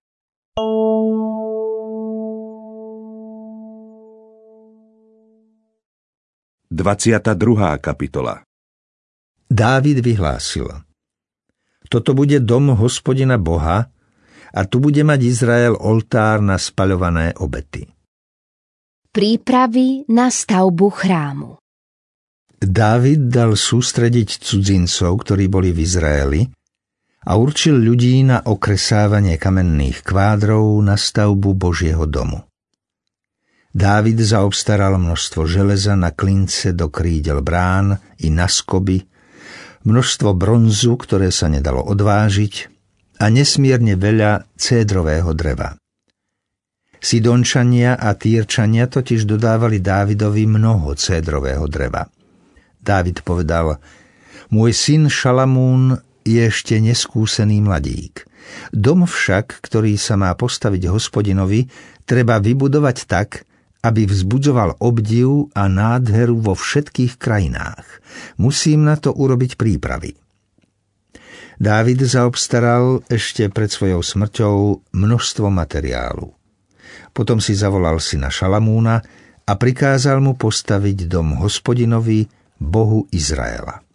[SPEAKER 1] Dvadsiata 2. kapitola.
[SPEAKER 3] Dávid vyhlásil: Toto bude dom Hospodina Boha a tu bude mať Izrael oltár na spaľované obety.
[SPEAKER 2] Prípravy na stavbu chrámu.
[SPEAKER 3] Dávid dal sústrediť cudzincov, ktorí boli v Izraeli, a určil ľudí na okresávanie kamenných kvádrov na stavbu Božieho domu. Dávid zaobstaral množstvo železa na klince do krídel brán i na skoby, množstvo bronzu, ktoré sa nedalo odvážiť, a nesmierne veľa cédrového dreva. Sidončania a Týrčania totiž dodávali Dávidovi mnoho cédrového dreva. Dávid povedal: môj syn Šalamún je ešte neskúsený mladík. Dom však, ktorý sa má postaviť Hospodinovi, treba vybudovať tak, aby vzbudzoval obdiv a nádheru vo všetkých krajinách. Musím na to urobiť prípravy. Dávid zaobstaral ešte pred svojou smrťou množstvo materiálu. Potom si zavolal syna Šalamúna a prikázal mu postaviť dom Hospodinovi, Bohu Izraela.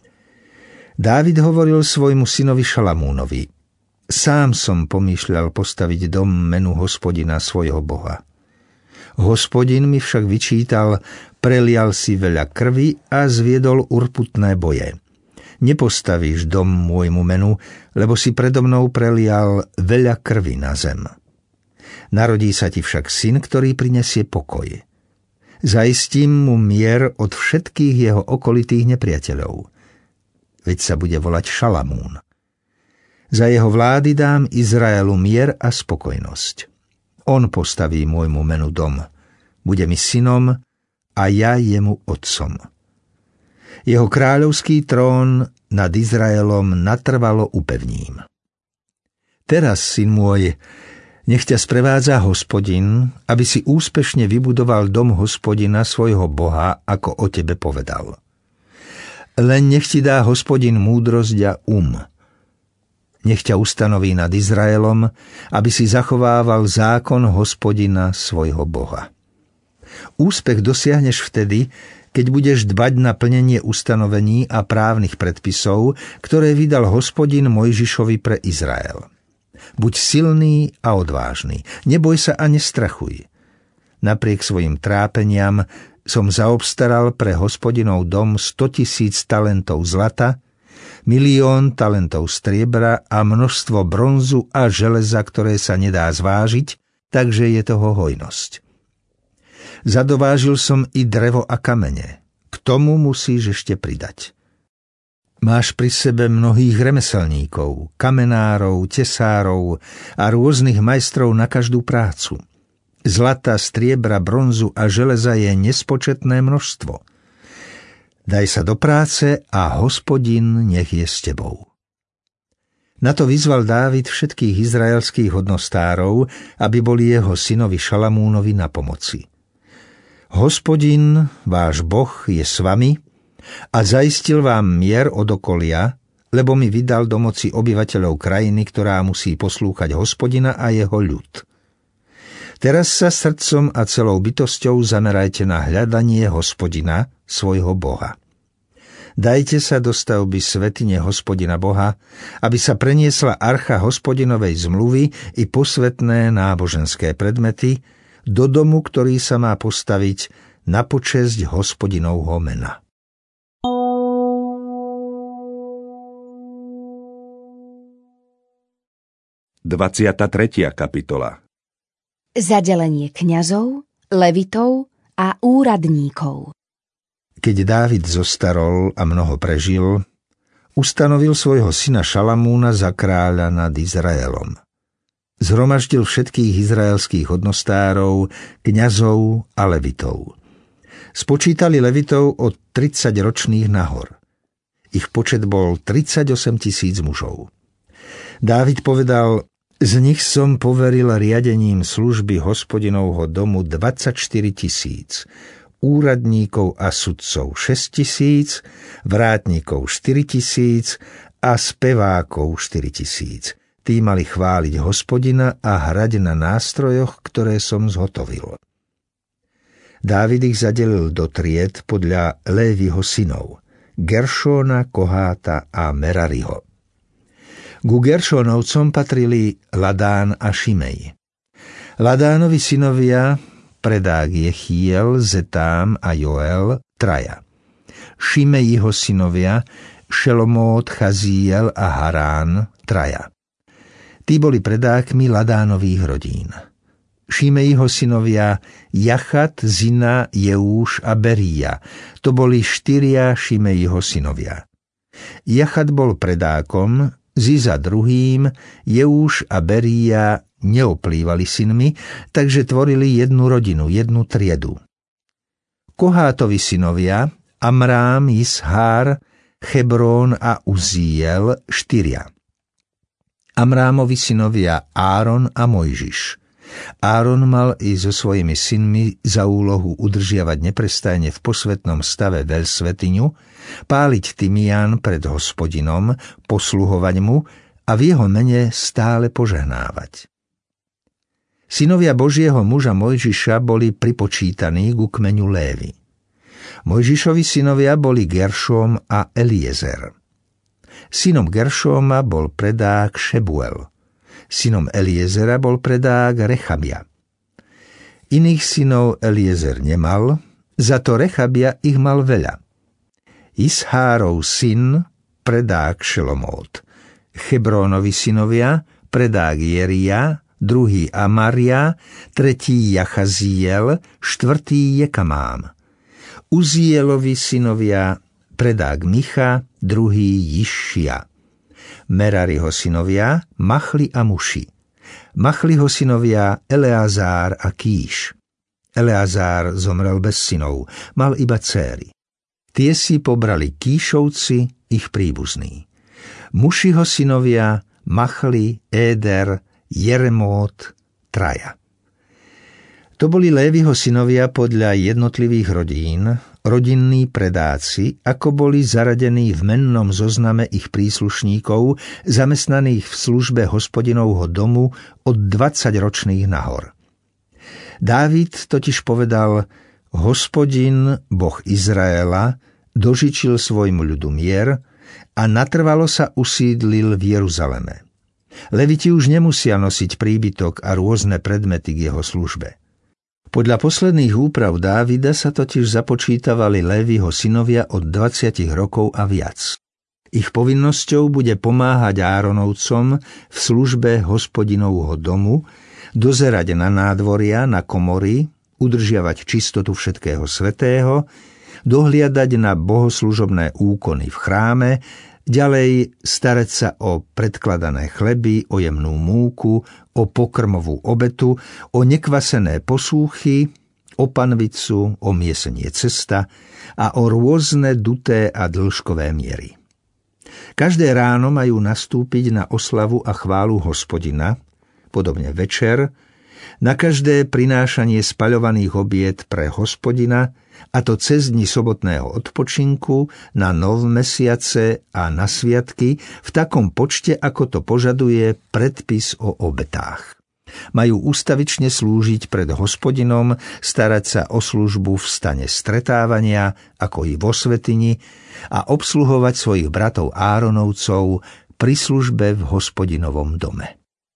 [SPEAKER 3] Dávid hovoril svojmu synovi Šalamúnovi: sám som pomýšľal postaviť dom menu Hospodina svojho Boha. Hospodin mi však vyčítal: prelial si veľa krvi a zviedol urputné boje. Nepostavíš dom môjmu menu, lebo si predo mnou prelial veľa krvi na zem. Narodí sa ti však syn, ktorý prinesie pokoj. Zaistím mu mier od všetkých jeho okolitých nepriateľov. Veď sa bude volať Šalamún. Za jeho vlády dám Izraelu mier a spokojnosť. On postaví môjmu menu dom, bude mi synom a ja jemu otcom. Jeho kráľovský trón nad Izraelom natrvalo upevním. Teraz, syn môj, nech ťa sprevádza Hospodin, aby si úspešne vybudoval dom Hospodina svojho Boha, ako o tebe povedal. Len nech ti dá Hospodin múdrosť a Nech ťa ustanoví nad Izraelom, aby si zachovával zákon Hospodina svojho Boha. Úspech dosiahneš vtedy, keď budeš dbať na plnenie ustanovení a právnych predpisov, ktoré vydal Hospodin Mojžišovi pre Izrael. Buď silný a odvážny, neboj sa a nestrachuj. Napriek svojim trápeniam som zaobstaral pre Hospodinov dom 100 000 talentov zlata, 1 000 000 talentov striebra a množstvo bronzu a železa, ktoré sa nedá zvážiť, takže je toho hojnosť. Zadovážil som i drevo a kamene. K tomu musíš ešte pridať. Máš pri sebe mnohých remeselníkov, kamenárov, tesárov a rôznych majstrov na každú prácu. Zlata, striebra, bronzu a železa je nespočetné množstvo. Daj sa do práce a Hospodin nech je s tebou. Na to vyzval Dávid všetkých izraelských hodnostárov, aby boli jeho synovi Šalamúnovi na pomoci. Hospodin, váš Boh, je s vami a zaistil vám mier od okolia, lebo mi vydal do moci obyvateľov krajiny, ktorá musí poslúchať Hospodina a jeho ľud. Teraz sa srdcom a celou bytosťou zamerajte na hľadanie Hospodina, svojho Boha. Dajte sa do stavby svätyne Hospodina Boha, aby sa preniesla archa Hospodinovej zmluvy i posvätné náboženské predmety do domu, ktorý sa má postaviť na počesť Hospodinovho mena.
[SPEAKER 1] Dvadsiata 3. kapitola.
[SPEAKER 2] Zadelenie kňazov, levitov a úradníkov.
[SPEAKER 3] Keď Dávid zostarol a mnoho prežil, ustanovil svojho syna Šalamúna za kráľa nad Izraelom. Zhromaždil všetkých izraelských hodnostárov, kňazov a levitov. Spočítali levitov od 30-ročných nahor. Ich počet bol 38 000 mužov. Dávid povedal: z nich som poveril riadením služby Hospodinovho domu 24 000, úradníkov a sudcov 6 000, vrátnikov 4 000 a spevákov 4 000. Tí mali chváliť Hospodina a hrať na nástrojoch, ktoré som zhotovil. Dávid ich zadelil do tried podľa Léviho synov, Geršóna, Koháta a Merariho. Ku Geršónovcom patrili Ladán a Šimej. Ladánovi synovia predák Jechiel, Zetám a Joel, traja. Šimejiho synovia, Šelomót, Chaziel a Harán, traja. Tí boli predákmi Ladánových rodín. Šimejiho synovia, Jachat, Zina, Jeúš a Beríja. To boli 4 Šimejiho synovia. Jachat bol predákom, Ziza druhým, Jeúš a Beríja neoplývali synmi, takže tvorili jednu rodinu, jednu triedu. Kohátovi synovia, Amrám, Ishár, Hebrón a Uziel, 4. Amrámovi synovia, Áron a Mojžiš. Áron mal i so svojimi synmi za úlohu udržiavať neprestajne v posvätnom stave veľsvätyňu, páliť tymián pred Hospodinom, posluhovať mu a v jeho mene stále požehnávať. Synovia Božieho muža Mojžiša boli pripočítaní ku kmeňu Lévy. Mojžišovi synovia boli Geršom a Eliezer. Synom Geršoma bol predák Šebuel. Synom Eliezera bol predák Rechabia. Iných synov Eliezer nemal, za to Rechabia ich mal veľa. Ishárov syn, predák Šelomót. Hebrónovi synovia, predák Jerija, druhý Amaria, tretí Jachaziel, štvrtý Jekamám. Uzielovi synovia, predák Micha, druhý Jišia. Merariho synovia, Machli a Muši. Machliho synovia, Eleazár a Kíš. Eleazár zomrel bez synov, mal iba dcéry. Tie si pobrali Kíšovci, ich príbuzní. Mušiho synovia, Machli, Éder, Jeremót, traja. To boli Léviho synovia podľa jednotlivých rodín, rodinní predáci, ako boli zaradení v mennom zozname ich príslušníkov, zamestnaných v službe Hospodinovho domu od 20 ročných nahor. Dávid totiž povedal: Hospodin, Boh Izraela, dožičil svojmu ľudu mier a natrvalo sa usídlil v Jeruzaleme. Leviti už nemusia nosiť príbytok a rôzne predmety k jeho službe. Podľa posledných úprav Dávida sa totiž započítavali Léviho synovia od 20 rokov a viac. Ich povinnosťou bude pomáhať Áronovcom v službe Hospodinovho domu, dozerať na nádvoria, na komory, udržiavať čistotu všetkého svätého, dohliadať na bohoslužobné úkony v chráme, ďalej starať sa o predkladané chleby, o jemnú múku, o pokrmovú obetu, o nekvasené posúchy, o panvicu, o miesenie cesta a o rôzne duté a dĺžkové miery. Každé ráno majú nastúpiť na oslavu a chválu Hospodina, podobne večer, na každé prinášanie spaľovaných obied pre Hospodina, a to cez dni sobotného odpočinku, na novmesiace a na sviatky v takom počte, ako to požaduje predpis o obetách. Majú ústavične slúžiť pred Hospodinom, starať sa o službu v stane stretávania, ako i vo svätyni, a obsluhovať svojich bratov Áronovcov pri službe v Hospodinovom dome.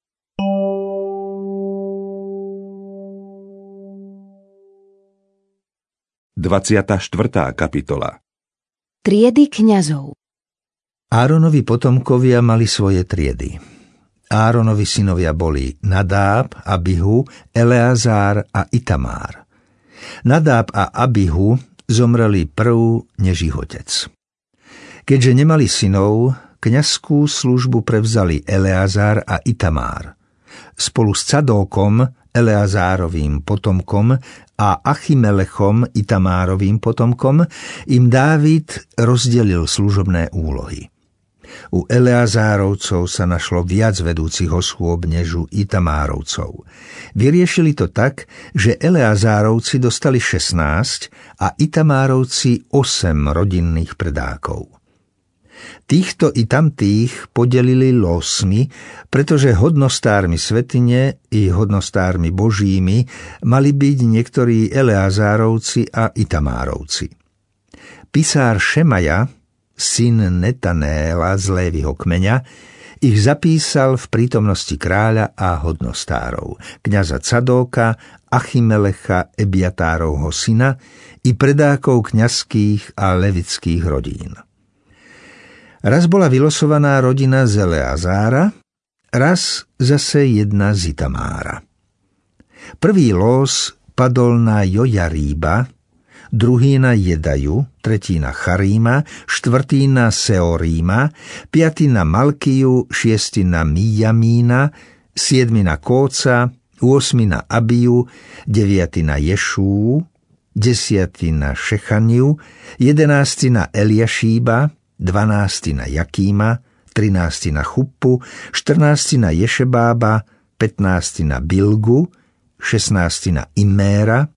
[SPEAKER 1] Dvadsiata kapitola.
[SPEAKER 2] Triedy kňazov.
[SPEAKER 3] Áronovi potomkovia mali svoje triedy. Áronovi synovia boli Nadáb, Abihu, Eleazár a Itamár. Nadáb a Abihu zomreli prv než ich otec. Keďže nemali synov, kňazskú službu prevzali Eleazár a Itamár. Spolu s Cadókom, Eleazárovým potomkom, a Achimelechom, Itamárovým potomkom, im Dávid rozdelil služobné úlohy. U Eleazárovcov sa našlo viac vedúcich osôb než u Itamárovcov. Vyriešili to tak, že Eleazárovci dostali 16 a Itamárovci 8 rodinných predákov. Týchto i tamtých podelili losmi, pretože hodnostármi svätyne i hodnostármi božími mali byť niektorí Eleazárovci a Itamárovci. Pisár Šemaja, syn Netanéla z Léviho kmeňa, Ich zapísal v prítomnosti kráľa a hodnostárov, kňaza Cadóka, Achimelecha, Ebiatárovho syna i predákov kňazských a levických rodín. Raz bola vylosovaná rodina z Eleazára, raz zase jedna z Itamára. Prvý los padol na Jojaríba, druhý na Jedaju, tretí na Charíma, štvrtý na Seoríma, piatý na Malkiu, šiestý na Mijamína, siedmy na Kóca, 8 na Abiju, 9 na Ješú, 10 na Šechaniu, 11 na Eliašíba, 12 na Jakíma, 13 na Chuppu, 14 na Ješebába, 15 na Bilgu, 16 na Iméra,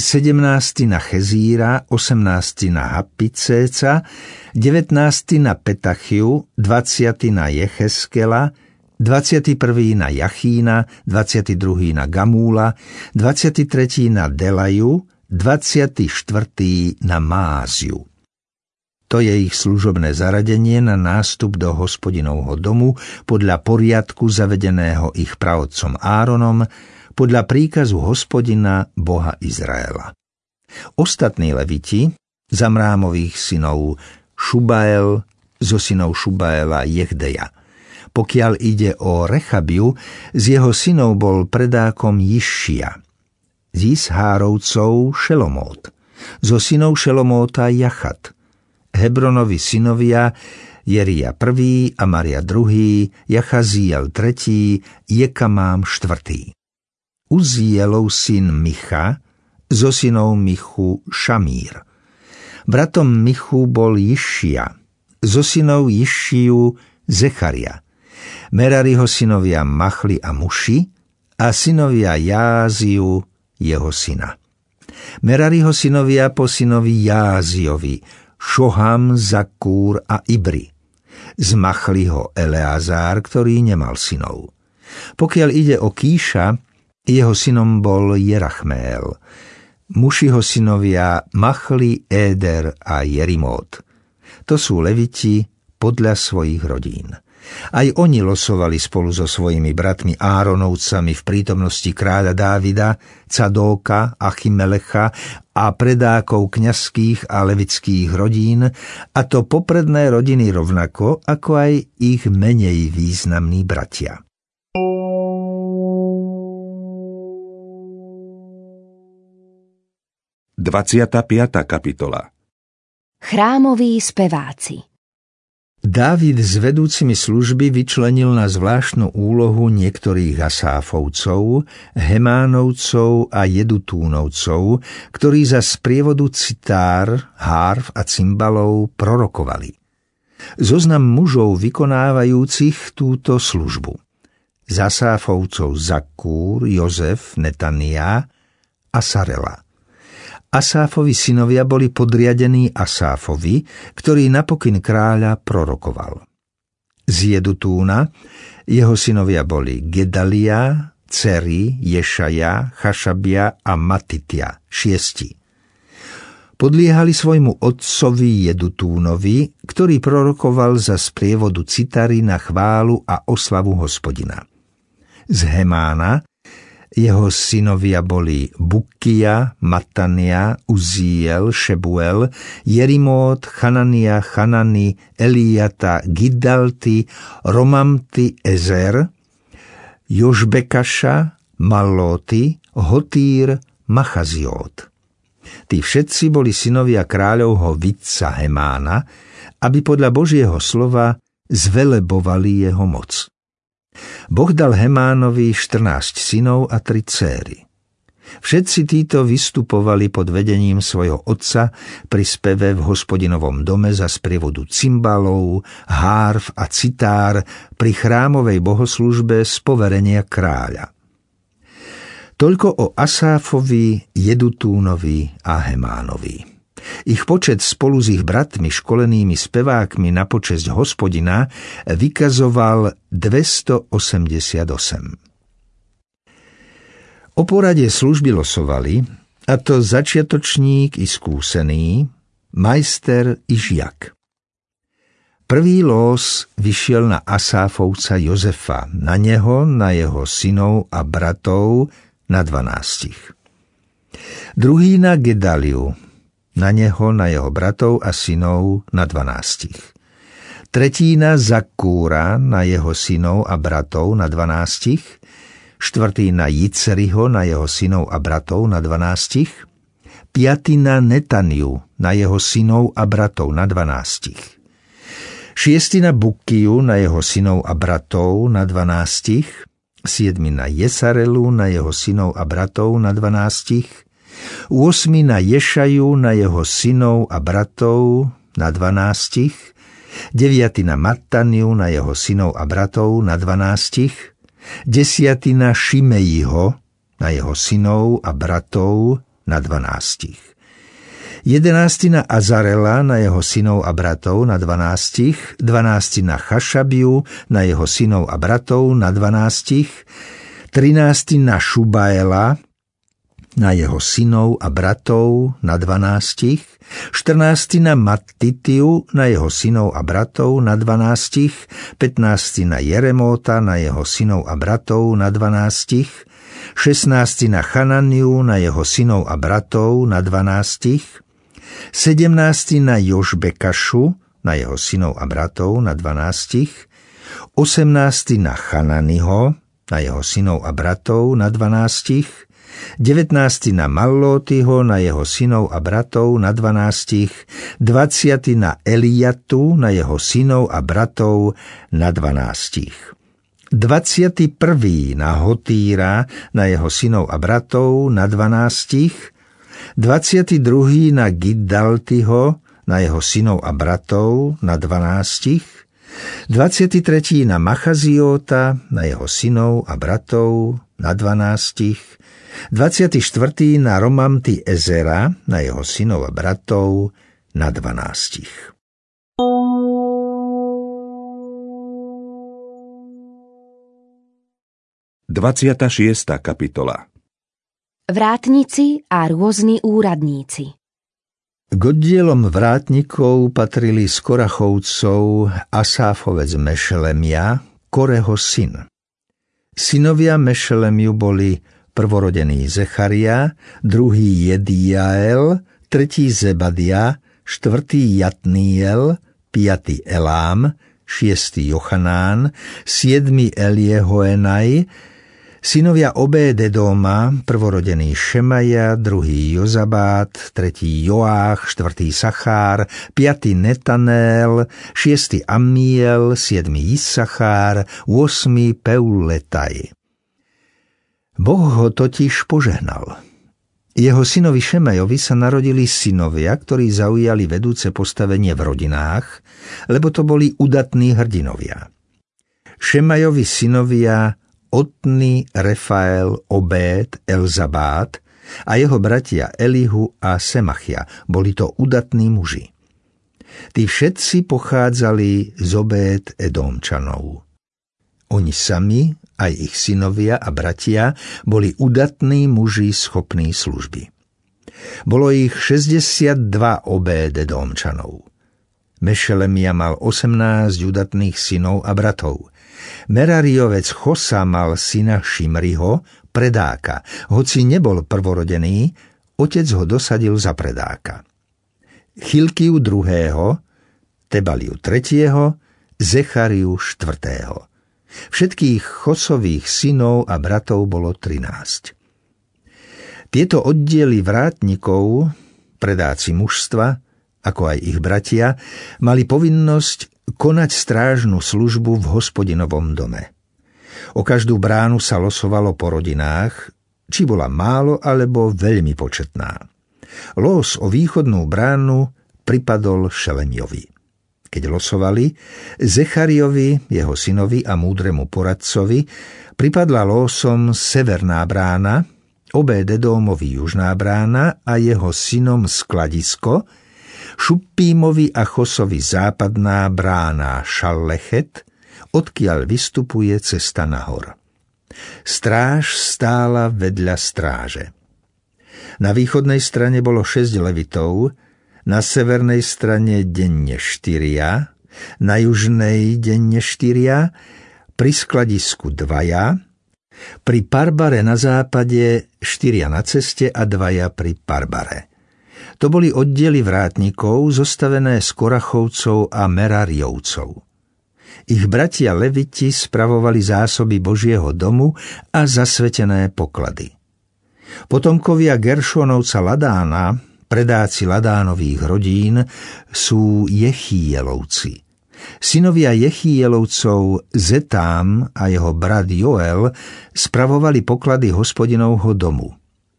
[SPEAKER 3] 17 na Chezíra, 18 na Hapicéca, 19 na Petachiu, 20 na Jecheskela, 21 na Jachína, 22 na Gamúla, 23 na Delaju, 24 na Máziu. To je ich služobné zaradenie na nástup do Hospodinovho domu podľa poriadku zavedeného ich praotcom Áronom, podľa príkazu Hospodina, Boha Izraela. Ostatní leviti, Zamrámových synov Šubael, zo synov Šubaela Jehdeja. Pokiaľ ide o Rechabiu, z jeho synov bol predákom Jiššia. Z Ishárovcov Šelomót, zo synov Šelomóta Jachat. Hebronovi synovia Jeria I, Amaria II, Jachaziel III, Jekamám IV. Uzielov syn Micha, zo synov Michu Šamír. Bratom Michu bol Jiššia, zo synov Jiššiu Zecharia. Merariho synovia Machli a Muši a synovia Jáziu, jeho syna. Merariho synovia po synovi Jáziovi, Šoham, Zakúr a Ibri. Z Machliho Eleazár, ktorý nemal synov. Pokiaľ ide o Kíša, jeho synom bol Jerachmél. Mušiho synovia Machli, Éder a Jerimót. To sú leviti podľa svojich rodín. Aj oni losovali spolu so svojimi bratmi Áronovcami v prítomnosti kráľa Dávida, Cadóka, Achimelecha a predákov kňazských a levických rodín, a to popredné rodiny rovnako, ako aj ich menej významní bratia.
[SPEAKER 1] Dvadsiata 5. kapitola.
[SPEAKER 2] Chrámoví speváci.
[SPEAKER 3] Dávid s vedúcimi služby vyčlenil na zvláštnu úlohu niektorých Asáfovcov, Hemánovcov a Jedutúnovcov, ktorí za sprievodu citár, hárv a cymbalov prorokovali. Zoznam mužov vykonávajúcich túto službu. Z Asáfovcov Zakúr, Jozef, Netania a Sarela. Asáfovi synovia boli podriadení Asáfovi, ktorý na pokyn kráľa prorokoval. Z Jedutúna jeho synovia boli Gedalia, Ceri, Ješaja, Chašabia a Matitia, 6. Podliehali svojmu otcovi Jedutúnovi, ktorý prorokoval za sprievodu citary na chválu a oslavu Hospodina. Z Hemána jeho synovia boli Bukkia, Matania, Uziel, Šebuel, Jerimót, Chanania, Chanani, Eliata, Gidalti, Romamti, Ezer, Jožbekaša, Malóty, Hotýr, Machaziót. Tí všetci boli synovia kráľovho vidca Hemána, aby podľa Božieho slova zvelebovali jeho moc. Boh dal Hemánovi 14 synov a 3 céry. Všetci títo vystupovali pod vedením svojho otca pri speve v Hospodinovom dome za sprievodu cymbalov, hárv a citár pri chrámovej bohoslužbe z poverenia kráľa. Toľko o Asáfovi, Jedutúnovi a Hemánovi. Ich počet spolu s ich bratmi školenými spevákmi na počesť Hospodina vykazoval 288. O porade služby losovali, a to začiatočník i skúsený, majster i žiak. Prvý los vyšiel na Asáfovca Jozefa, na neho, na jeho synov a bratov, na 12. Druhý na Gedaliu, na neho, na jeho bratov a synov, na 12. Tretí na Zakúra, na jeho synov a bratov, na 12. Štvrtý na Jiceriho, na jeho synov a bratov, na 12. Piatý na Netaniu, na jeho synov a bratov, na 12. Šiestý na Bukiu, na jeho synov a bratov, na 12. Siedmy na Jesarelu, na jeho synov a bratov, na 12. 8. na Ješaju, na jeho synov a bratov, na 12. 9. na Mattaniu, na jeho synov a bratov, na 12. 10. na Šimejiho, na jeho synov a bratov, na 12. 11. na Azarela, na jeho synov a bratov, na 12. 12. na Chašabiu, na jeho synov a bratov, na 12. 13. na Šubaela, na jeho synov a bratov, na 12. 14. na Mattitiu, na jeho synov a bratov, na 12. 15. na Jeremóta, na jeho synov a bratov, na 12. 16. na Chananiu, na jeho synov a bratov, na 12. 17. na Jožbekašu, na jeho synov a bratov, na 12. 18. na Chananiho, na jeho synov a bratov, na 12. 19. na Mallótyho, na jeho synov a bratov, na 12. 20. na Eliatu, na jeho synov a bratov, na 12. 21. na Hotýra, na jeho synov a bratov, na 12. 22. na Giddaltyho, na jeho synov a bratov, na 12. 23. na Machaziota, na jeho synov a bratov, na 12. 24. na Romamty Ezera, na jeho synov a bratov, na 12.
[SPEAKER 1] Dvadsiata šiesta kapitola.
[SPEAKER 2] Vrátnici a rôzni úradníci.
[SPEAKER 3] K oddielom vrátnikov patrili z Korachovcov Asáfovec Mešelemia, Koreho syn. Synovia Mešelemiu boli prvorodený Zecharia, druhý Jediael, tretí Zebadia, štvrtý Jatniel, piatý Elám, šiestý Jochanán, siedmy Eliehoenaj, synovia Obédedóma, prvorodený Šemaja, druhý Jozabát, tretí Joách, štvrtý Sachár, piatý Netanel, šiestý Ammiel, siedmy Issachár, 8. Peuletaj. Boh ho totiž požehnal. Jeho synovi Šemajovi sa narodili synovia, ktorí zaujali vedúce postavenie v rodinách, lebo to boli udatní hrdinovia. Šemajovi synovia Otni, Refael, Obéd, Elzabát a jeho bratia Elihu a Semachia. Boli to udatní muži. Tí všetci pochádzali z Obéd Edomčanov. Oni sami, aj ich synovia a bratia, boli udatní muži schopní služby. Bolo ich 62 Obéd Edomčanov. Mešelemia mal 18 udatných synov a bratov. Merariovec Chosa mal syna Šimriho, predáka. Hoci nebol prvorodený, otec ho dosadil za predáka. Chilkiu druhého, Tebaliu tretieho, Zechariu štvrtého. Všetkých Chosových synov a bratov bolo 13. Tieto oddiely vrátnikov, predáci mužstva, ako aj ich bratia, mali povinnosť konať strážnu službu v Hospodinovom dome. O každú bránu sa losovalo po rodinách, či bola málo alebo veľmi početná. Los o východnú bránu pripadol Šelemiovi. Keď losovali, Zechariovi, jeho synovi a múdremu poradcovi, pripadla losom severná brána, Obédedómovi južná brána a jeho synom skladisko, Šuppímovi a Chosovi západná brána Šallechet, odkiaľ vystupuje cesta nahor. Stráž stála vedľa stráže. Na východnej strane bolo 6 levitov, na severnej strane denne 4, Na južnej denne 4, pri skladisku 2, pri Parbare na západe 4 na ceste a 2 pri Parbare. To boli oddiely vrátnikov zostavené z Korachovcov a Merariovcov. Ich bratia Leviti spravovali zásoby Božieho domu a zasvetené poklady. Potomkovia Geršónovca Ladána, predáci Ladánových rodín, sú Jechielovci. Synovia Jechielovcov Zetám a jeho brat Joel spravovali poklady Hospodinovho domu.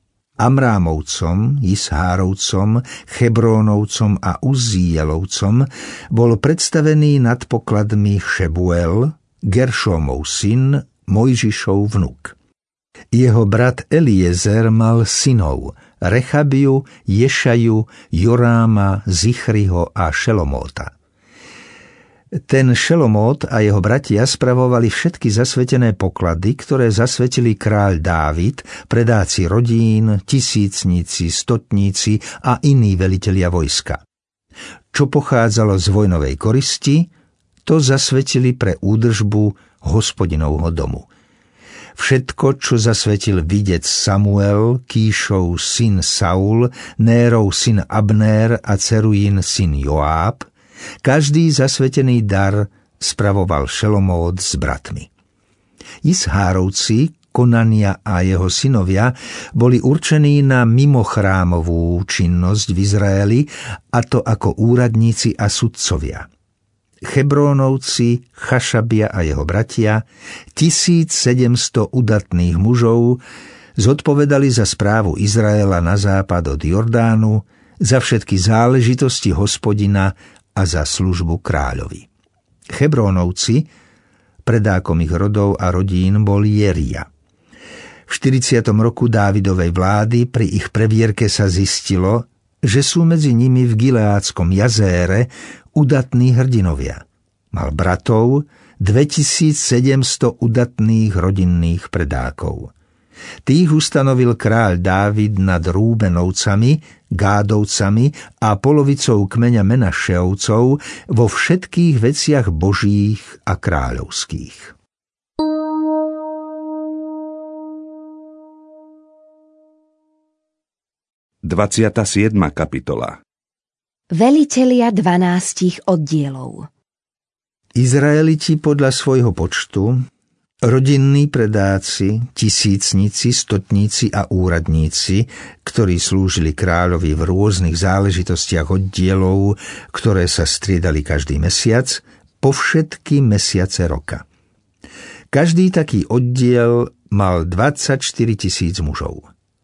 [SPEAKER 3] Amrámovcom, Ishárovcom, Chebrónovcom a Uzíelovcom bol predstavený nad pokladmi Šebuel, Geršómov syn, Mojžišov vnuk. Jeho brat Eliezer mal synov Rechabiu, Ješaju, Joráma, Zichriho a Šelomóta. Ten Šelomót a jeho bratia spravovali všetky zasvetené poklady, ktoré zasvetili kráľ Dávid, predáci rodín, tisícnici, stotníci a iní velitelia vojska. Čo pochádzalo z vojnovej koristi, to zasvetili pre údržbu Hospodinovho domu. Všetko, čo zasvetil videc Samuel, Kíšov syn Saul, Nérov syn Abnér a Cerujín syn Joáb, každý zasvetený dar spravoval Šelomót s bratmi. Ishárovci, Konania a jeho synovia boli určení na mimochrámovú činnosť v Izraeli, a to ako úradníci a sudcovia. Chebrónovci, Chašabia a jeho bratia, 1700 udatných mužov, zodpovedali za správu Izraela na západ od Jordánu, za všetky záležitosti Hospodina a za službu kráľovi. Chebrónovci, predákom ich rodov a rodín bol Jeria. V 40. roku Dávidovej vlády pri ich previerke sa zistilo, že sú medzi nimi v Gileádskom jazére udatní hrdinovia. Mal bratov 2700 udatných rodinných predákov. Tých ustanovil kráľ Dávid nad Rúbenovcami, Gádovcami a polovicou kmeňa Menašeovcov vo všetkých veciach božích a kráľovských.
[SPEAKER 1] Dvadsiata 7. kapitola.
[SPEAKER 2] Velitelia 12 oddielov.
[SPEAKER 3] Izraeliti podľa svojho počtu, rodinní predáci, tisícnici, stotníci a úradníci, ktorí slúžili kráľovi v rôznych záležitostiach oddielov, ktoré sa striedali každý mesiac, po všetky mesiace roka. Každý taký oddiel mal 24 000 mužov.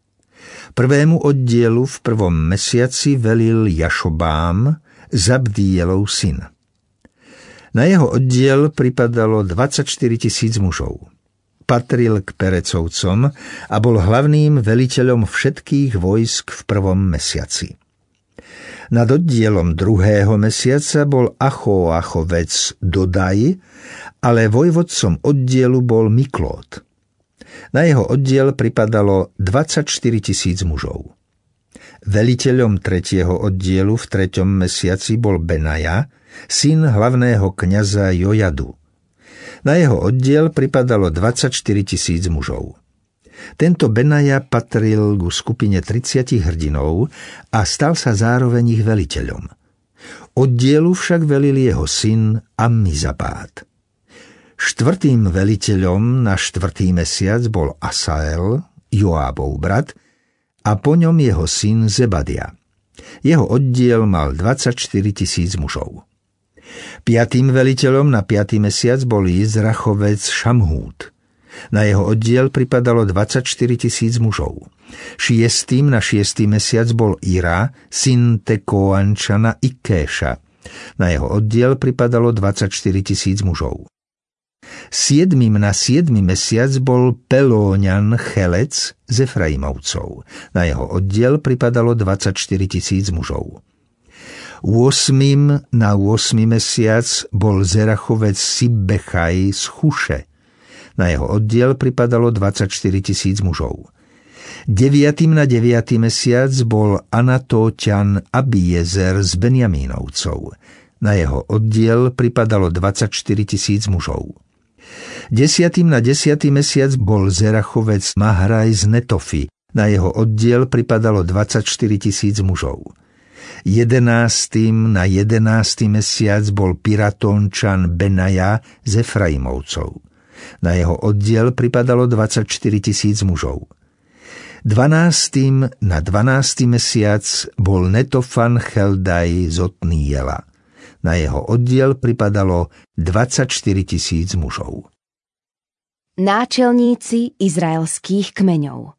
[SPEAKER 3] Prvému oddielu v prvom mesiaci velil Jašobám, Zabdíjelov syn. Na jeho oddiel pripadalo 24 000 mužov. Patril k Perecovcom a bol hlavným veliteľom všetkých vojsk v prvom mesiaci. Nad oddielom druhého mesiaca bol Achóachovec Dodaj, ale vojvodcom oddielu bol Miklót. Na jeho oddiel pripadalo 24 000 mužov. Veliteľom tretieho oddielu v treťom mesiaci bol Benaja, syn hlavného kňaza Jojadu. Na jeho oddiel pripadalo 24 000 mužov. Tento Benaja patril ku skupine 30 hrdinov a stal sa zároveň ich veliteľom. Oddielu však velil jeho syn Ammizabát. Štvrtým veliteľom na 4. mesiac bol Asael, Joábov brat, a po ňom jeho syn Zebadia. Jeho oddiel mal 24 000 mužov. 5. veliteľom na 5. mesiac bol Izrachovec Šamhút. Na jeho oddiel pripadalo 24 000 mužov. 6. na 6. mesiac bol Ira, syn Tekoančana Ikéša. Na jeho oddiel pripadalo 24 000 mužov. 7. na 7. mesiac bol Pelóňan Chelec z Efraimovcov. Na jeho oddiel pripadalo 24 000 mužov. 8. na 8. mesiac bol Zerachovec Sibbechaj z Chuše. Na jeho oddiel pripadalo 24 000 mužov. 9. na 9. mesiac bol Anatóťan Abiezer z Benjamínovcov. Na jeho oddiel pripadalo 24 000 mužov. 10. na 10. mesiac bol Zerachovec Mahraj z Netofy. Na jeho oddiel pripadalo 24 000 mužov. 11. na 11. mesiac bol Piratónčan Benaja z Efraimovcov. Na jeho oddiel pripadalo 24 000 mužov. 12. na 12. mesiac bol Netofan Cheldaj z Otníjela. Na jeho oddiel pripadalo 24 000 mužov.
[SPEAKER 2] Náčelníci izraelských kmeňov.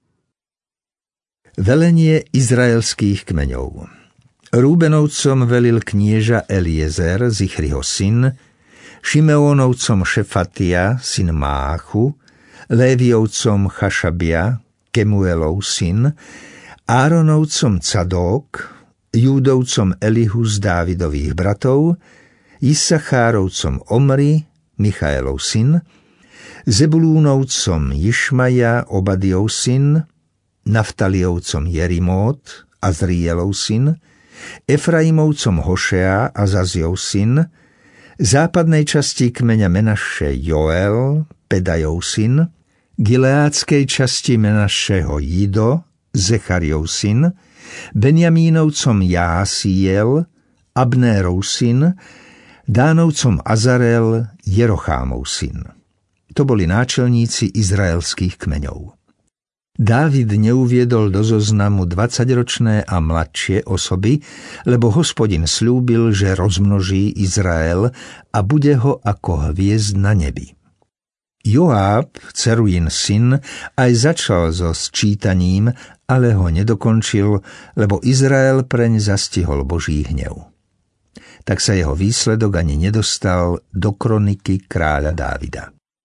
[SPEAKER 3] Velenie izraelských kmeňov. Rúbenovcom velil knieža Eliezer, Zichriho syn, Šimeónovcom Šefatia, syn Máchu, Léviovcom Chašabia, Kemuelov syn, Áronovcom Cadók, Júdovcom Elihu z Dávidových bratov, Isachárovcom Omri, Michaelov syn, Zebulúnovcom Jišmaja, Obadiov syn, Naftaliovcom Jerimót, Azrielov syn, Efraimovcom Hošea, Azaziov syn, západnej časti kmeňa Menaše Joel, Pedajov syn, gileádskej časti Menašeho Jido, Zechariov syn, Benjamínovcom Jaasiel, Abnérov syn, Dánovcom Azarel, Jerochámov syn. To boli náčelníci izraelských kmeňov. Dávid neuviedol do zoznamu 20-ročné a mladšie osoby, lebo Hospodin sľúbil, že rozmnoží Izrael a bude ho ako hviezd na nebi. Joáb, Cerujín syn, aj začal so sčítaním, ale ho nedokončil, lebo Izrael preň zastihol Boží hnev. Tak sa jeho výsledok ani nedostal do kroniky kráľa Dávida.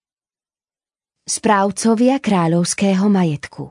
[SPEAKER 2] Správcovia kráľovského majetku.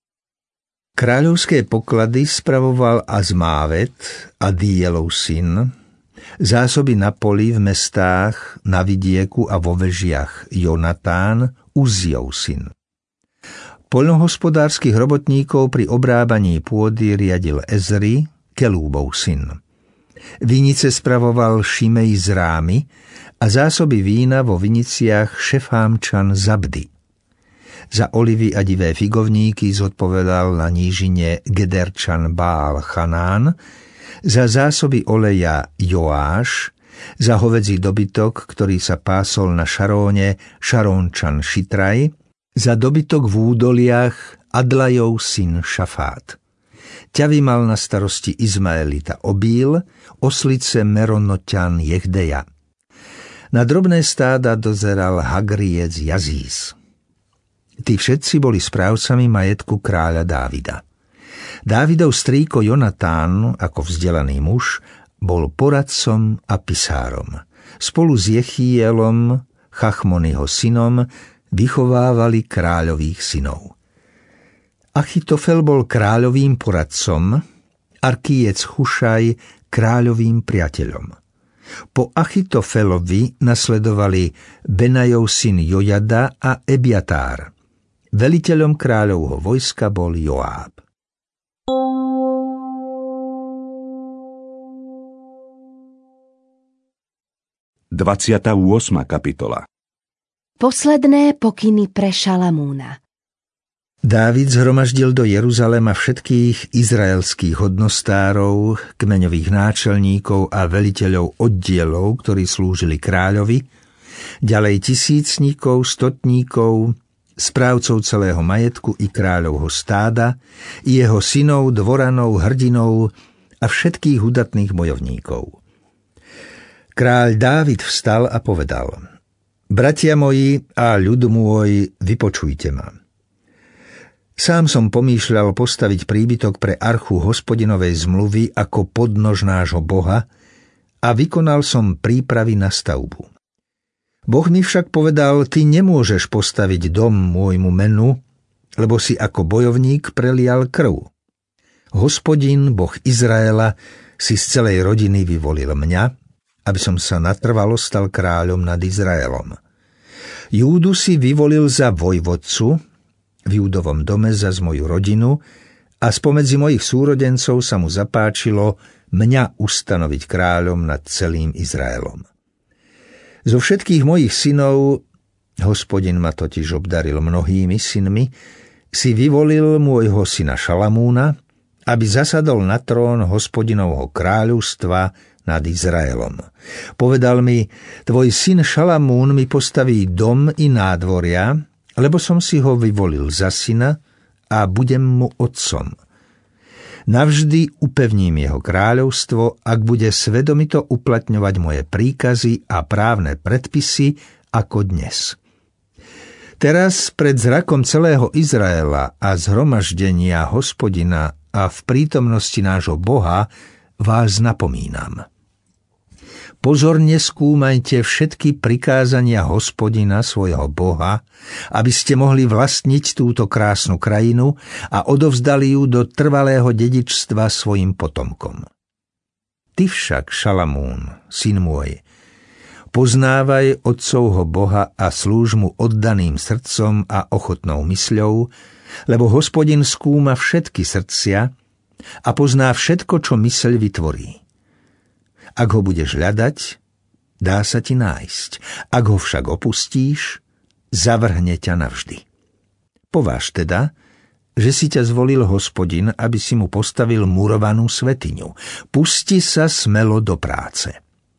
[SPEAKER 3] Kráľovské poklady spravoval Azmávet, Adielov syn, zásoby na poli v mestách, na vidieku a vo vežiach Jonatán, Uziov syn. Poľnohospodárskych robotníkov pri obrábaní pôdy riadil Ezri, Kelúbov syn. Vinice spravoval Šimej z Rámy a zásoby vína vo viniciach Šefámčan Zabdy. Za olivy a divé figovníky zodpovedal na nížine Gederčan Bál Chanán, za zásoby oleja Joáš, za hovedzí dobytok, ktorý sa pásol na Šaróne, Šarónčan Šitraj, za dobytok v údoliach Adlajov syn Šafát. Ťavy mal na starosti Izmaelita Obíl, oslice Meronoťan Jehdeja. Na drobné stáda dozeral Hagriec Jazís. Tí všetci boli správcami majetku kráľa Dávida. Dávidov strýko Jonatán, ako vzdelaný muž, bol poradcom a pisárom. Spolu s Jechielom, Chachmonyho synom, vychovávali kráľových synov. Achitofel bol kráľovým poradcom, Arkíjec Chušaj kráľovým priateľom. Po Achitofelovi nasledovali Benajov syn Jojada a Ebiatár. Veliteľom kráľovho vojska bol Joáb.
[SPEAKER 1] Dvadsiata 8. kapitola.
[SPEAKER 2] Posledné pokyny pre Šalamúna.
[SPEAKER 3] Dávid zhromaždil do Jeruzalema všetkých izraelských hodnostárov, kmeňových náčelníkov a veliteľov oddielov, ktorí slúžili kráľovi, ďalej tisícnikov, stotníkov, správcov celého majetku i kráľovho stáda, i jeho synov, dvoranov, hrdinov a všetkých udatných bojovníkov. Kráľ Dávid vstal a povedal: Bratia moji a ľud môj, vypočujte ma. Sám som pomýšľal postaviť príbytok pre archu Hospodinovej zmluvy ako podnož nášho Boha a vykonal som prípravy na stavbu. Boh mi však povedal: Ty nemôžeš postaviť dom môjmu menu, lebo si ako bojovník prelial krv. Hospodin, Boh Izraela, si z celej rodiny vyvolil mňa, aby som sa natrvalo stal kráľom nad Izraelom. Júdu si vyvolil za vojvodcu, v Júdovom dome za moju rodinu, a spomedzi mojich súrodencov sa mu zapáčilo mňa ustanoviť kráľom nad celým Izraelom. Zo všetkých mojich synov, Hospodin ma totiž obdaril mnohými synmi, si vyvolil môjho syna Šalamúna, aby zasadol na trón Hospodinovho kráľovstva nad Izraelom. Povedal mi, tvoj syn Šalamún mi postaví dom i nádvoria, lebo som si ho vyvolil za syna a budem mu otcom. Navždy upevním jeho kráľovstvo, ak bude svedomito uplatňovať moje príkazy a právne predpisy ako dnes. Teraz pred zrakom celého Izraela a zhromaždenia Hospodina a v prítomnosti nášho Boha vás napomínam. Pozorne skúmajte všetky prikázania Hospodina svojho Boha, aby ste mohli vlastniť túto krásnu krajinu a odovzdali ju do trvalého dedičstva svojim potomkom. Ty však, Šalamún, syn môj, poznávaj otcovho Boha a slúž mu oddaným srdcom a ochotnou mysľou, lebo Hospodin skúma všetky srdcia a pozná všetko, čo myseľ vytvorí. Ak ho budeš hľadať, dá sa ti nájsť. Ak ho však opustíš, zavrhne ťa navždy. Pováž teda, že si ťa zvolil Hospodin, aby si mu postavil murovanú svätyňu. Pusti sa smelo do práce.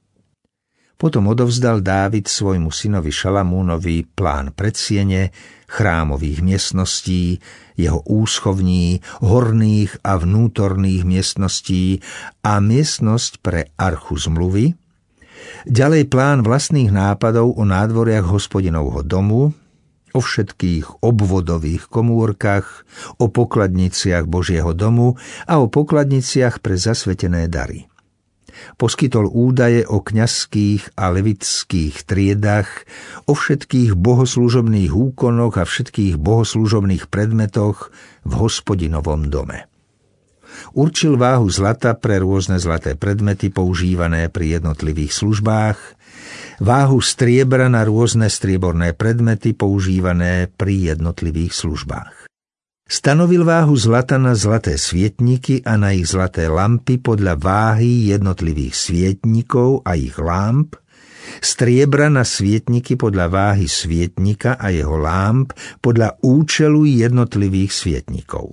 [SPEAKER 3] Potom odovzdal Dávid svojmu synovi Šalamúnovi plán predsiene, chrámových miestností, jeho úschovní, horných a vnútorných miestností a miestnosť pre archu zmluvy, ďalej plán vlastných nápadov o nádvoriach Hospodinovho domu, o všetkých obvodových komórkach, o pokladniciach Božieho domu a o pokladniciach pre zasvetené dary. Poskytol údaje o kňazských a levitských triedách, o všetkých bohoslúžobných úkonoch a všetkých bohoslúžobných predmetoch v Hospodinovom dome. Určil váhu zlata pre rôzne zlaté predmety používané pri jednotlivých službách, váhu striebra na rôzne strieborné predmety používané pri jednotlivých službách. Stanovil váhu zlata na zlaté svietniky a na ich zlaté lampy podľa váhy jednotlivých svietnikov a ich lamp, striebra na svietniky podľa váhy svietnika a jeho lamp podľa účelu jednotlivých svietnikov.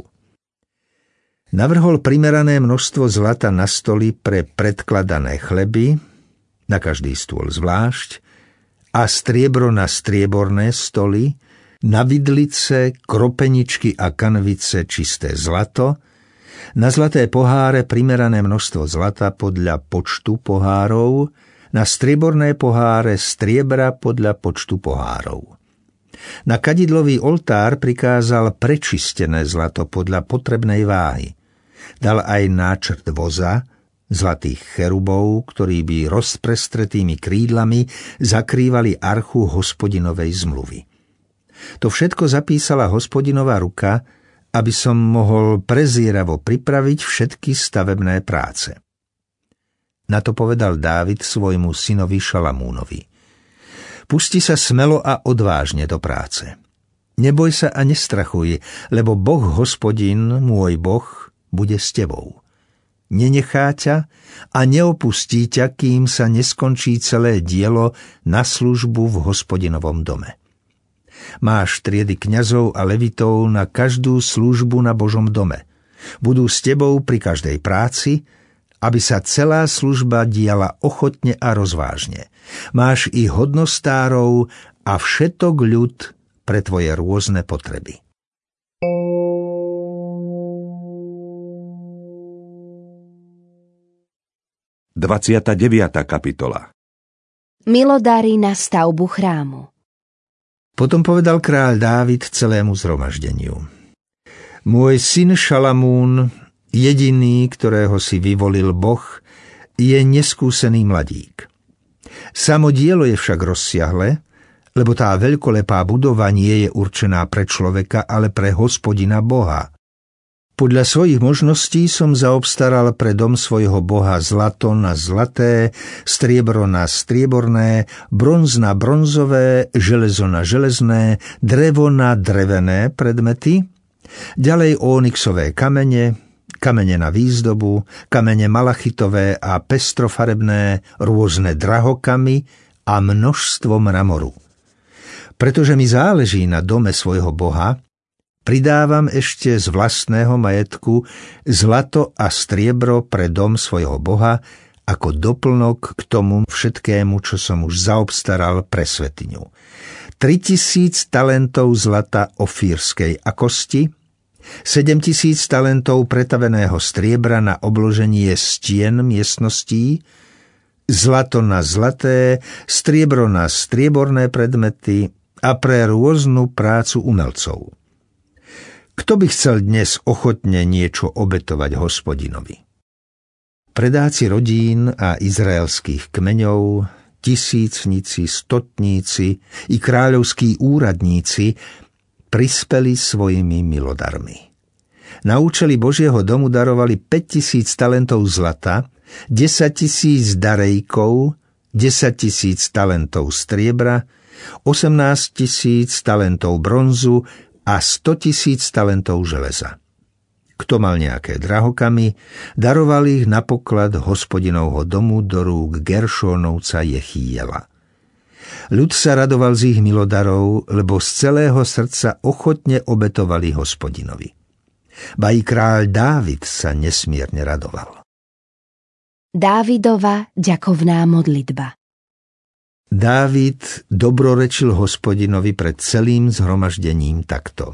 [SPEAKER 3] Navrhol primerané množstvo zlata na stoly pre predkladané chleby, na každý stôl zvlášť, a striebro na strieborné stoly, na vidlice, kropeničky a kanvice čisté zlato, na zlaté poháre primerané množstvo zlata podľa počtu pohárov, na strieborné poháre striebra podľa počtu pohárov. Na kadidlový oltár prikázal prečistené zlato podľa potrebnej váhy. Dal aj náčrt voza, zlatých cherubov, ktorí by rozprestretými krídlami zakrývali archu Hospodinovej zmluvy. To všetko zapísala Hospodinová ruka, aby som mohol prezieravo pripraviť všetky stavebné práce. Na to povedal Dávid svojmu synovi Šalamúnovi. Pusti sa smelo a odvážne do práce. Neboj sa a nestrachuj, lebo Boh Hospodin, môj Boh, bude s tebou. Nenechá ťa a neopustí ťa, kým sa neskončí celé dielo na službu v Hospodinovom dome. Máš triedy kňazov a levitov na každú službu na Božom dome. Budú s tebou pri každej práci, aby sa celá služba diala ochotne a rozvážne. Máš i hodnostárov a všetok ľud pre tvoje rôzne potreby.
[SPEAKER 1] Dvadsiata 9. kapitola.
[SPEAKER 2] Milodary na stavbu chrámu.
[SPEAKER 3] Potom povedal kráľ Dávid celému zhromaždeniu. Môj syn Šalamún, jediný, ktorého si vyvolil Boh, je neskúsený mladík. Samo dielo je však rozsiahle, lebo tá veľkolepá budova nie je určená pre človeka, ale pre Hospodina Boha. Podľa svojich možností som zaobstaral pre dom svojho Boha zlato na zlaté, striebro na strieborné, bronz na bronzové, železo na železné, drevo na drevené predmety, ďalej ónixové kamene, kamene na výzdobu, kamene malachitové a pestrofarebné, rôzne drahokamy a množstvo mramoru. Pretože mi záleží na dome svojho Boha, pridávam ešte z vlastného majetku zlato a striebro pre dom svojho Boha ako doplnok k tomu všetkému, čo som už zaobstaral pre svätyňu. 3000 talentov zlata ofírskej akosti, 7000 talentov pretaveného striebra na obloženie stien miestností, zlato na zlaté, striebro na strieborné predmety a pre rôznu prácu umelcov. Kto by chcel dnes ochotne niečo obetovať Hospodinovi? Predáci rodín a izraelských kmeňov, tisícnici, stotníci i kráľovskí úradníci prispeli svojimi milodarmi. Na účely Božieho domu darovali 5000 talentov zlata, 10 000 darejkov, 10 000 talentov striebra, 18 000 talentov bronzu a 100 000 talentov železa. Kto mal nejaké drahokamy, daroval ich na poklad Hospodinovho domu do rúk Geršónovca Jechiela. Ľud sa radoval z ich milodarov, lebo z celého srdca ochotne obetovali Hospodinovi. Ba i kráľ Dávid sa nesmierne radoval.
[SPEAKER 2] Dávidova ďakovná modlitba.
[SPEAKER 3] Dávid dobrorečil Hospodinovi pred celým zhromaždením takto.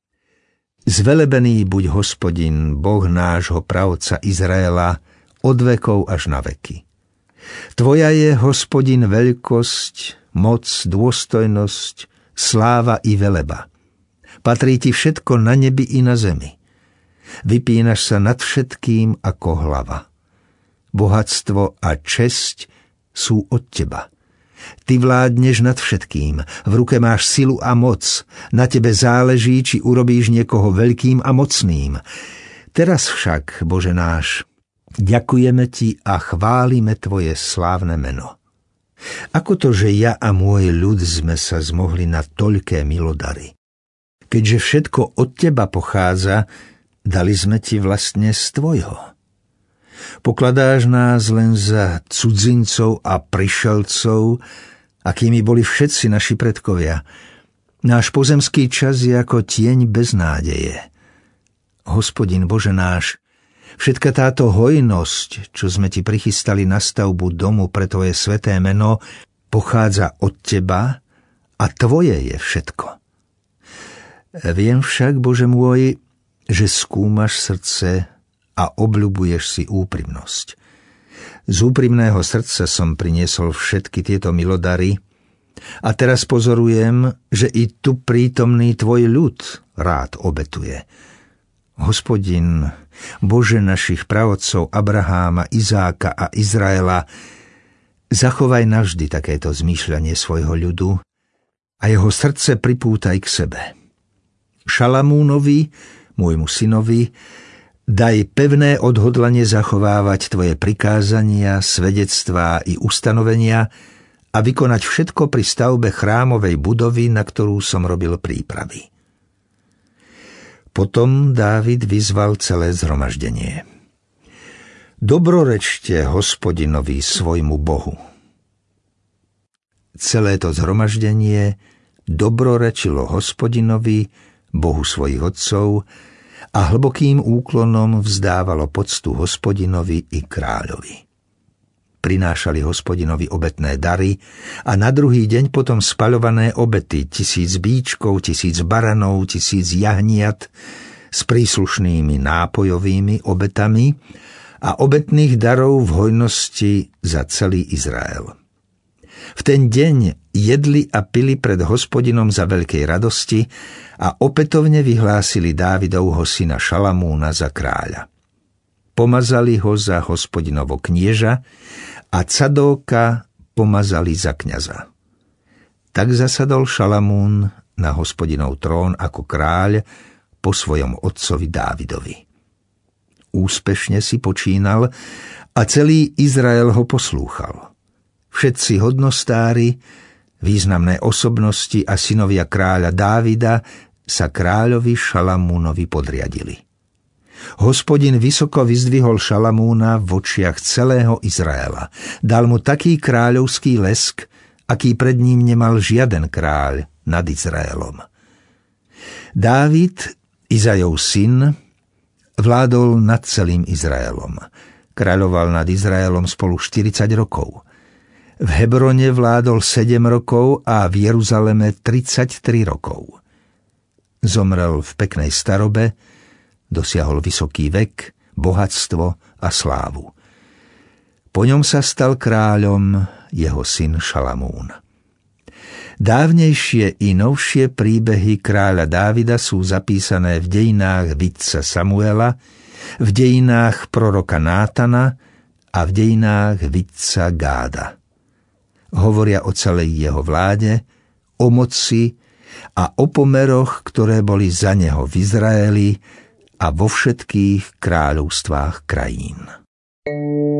[SPEAKER 3] Zvelebený buď Hospodin, Boh nášho pravca Izraela, od vekov až na veky. Tvoja je, Hospodin, veľkosť, moc, dôstojnosť, sláva i veleba. Patrí ti všetko na nebi i na zemi. Vypínaš sa nad všetkým ako hlava. Bohatstvo a česť sú od teba. Ty vládneš nad všetkým, v ruke máš silu a moc, na tebe záleží, či urobíš niekoho veľkým a mocným. Teraz však, Bože náš, ďakujeme ti a chválime tvoje slávne meno. Ako to, že ja a môj ľud sme sa zmohli na toľké milodary? Keďže všetko od teba pochádza, dali sme ti vlastne z tvojho. Pokladáš nás len za cudzincov a prišelcov, akými boli všetci naši predkovia. Náš pozemský čas je ako tieň bez nádeje. Hospodin Bože náš, všetka táto hojnosť, čo sme ti prichystali na stavbu domu pre tvoje sväté meno, pochádza od teba a tvoje je všetko. Viem však, Bože môj, že skúmaš srdce a obľubuješ si úprimnosť. Z úprimného srdca som priniesol všetky tieto milodary a teraz pozorujem, že i tu prítomný tvoj ľud rád obetuje. Hospodin, Bože našich pravodcov Abraháma, Izáka a Izraela, zachovaj navždy takéto zmýšľanie svojho ľudu a jeho srdce pripútaj k sebe. Šalamúnovi, môjmu synovi, daj pevné odhodlanie zachovávať tvoje prikázania, svedectvá i ustanovenia a vykonať všetko pri stavbe chrámovej budovy, na ktorú som robil prípravy. Potom Dávid vyzval celé zhromaždenie. Dobrorečte Hospodinovi svojmu Bohu. Celé to zhromaždenie dobrorečilo Hospodinovi, Bohu svojich otcov, a hlbokým úklonom vzdávalo poctu Hospodinovi i kráľovi. Prinášali Hospodinovi obetné dary a na druhý deň potom spaľované obety 1000 bíčkov, 1000 baranov, 1000 jahniat s príslušnými nápojovými obetami a obetných darov v hojnosti za celý Izrael. V ten deň jedli a pili pred Hospodinom za veľkej radosti a opätovne vyhlásili Dávidovho syna Šalamúna za kráľa. Pomazali ho za Hospodinovo knieža a Cadóka pomazali za kňaza. Tak zasadol Šalamún na Hospodinov trón ako kráľ po svojom otcovi Dávidovi. Úspešne si počínal a celý Izrael ho poslúchal. Všetci hodnostári, významné osobnosti a synovia kráľa Dávida sa kráľovi Šalamúnovi podriadili. Hospodin vysoko vyzdvihol Šalamúna v očiach celého Izraela. Dal mu taký kráľovský lesk, aký pred ním nemal žiaden kráľ nad Izraelom. Dávid, Izajov syn, vládol nad celým Izraelom. Kráľoval nad Izraelom spolu 40 rokov. V Hebrone vládol 7 rokov a v Jeruzaleme 33 rokov. Zomrel v peknej starobe, dosiahol vysoký vek, bohatstvo a slávu. Po ňom sa stal kráľom jeho syn Šalamún. Dávnejšie i novšie príbehy kráľa Dávida sú zapísané v dejinách vidca Samuela, v dejinách proroka Nátana a v dejinách vidca Gáda. Hovoria o celej jeho vláde, o moci a o pomeroch, ktoré boli za neho v Izraeli a vo všetkých kráľovstvách krajín.